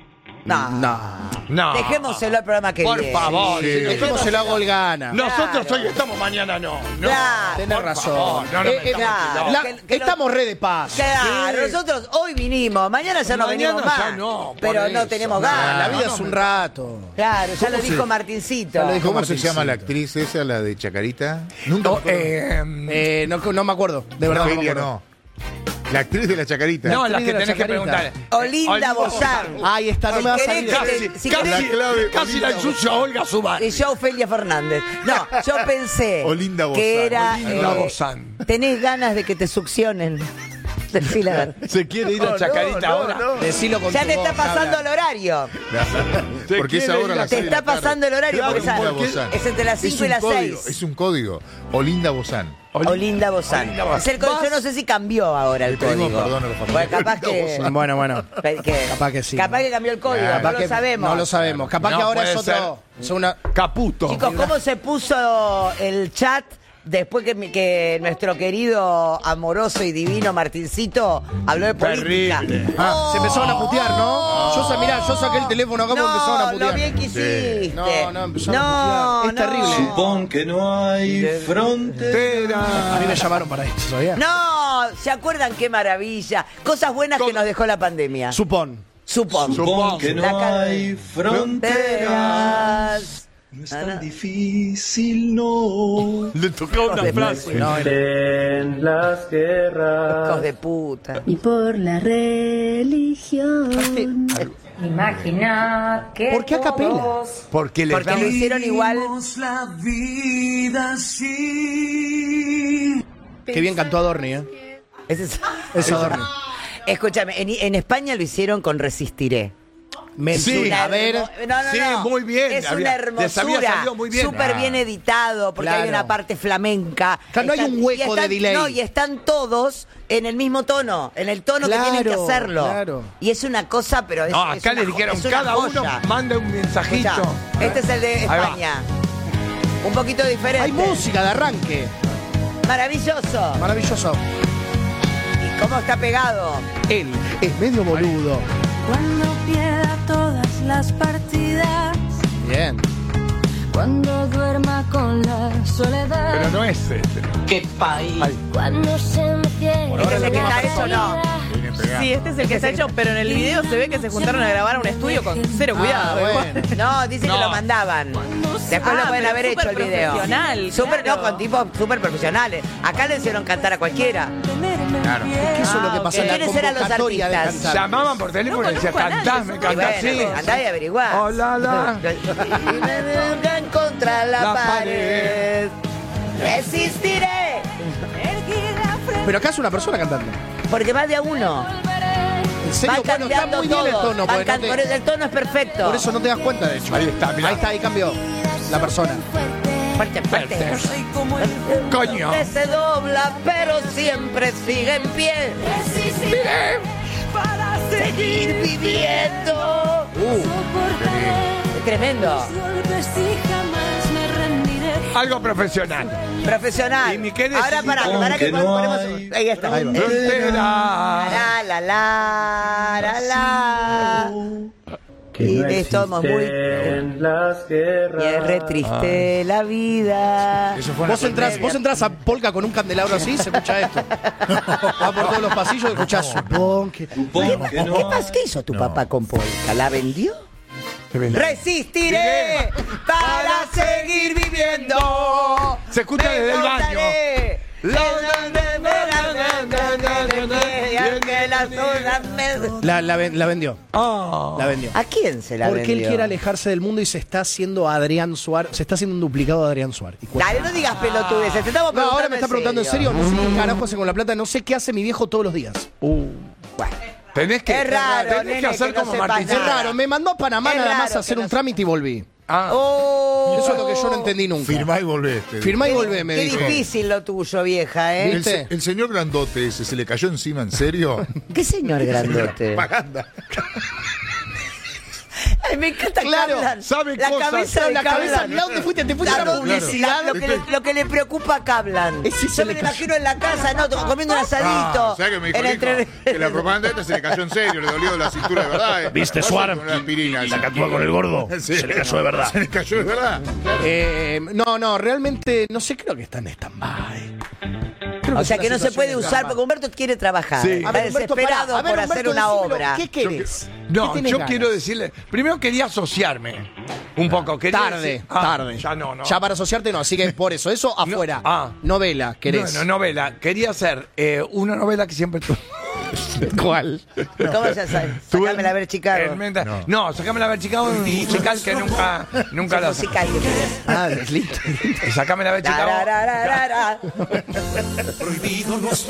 No. No. No. Dejémoselo al programa que Por viene. favor. Sí. si nosotros- Dejémoselo a Golgana. Nosotros Claro. hoy estamos, mañana no. no. Claro. Tenés por razón. favor, no, no Eh, me eh, estamos claro. la- Que- que estamos re de paz. Claro, Sí. nosotros hoy vinimos, mañana ya no Mañana venimos ya más. no, por pero no eso. tenemos Ah, ganas. la vida no, es un me- rato. Claro, ya lo ¿Cómo dijo se- Martincito. Ya lo dijo ¿Cómo Martincito. se llama la actriz esa, la de Chacarita? Nunca No, me acuerdo. eh, Eh, no, no me acuerdo. De verdad no me Ofelia, acuerdo. no. La actriz de la Chacarita. no, la actriz que de la tenés que Chacarita. preguntar. Olinda Bozán. Ahí está, no me va a Si salir. querés que Casi, te- si casi, querés- clave, casi la Olinda ensucia Olga Subán. Y yo, Ofelia Fernández. No, yo pensé Olinda Bozán. que era... Olinda eh, Bozán. tenés ganas de que te succionen. Decile, a ver. Se quiere ir a Chacarita ahora. Decilo con Ya tu te está voz, pasando habla. el horario. Se Porque es quiere ahora ir a- las Te seis de está la tarde. pasando el horario Claro, porque Olinda sabes- Bozán. es entre las cinco Es y un las código, seis. Es un código. Olinda Bozán. Olinda Bozán. Olinda Bozán. Es el código, yo no sé si cambió ahora el Le pedimos código. perdón a la familia. Porque capaz Olinda que, Bozán. Bueno, bueno. que- Capaz que sí. Capaz que cambió el código, Capaz no lo que- sabemos. No lo sabemos. Capaz No, que ahora puede es otro. Es una. Caputo. Chicos, ¿cómo se puso el chat después que, mi- que nuestro querido, amoroso y divino Martincito habló de política? Terrible. Ah, se empezaron a putear, ¿no? Yo, sa- mirá, yo saqué el teléfono acá porque empezaron a No, putear. lo bien que hiciste. No, no, empezaron a No, putear. Es terrible. no. Supón que no hay frontera. A mí me llamaron para esto, ¿sabías? No, ¿se acuerdan qué maravilla? Cosas buenas que nos dejó la pandemia. Supón. Supón. Supón que La no ca- hay frontera. Fronteras. No es tan difícil, no. Le tocó una de frase. No, En las guerras. Hijos de puta. Y por la religión. Imagina que ¿Por qué a capela? todos- Porque le Porque lo hicieron igual. la vida así. Qué bien cantó Adorni, ¿eh? Ese es- Es Adorni. Escúchame, en, en España lo hicieron con Resistiré. Me Sí, Una a ver. hermo- no, no, sí, no. muy bien. Es Había- una les había hermosura. salido muy bien. Súper Ah. bien editado, porque Claro. hay una parte flamenca. Claro, no hay un y hueco de delay. No, y están todos en el mismo tono, en el tono Claro, que tienen que hacerlo. claro. Y es una cosa, pero es, No, es acá una le jo- dijeron, es una cada uno joya. manda un mensajito. Escuchá, este es el de Ahí va. España. Un poquito diferente. Hay música de arranque. Maravilloso. Maravilloso. ¿Y cómo está pegado? Él es medio boludo. Cuando pierda todas las partidas. Bien. Cuando duerma con la soledad. Pero no es este. Cuando se me cierre ¿Este es el que la está hecho o no? salida. Viene pegado. Sí, este es el que está hecho, pero en el video se ve que se juntaron a grabar a un estudio con cero Ah, cuidado. bueno. No, dice que No. lo mandaban. Después Ah, lo pueden pero haber hecho el súper video. profesional, Súper, claro. no, con tipos súper profesionales. Acá le hicieron cantar a cualquiera. Claro. ¿Qué es lo que Ah, pasa ok. en la ¿Quiénes eran los convocatoria de artistas? cantar? Llamaban por teléfono No y decían, conozco a nadie, cantame, son Y cantá bueno, así. andá y averiguá. Hola, la. Y me contra la, La pared. Resistiré. Pero acá es una persona cantando. Porque más de a uno. En serio, Van bueno, está cambiando muy bien el todos. tono. Van porque can- no por te- eso el tono es perfecto. por eso no te das cuenta, de hecho. Ahí está, mirá. Ahí está, ahí cambió la persona. Fuerte, fuerte. Coño. Que se dobla, pero siempre sigue en pie. Resistiré para seguir viviendo. Es tremendo. Golpes y jamás me rendiré. Algo profesional. Profesional. Y mi qué Ahora para, Supón para que que no ponemos. hay Ahí está. Ahí va. Frontera. La la la la la. Y estamos muy. En las guerras. Y es re triste la vida. Eso fue una Vos entrás, vos entrás a Polka con un candelabro así, se escucha esto. Va por todos los pasillos y escuchás supón que. Supón que ¿Qué, no pas- ¿Qué hizo tu papá con Polka? ¿La vendió? Resistiré para seguir viviendo. Se escucha desde el baño. La, la, ven- la vendió. Oh. La vendió. ¿A quién se la Porque vendió? él quiere alejarse del mundo y se está haciendo Adrián Suárez. Se está haciendo un duplicado de Adrián Suárez. Y cuesta- Dale, no digas pelotudeces, te estamos No, preguntando ahora me está preguntando en serio. No sé qué carajo hace con la plata. No sé qué hace mi viejo todos los días. Bueno, Tenés que, Es raro, tenés nene, que hacer que no como sepas Martín. Es nada. raro. Me mandó a Panamá Es nada más raro a hacer que un no- trámite y volví. Ah. Oh. Eso es lo que yo no entendí nunca. Firmá y volvé. te digo. Firmá y volvé, me Qué dijo. difícil lo tuyo, vieja, ¿eh? El, ¿Viste? se- el señor grandote ese, ¿se le cayó encima en serio? ¿Qué señor grandote? Propaganda. Ay, me encanta Claro, Kaplan. sabe la cosas. cabeza de La cabeza, Kaplan. mirá dónde fuiste, te fuiste a la Claro, publicidad. la- lo, que le, lo que le preocupa a Kaplan. Ese se Yo me le lo cayó. imagino en la casa, no, comiendo un asadito. Ah, ¿sabes qué me dijo en el entre- hijo? Que la propaganda esta se le cayó en serio, le dolió la cintura de verdad. ¿eh? ¿Viste, Pasa Suar? con una aspirina. La que actúa con el gordo. Sí. Se le cayó de verdad. Se le cayó de verdad. Eh, no, no, realmente no sé, creo que está en stand-by. Creo O sea es que una no se puede situación usar stand-by. porque Humberto quiere trabajar. Sí. Está A ver, Humberto, desesperado pará. A ver, por Humberto, hacer una decímelo. obra. ¿Qué querés? No, ¿Qué tenés yo ganas? quiero decirle. Primero quería asociarme. Un poco. Quería Tarde, decir- Ah, tarde. Ya no, no. Ya para asociarte no, así que por eso, eso afuera. ah. Novela, querés. No, no, novela. Quería hacer eh, una novela que siempre tuve. ¿Cuál? ¿Cómo ya sabes? Sácamela a ver, Chicago. En mente- No, sacámela a ver Chicago, un musical que nunca, nunca la Musical que querés. Ah, es lindo. Sacámela a ver Chicago. Tararararara. Prohibido los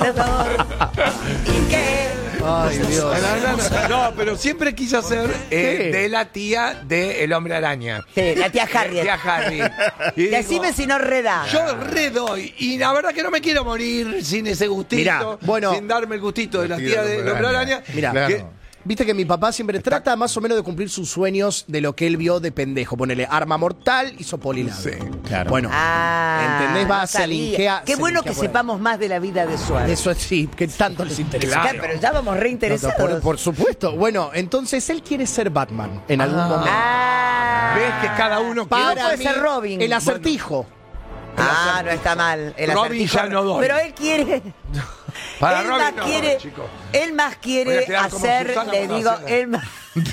¿Y qué? Ay, Dios. No, pero siempre quise hacer eh, ¿Qué? de la tía de El Hombre Araña. Sí, la tía Harriet. Tía Harry. Y digo, Decime si no reda. yo redoy. Y la verdad que no me quiero morir sin ese gustito. Mirá, bueno. sin darme el gustito de la La tía tía de del El Hombre Hombre Araña. Araña. Mira, Claro. que- viste que mi papá siempre trata más o menos de cumplir sus sueños de lo que él vio de pendejo. Ponele arma mortal, hizo Polilado. Sí, claro. Bueno, Ah, ¿entendés? Va, no se sabía. linkea. Qué se bueno linkea que por ahí. sepamos más de la vida de Suárez. Eso es sí, que tanto les interesa. Claro. Pero ya vamos No, reinteresados. no, por, por supuesto. Bueno, entonces él quiere ser Batman en algún momento. Ah. ¿Ves que cada uno Para quiere? puede ser Robin. El acertijo. Ah, no está mal. El Robin acertijo. ya no doy. Pero él quiere. Para él Robin más no, quiere. chicos. Él más Voy a quiere quedar como hacer. Susana Le digo, Monacena. él más.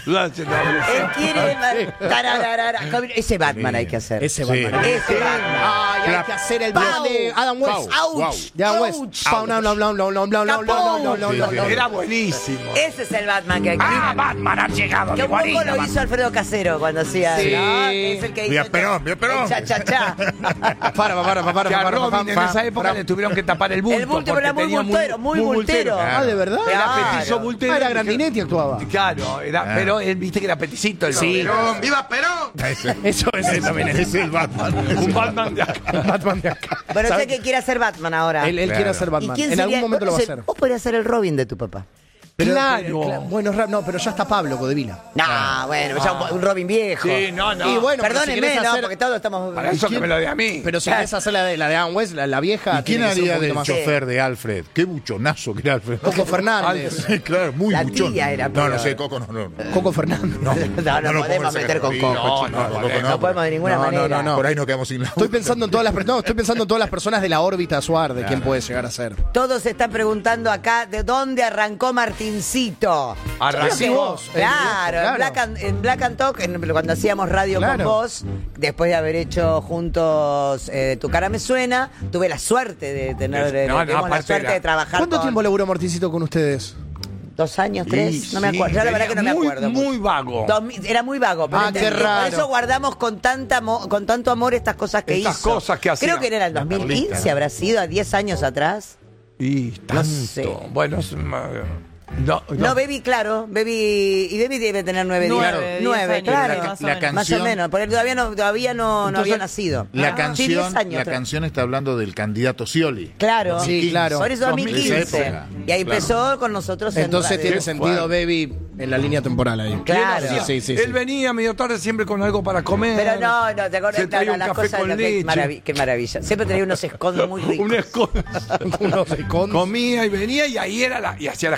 Él quiere. él más- tarararara. Ese Batman hay que hacer. Ese Sí. Batman. Ese Batman. Ay, hay que hacer el Batman de Adam West. Ouch. De Adam Ouch. West. Pau, no, no, no, no, no, no, no, no, no, no, Sí, no, sí. no. Era buenísimo. Ese es el Batman que hay que Ah, Batman ha llegado Que un poco lo hizo Alfredo Casero cuando hacía. Sí. ¿no? Que es el que Vía hizo. Perón, vía Perón. el Cha, cha, cha. Para, para, para, para, Que a para, Robin en para, esa época para. le tuvieron que tapar el bulto. El bulto, pero porque era muy tenía bultero, muy bultero. Ah, ¿de verdad? Era Claro. petizo bultero. Ah, era Grandinetti actuaba. Claro, era, pero él viste que era peticito. El Sí. Perón, ¡viva Perón! Ese, Eso es también. ese es el Batman. Un Batman de acá. Batman de acá. Bueno, ¿Sabe? sé que quiere hacer Batman ahora. Él, él Claro. quiere hacer ¿Y Batman. quién En sería? algún momento lo va a Vos- hacer. Vos podrías ser el Robin de tu papá. Pero- Claro. pero- bueno, ra- no, pero ya está Pablo Codevila. No, bueno, ya un, un Robin viejo. Sí, no, no. Y bueno, pero si Perdónenme, querés no, hacer- porque todos estamos. Para eso que me lo dé a mí. Pero si querés hacer la de, la de Adam West, la, la vieja. ¿Y quién tiene que ser un haría poquito del más- chofer de Alfred? Qué buchonazo que era Alfred. Coco Fernández. Sí, claro, muy La buchón. tía era no, no peor. sé, Coco no, no. no. Coco Fernández. No, no, no lo podemos pongo en meter con esa Coco. categoría. chicos. No, no, Coco No, no, podemos de ninguna no, no, manera. no, no. Por ahí nos quedamos sin la. Estoy pensando en todas las per- no, estoy pensando en todas las personas de la órbita Suar, de quién puede llegar a ser. Todos se están preguntando acá de dónde arrancó Martincito. Arrancó. Yo creo que- vos, el Claro, viejo, En, Black and, en Black and Talk, en- cuando hacíamos radio Claro. con vos, después de haber hecho juntos eh, Tu cara me suena, tuve la suerte de tener de- No, no, tuvimos la aparte suerte era- de trabajar ¿Cuánto con tiempo laburó Martincito con ustedes? dos años, tres, Y no me sí, acuerdo. Yo la verdad que no me muy, acuerdo. Muy mucho. vago. Dos mil- Era muy vago, pero Ah, entendí, qué raro. por eso guardamos con tanta mo- con tanto amor estas cosas que Estas hizo. cosas que hacía. Creo que era el dos mil quince, habrá sido, a diez años atrás. Y tanto. sé. Bueno, es ma- no, no. No, Baby, claro, Baby, y Baby debe tener nueve, Nueve, días. diez Nueve, años, claro. más o La menos. Más o canción- menos, porque todavía no, todavía no, no Entonces, había nacido. La Ah, canción, sí, diez años, la creo. canción está hablando del candidato Scioli. Claro, dos mil quince. Sí, claro. Por eso dos mil quince. Esa época. Y ahí Claro. empezó con nosotros en Entonces radio. tiene Qué sentido, fuerte. Baby, en la línea temporal ahí. Claro. Sí, sí, sí, Él sí. venía medio tarde siempre con algo para comer. Pero no, no, te acuerdas Se traía un las café cosas con lo que- leche. maravi- qué maravilla. Siempre tenía unos escondos muy ricos. Un escondo. Unos escondos. Comía y venía y ahí era la, y hacía la genialidad.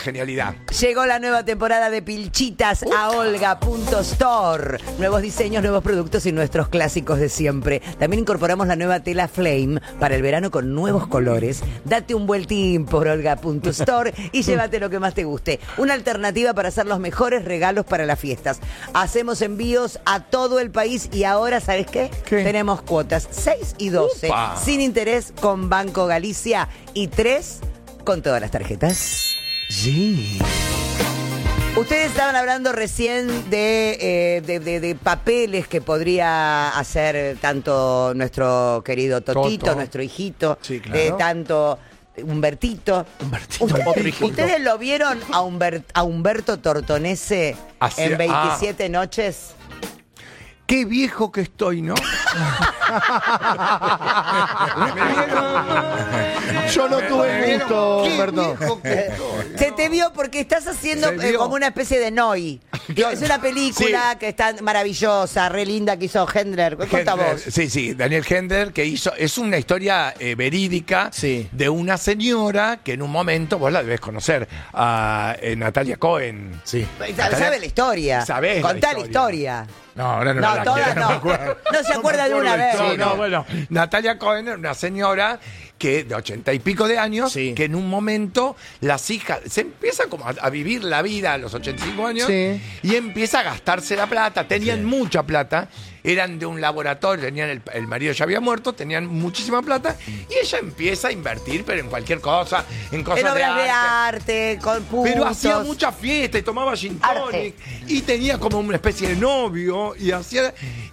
Olga. Llegó la nueva temporada de Pilchitas a Olga punto store. Nuevos diseños, nuevos productos y nuestros clásicos de siempre. También incorporamos la nueva tela Flame para el verano con nuevos colores. Date un vueltín por Olga punto store y llévate lo que más te guste. Una alternativa para hacer los mejores regalos para las fiestas. Hacemos envíos a todo el país y ahora, ¿sabes qué? ¿Qué? Tenemos cuotas seis y doce Upa. sin interés con Banco Galicia y tres con todas las tarjetas. Sí. Ustedes estaban hablando recién de, eh, de, de- de papeles que podría hacer tanto nuestro querido Totito, Toto. nuestro hijito, Sí, claro. eh, tanto Humbertito. Humbertito, ¿Ustedes, otro hijito. ¿ustedes lo vieron a, Humber- a Humberto Tortonese Hacia- en veintisiete noches? Qué viejo que estoy, ¿no? Yo no tuve el gusto, Qué Humberto. viejo que estoy. Se te vio porque estás haciendo Se eh, vio. como una especie de Noi. Es una película Sí. que está maravillosa, re linda que hizo Hendler. Cuenta Hendler, vos. Sí, sí, Daniel Hendler, que hizo, es una historia eh, verídica Sí. de una señora que en un momento, vos la debés conocer, a eh, Natalia Cohen. Sí. ¿Sabe, sabe la historia? Sabés la Contá la historia. historia. No, ahora no, No, la todas quiero, no. me acuerdo. No se acuerda de una acuerdo vez. la Sí, historia. no. No, bueno, Natalia Cohen era una señora que de ochenta y pico de años, Sí. que en un momento las hijas se empieza como a, a vivir la vida a los ochenta y cinco años Sí. y empieza a gastarse la plata. Tenían mucha plata, eran de un laboratorio, tenían el, el marido ya había muerto, tenían muchísima plata y ella empieza a invertir, pero en cualquier cosa, en cosas En obras de de arte. arte, con puntos. Pero hacía mucha fiesta y tomaba gin Arte. tonic y tenía como una especie de novio y hacía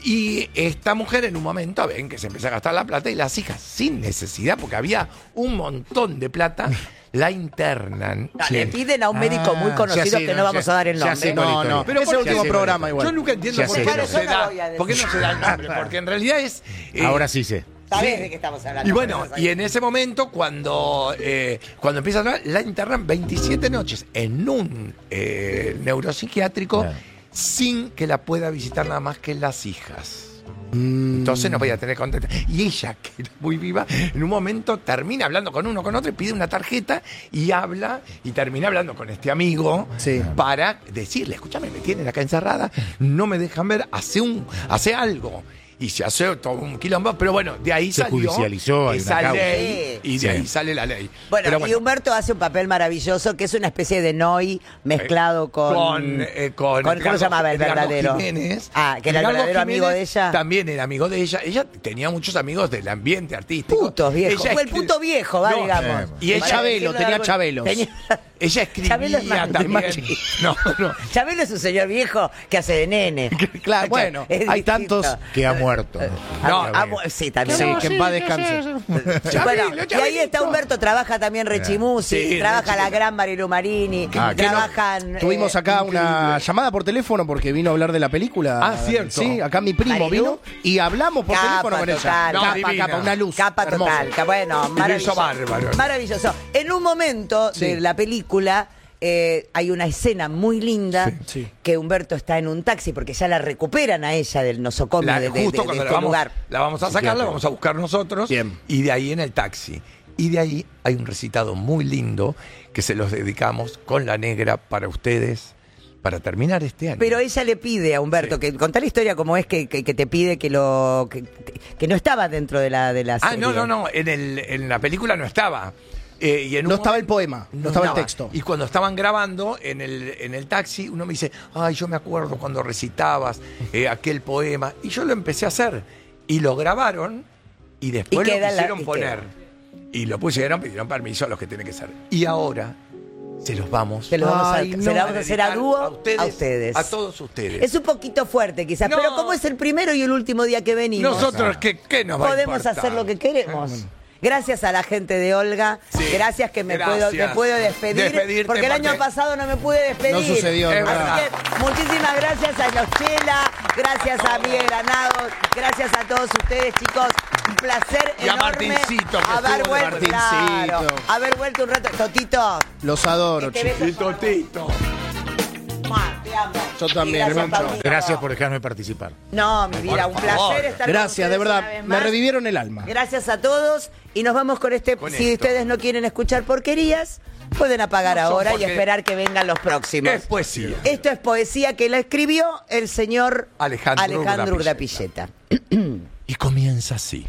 y esta mujer en un momento ven que se empieza a gastar la plata y las hijas sin necesidad porque había un montón de plata la internan. No, le piden a un médico muy Ah, conocido ya sé, que no no, vamos ya- a dar el ya nombre. sé. No, no. Pero Pero es el ¿por qué? último Ya sé, programa Yo igual. Yo nunca entiendo Ya por sé, qué ya no sé. se Yo no da, voy a decir. por qué no se da el nombre, porque en realidad es eh, Ahora sí sé. ¿Sabés Sí. de qué estamos hablando? Y bueno, y en ese momento, cuando, eh, cuando empieza a trabajar, la internan veintisiete noches en un eh, neuropsiquiátrico Claro. sin que la pueda visitar nada más que las hijas. Entonces no podía tener contacto. Y ella, que era muy viva, en un momento termina hablando con uno, con otro, y pide una tarjeta y habla, y termina hablando con este amigo Sí. para decirle, escúchame, me tienen acá encerrada, no me dejan ver, hace un, hace algo. Y se hace todo un quilombo, pero bueno, de ahí Se salió judicializó, hay esa una causa. ley y de Sí. ahí sale la ley. Bueno, Pero y Humberto hace un papel maravilloso que es una especie de Noi mezclado con. con, eh, con ¿Cómo Edgardo- se llamaba el Edgardo verdadero? Jiménez. Ah, que era el Edgardo verdadero amigo de Jiménez ella. También era amigo de ella. Ella tenía muchos amigos del ambiente artístico. Putos viejo. Ella Fue el escri- puto viejo, va, No, digamos. Y ella, Para Chabelo, decirlo de tenía algo- Chabelos. Tenía- ella escribía Chabelo es más- también. más chico. No, no. Chabelo es un señor viejo que hace de nene. Claro, bueno, Es hay distinto. tantos Que ha muerto. No, Ah, amo- sí, también. Sí, que en paz descanse. Bueno, Chabelo, y ahí Chabelito. está Humberto, trabaja también Rechimusi, Sí, trabaja la Rechimusi. gran Marilu Marini, Ah, que no- trabajan... Tuvimos eh, acá una llamada por teléfono porque vino a hablar de la película. Ah, cierto. Sí, acá mi primo ¿Marilu? vino y hablamos por Capa teléfono con ella. total. No, Capa, divina. capa, una luz. Capa hermosa. total, que bueno, maravilloso. bárbaro. Maravilloso. En un momento Sí. de la película eh, hay una escena muy linda Sí, sí. que Humberto está en un taxi porque ya la recuperan a ella del nosocomio La- de, de- justo de- de cuando este la, vamos, lugar. la vamos a sacar, la vamos a buscar nosotros. Bien. Y de ahí en el taxi. Y de ahí hay un recitado muy lindo que se los dedicamos con la negra para ustedes para terminar este año. Pero ella le pide a Humberto Sí. que contá la historia como es que, que- que te pide que lo que, que no estaba dentro de la de la Ah, serie. no, no, no. En, el, en la película no estaba. Eh, y en un No estaba el momento- poema, no estaba el texto. Y cuando estaban grabando en el, en el taxi, uno me dice, ay, yo me acuerdo cuando recitabas eh, aquel poema. Y yo lo empecé a hacer. Y lo grabaron y después Y lo queda la- quisieron y poner. Y lo pusieron, pidieron permiso a los que tienen que ser. Y ahora se los vamos, Se lo vamos, Ay, a, no. se lo vamos a hacer a dedicar dúo a ustedes, a ustedes. a todos ustedes. Es un poquito fuerte quizás, No. pero como es el primero y el último día que venimos, Nosotros, ¿qué, qué nos va a podemos importar? hacer lo que queremos. Gracias a la gente de Olga, Sí, gracias que me gracias. puedo, me puedo despedir, Despedirte porque el año porque- pasado no me pude despedir. No sucedió, es Así verdad. que muchísimas gracias a Nochela, gracias a Miguel Granados, gracias a todos ustedes, chicos. Un placer Y a enorme Martincito, que haber estuvo de vuelto, Martincito. claro, haber vuelto un rato. Totito, Los adoro, que te chicos. beso. Y Totito. Mua, te Yo también, Gracias, mucho. Pablito. Gracias por dejarme participar. No, mi vida, un placer estar con Gracias, de ustedes verdad, una vez me más. revivieron el alma. Gracias a todos y nos vamos con este. Con si esto. ustedes no quieren escuchar porquerías, pueden apagar No son ahora y porque- esperar que vengan los próximos. Es poesía. Esto es poesía que la escribió el señor Alejandro Alejandro Urdapilleta. Urdapilleta. Y comienza así.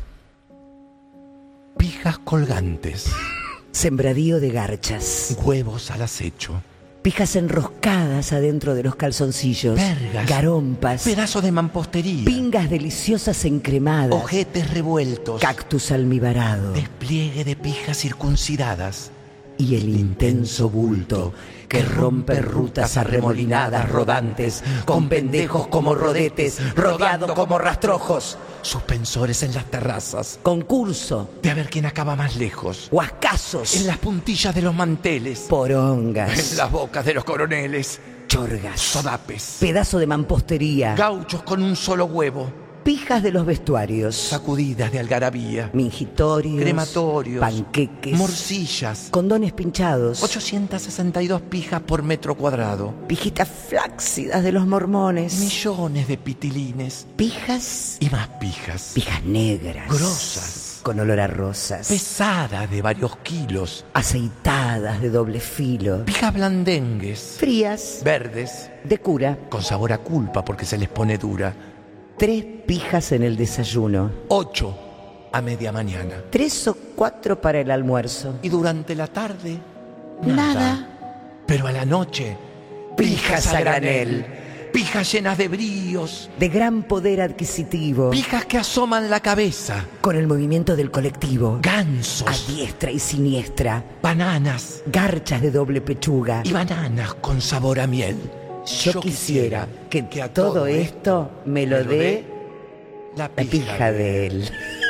Pijas colgantes, Sembradío de garchas, huevos al acecho, pijas enroscadas adentro de los calzoncillos, vergas, garompas, pedazo de mampostería, pingas deliciosas encremadas, ojetes revueltos, cactus almibarado despliegue de pijas circuncidadas, y el intenso bulto que rompe rutas arremolinadas rodantes, con pendejos como rodetes, rodeado como rastrojos, suspensores en las terrazas, concurso, de a ver quién acaba más lejos, huascazos, en las puntillas de los manteles, porongas, en las bocas de los coroneles, chorgas, sodapes, pedazo de mampostería, gauchos con un solo huevo, pijas de los vestuarios, sacudidas de algarabía, mingitorios, crematorios, panqueques, morcillas, condones pinchados, ochocientas sesenta y dos pijas por metro cuadrado, pijitas flácidas de los mormones, millones de pitilines pijas, y más pijas, pijas negras, grosas, con olor a rosas, pesadas de varios kilos, aceitadas de doble filo, pijas blandengues, frías, verdes, de cura, con sabor a culpa porque se les pone dura, tres pijas en el desayuno, ocho a media mañana, tres o cuatro para el almuerzo, y durante la tarde nada, pero a la noche pijas a granel, pijas llenas de bríos, de gran poder adquisitivo, pijas que asoman la cabeza, con el movimiento del colectivo, gansos, a diestra y siniestra, bananas garchas de doble pechuga. y bananas con sabor a miel. Yo quisiera que, todo esto me lo dé la la pija de él.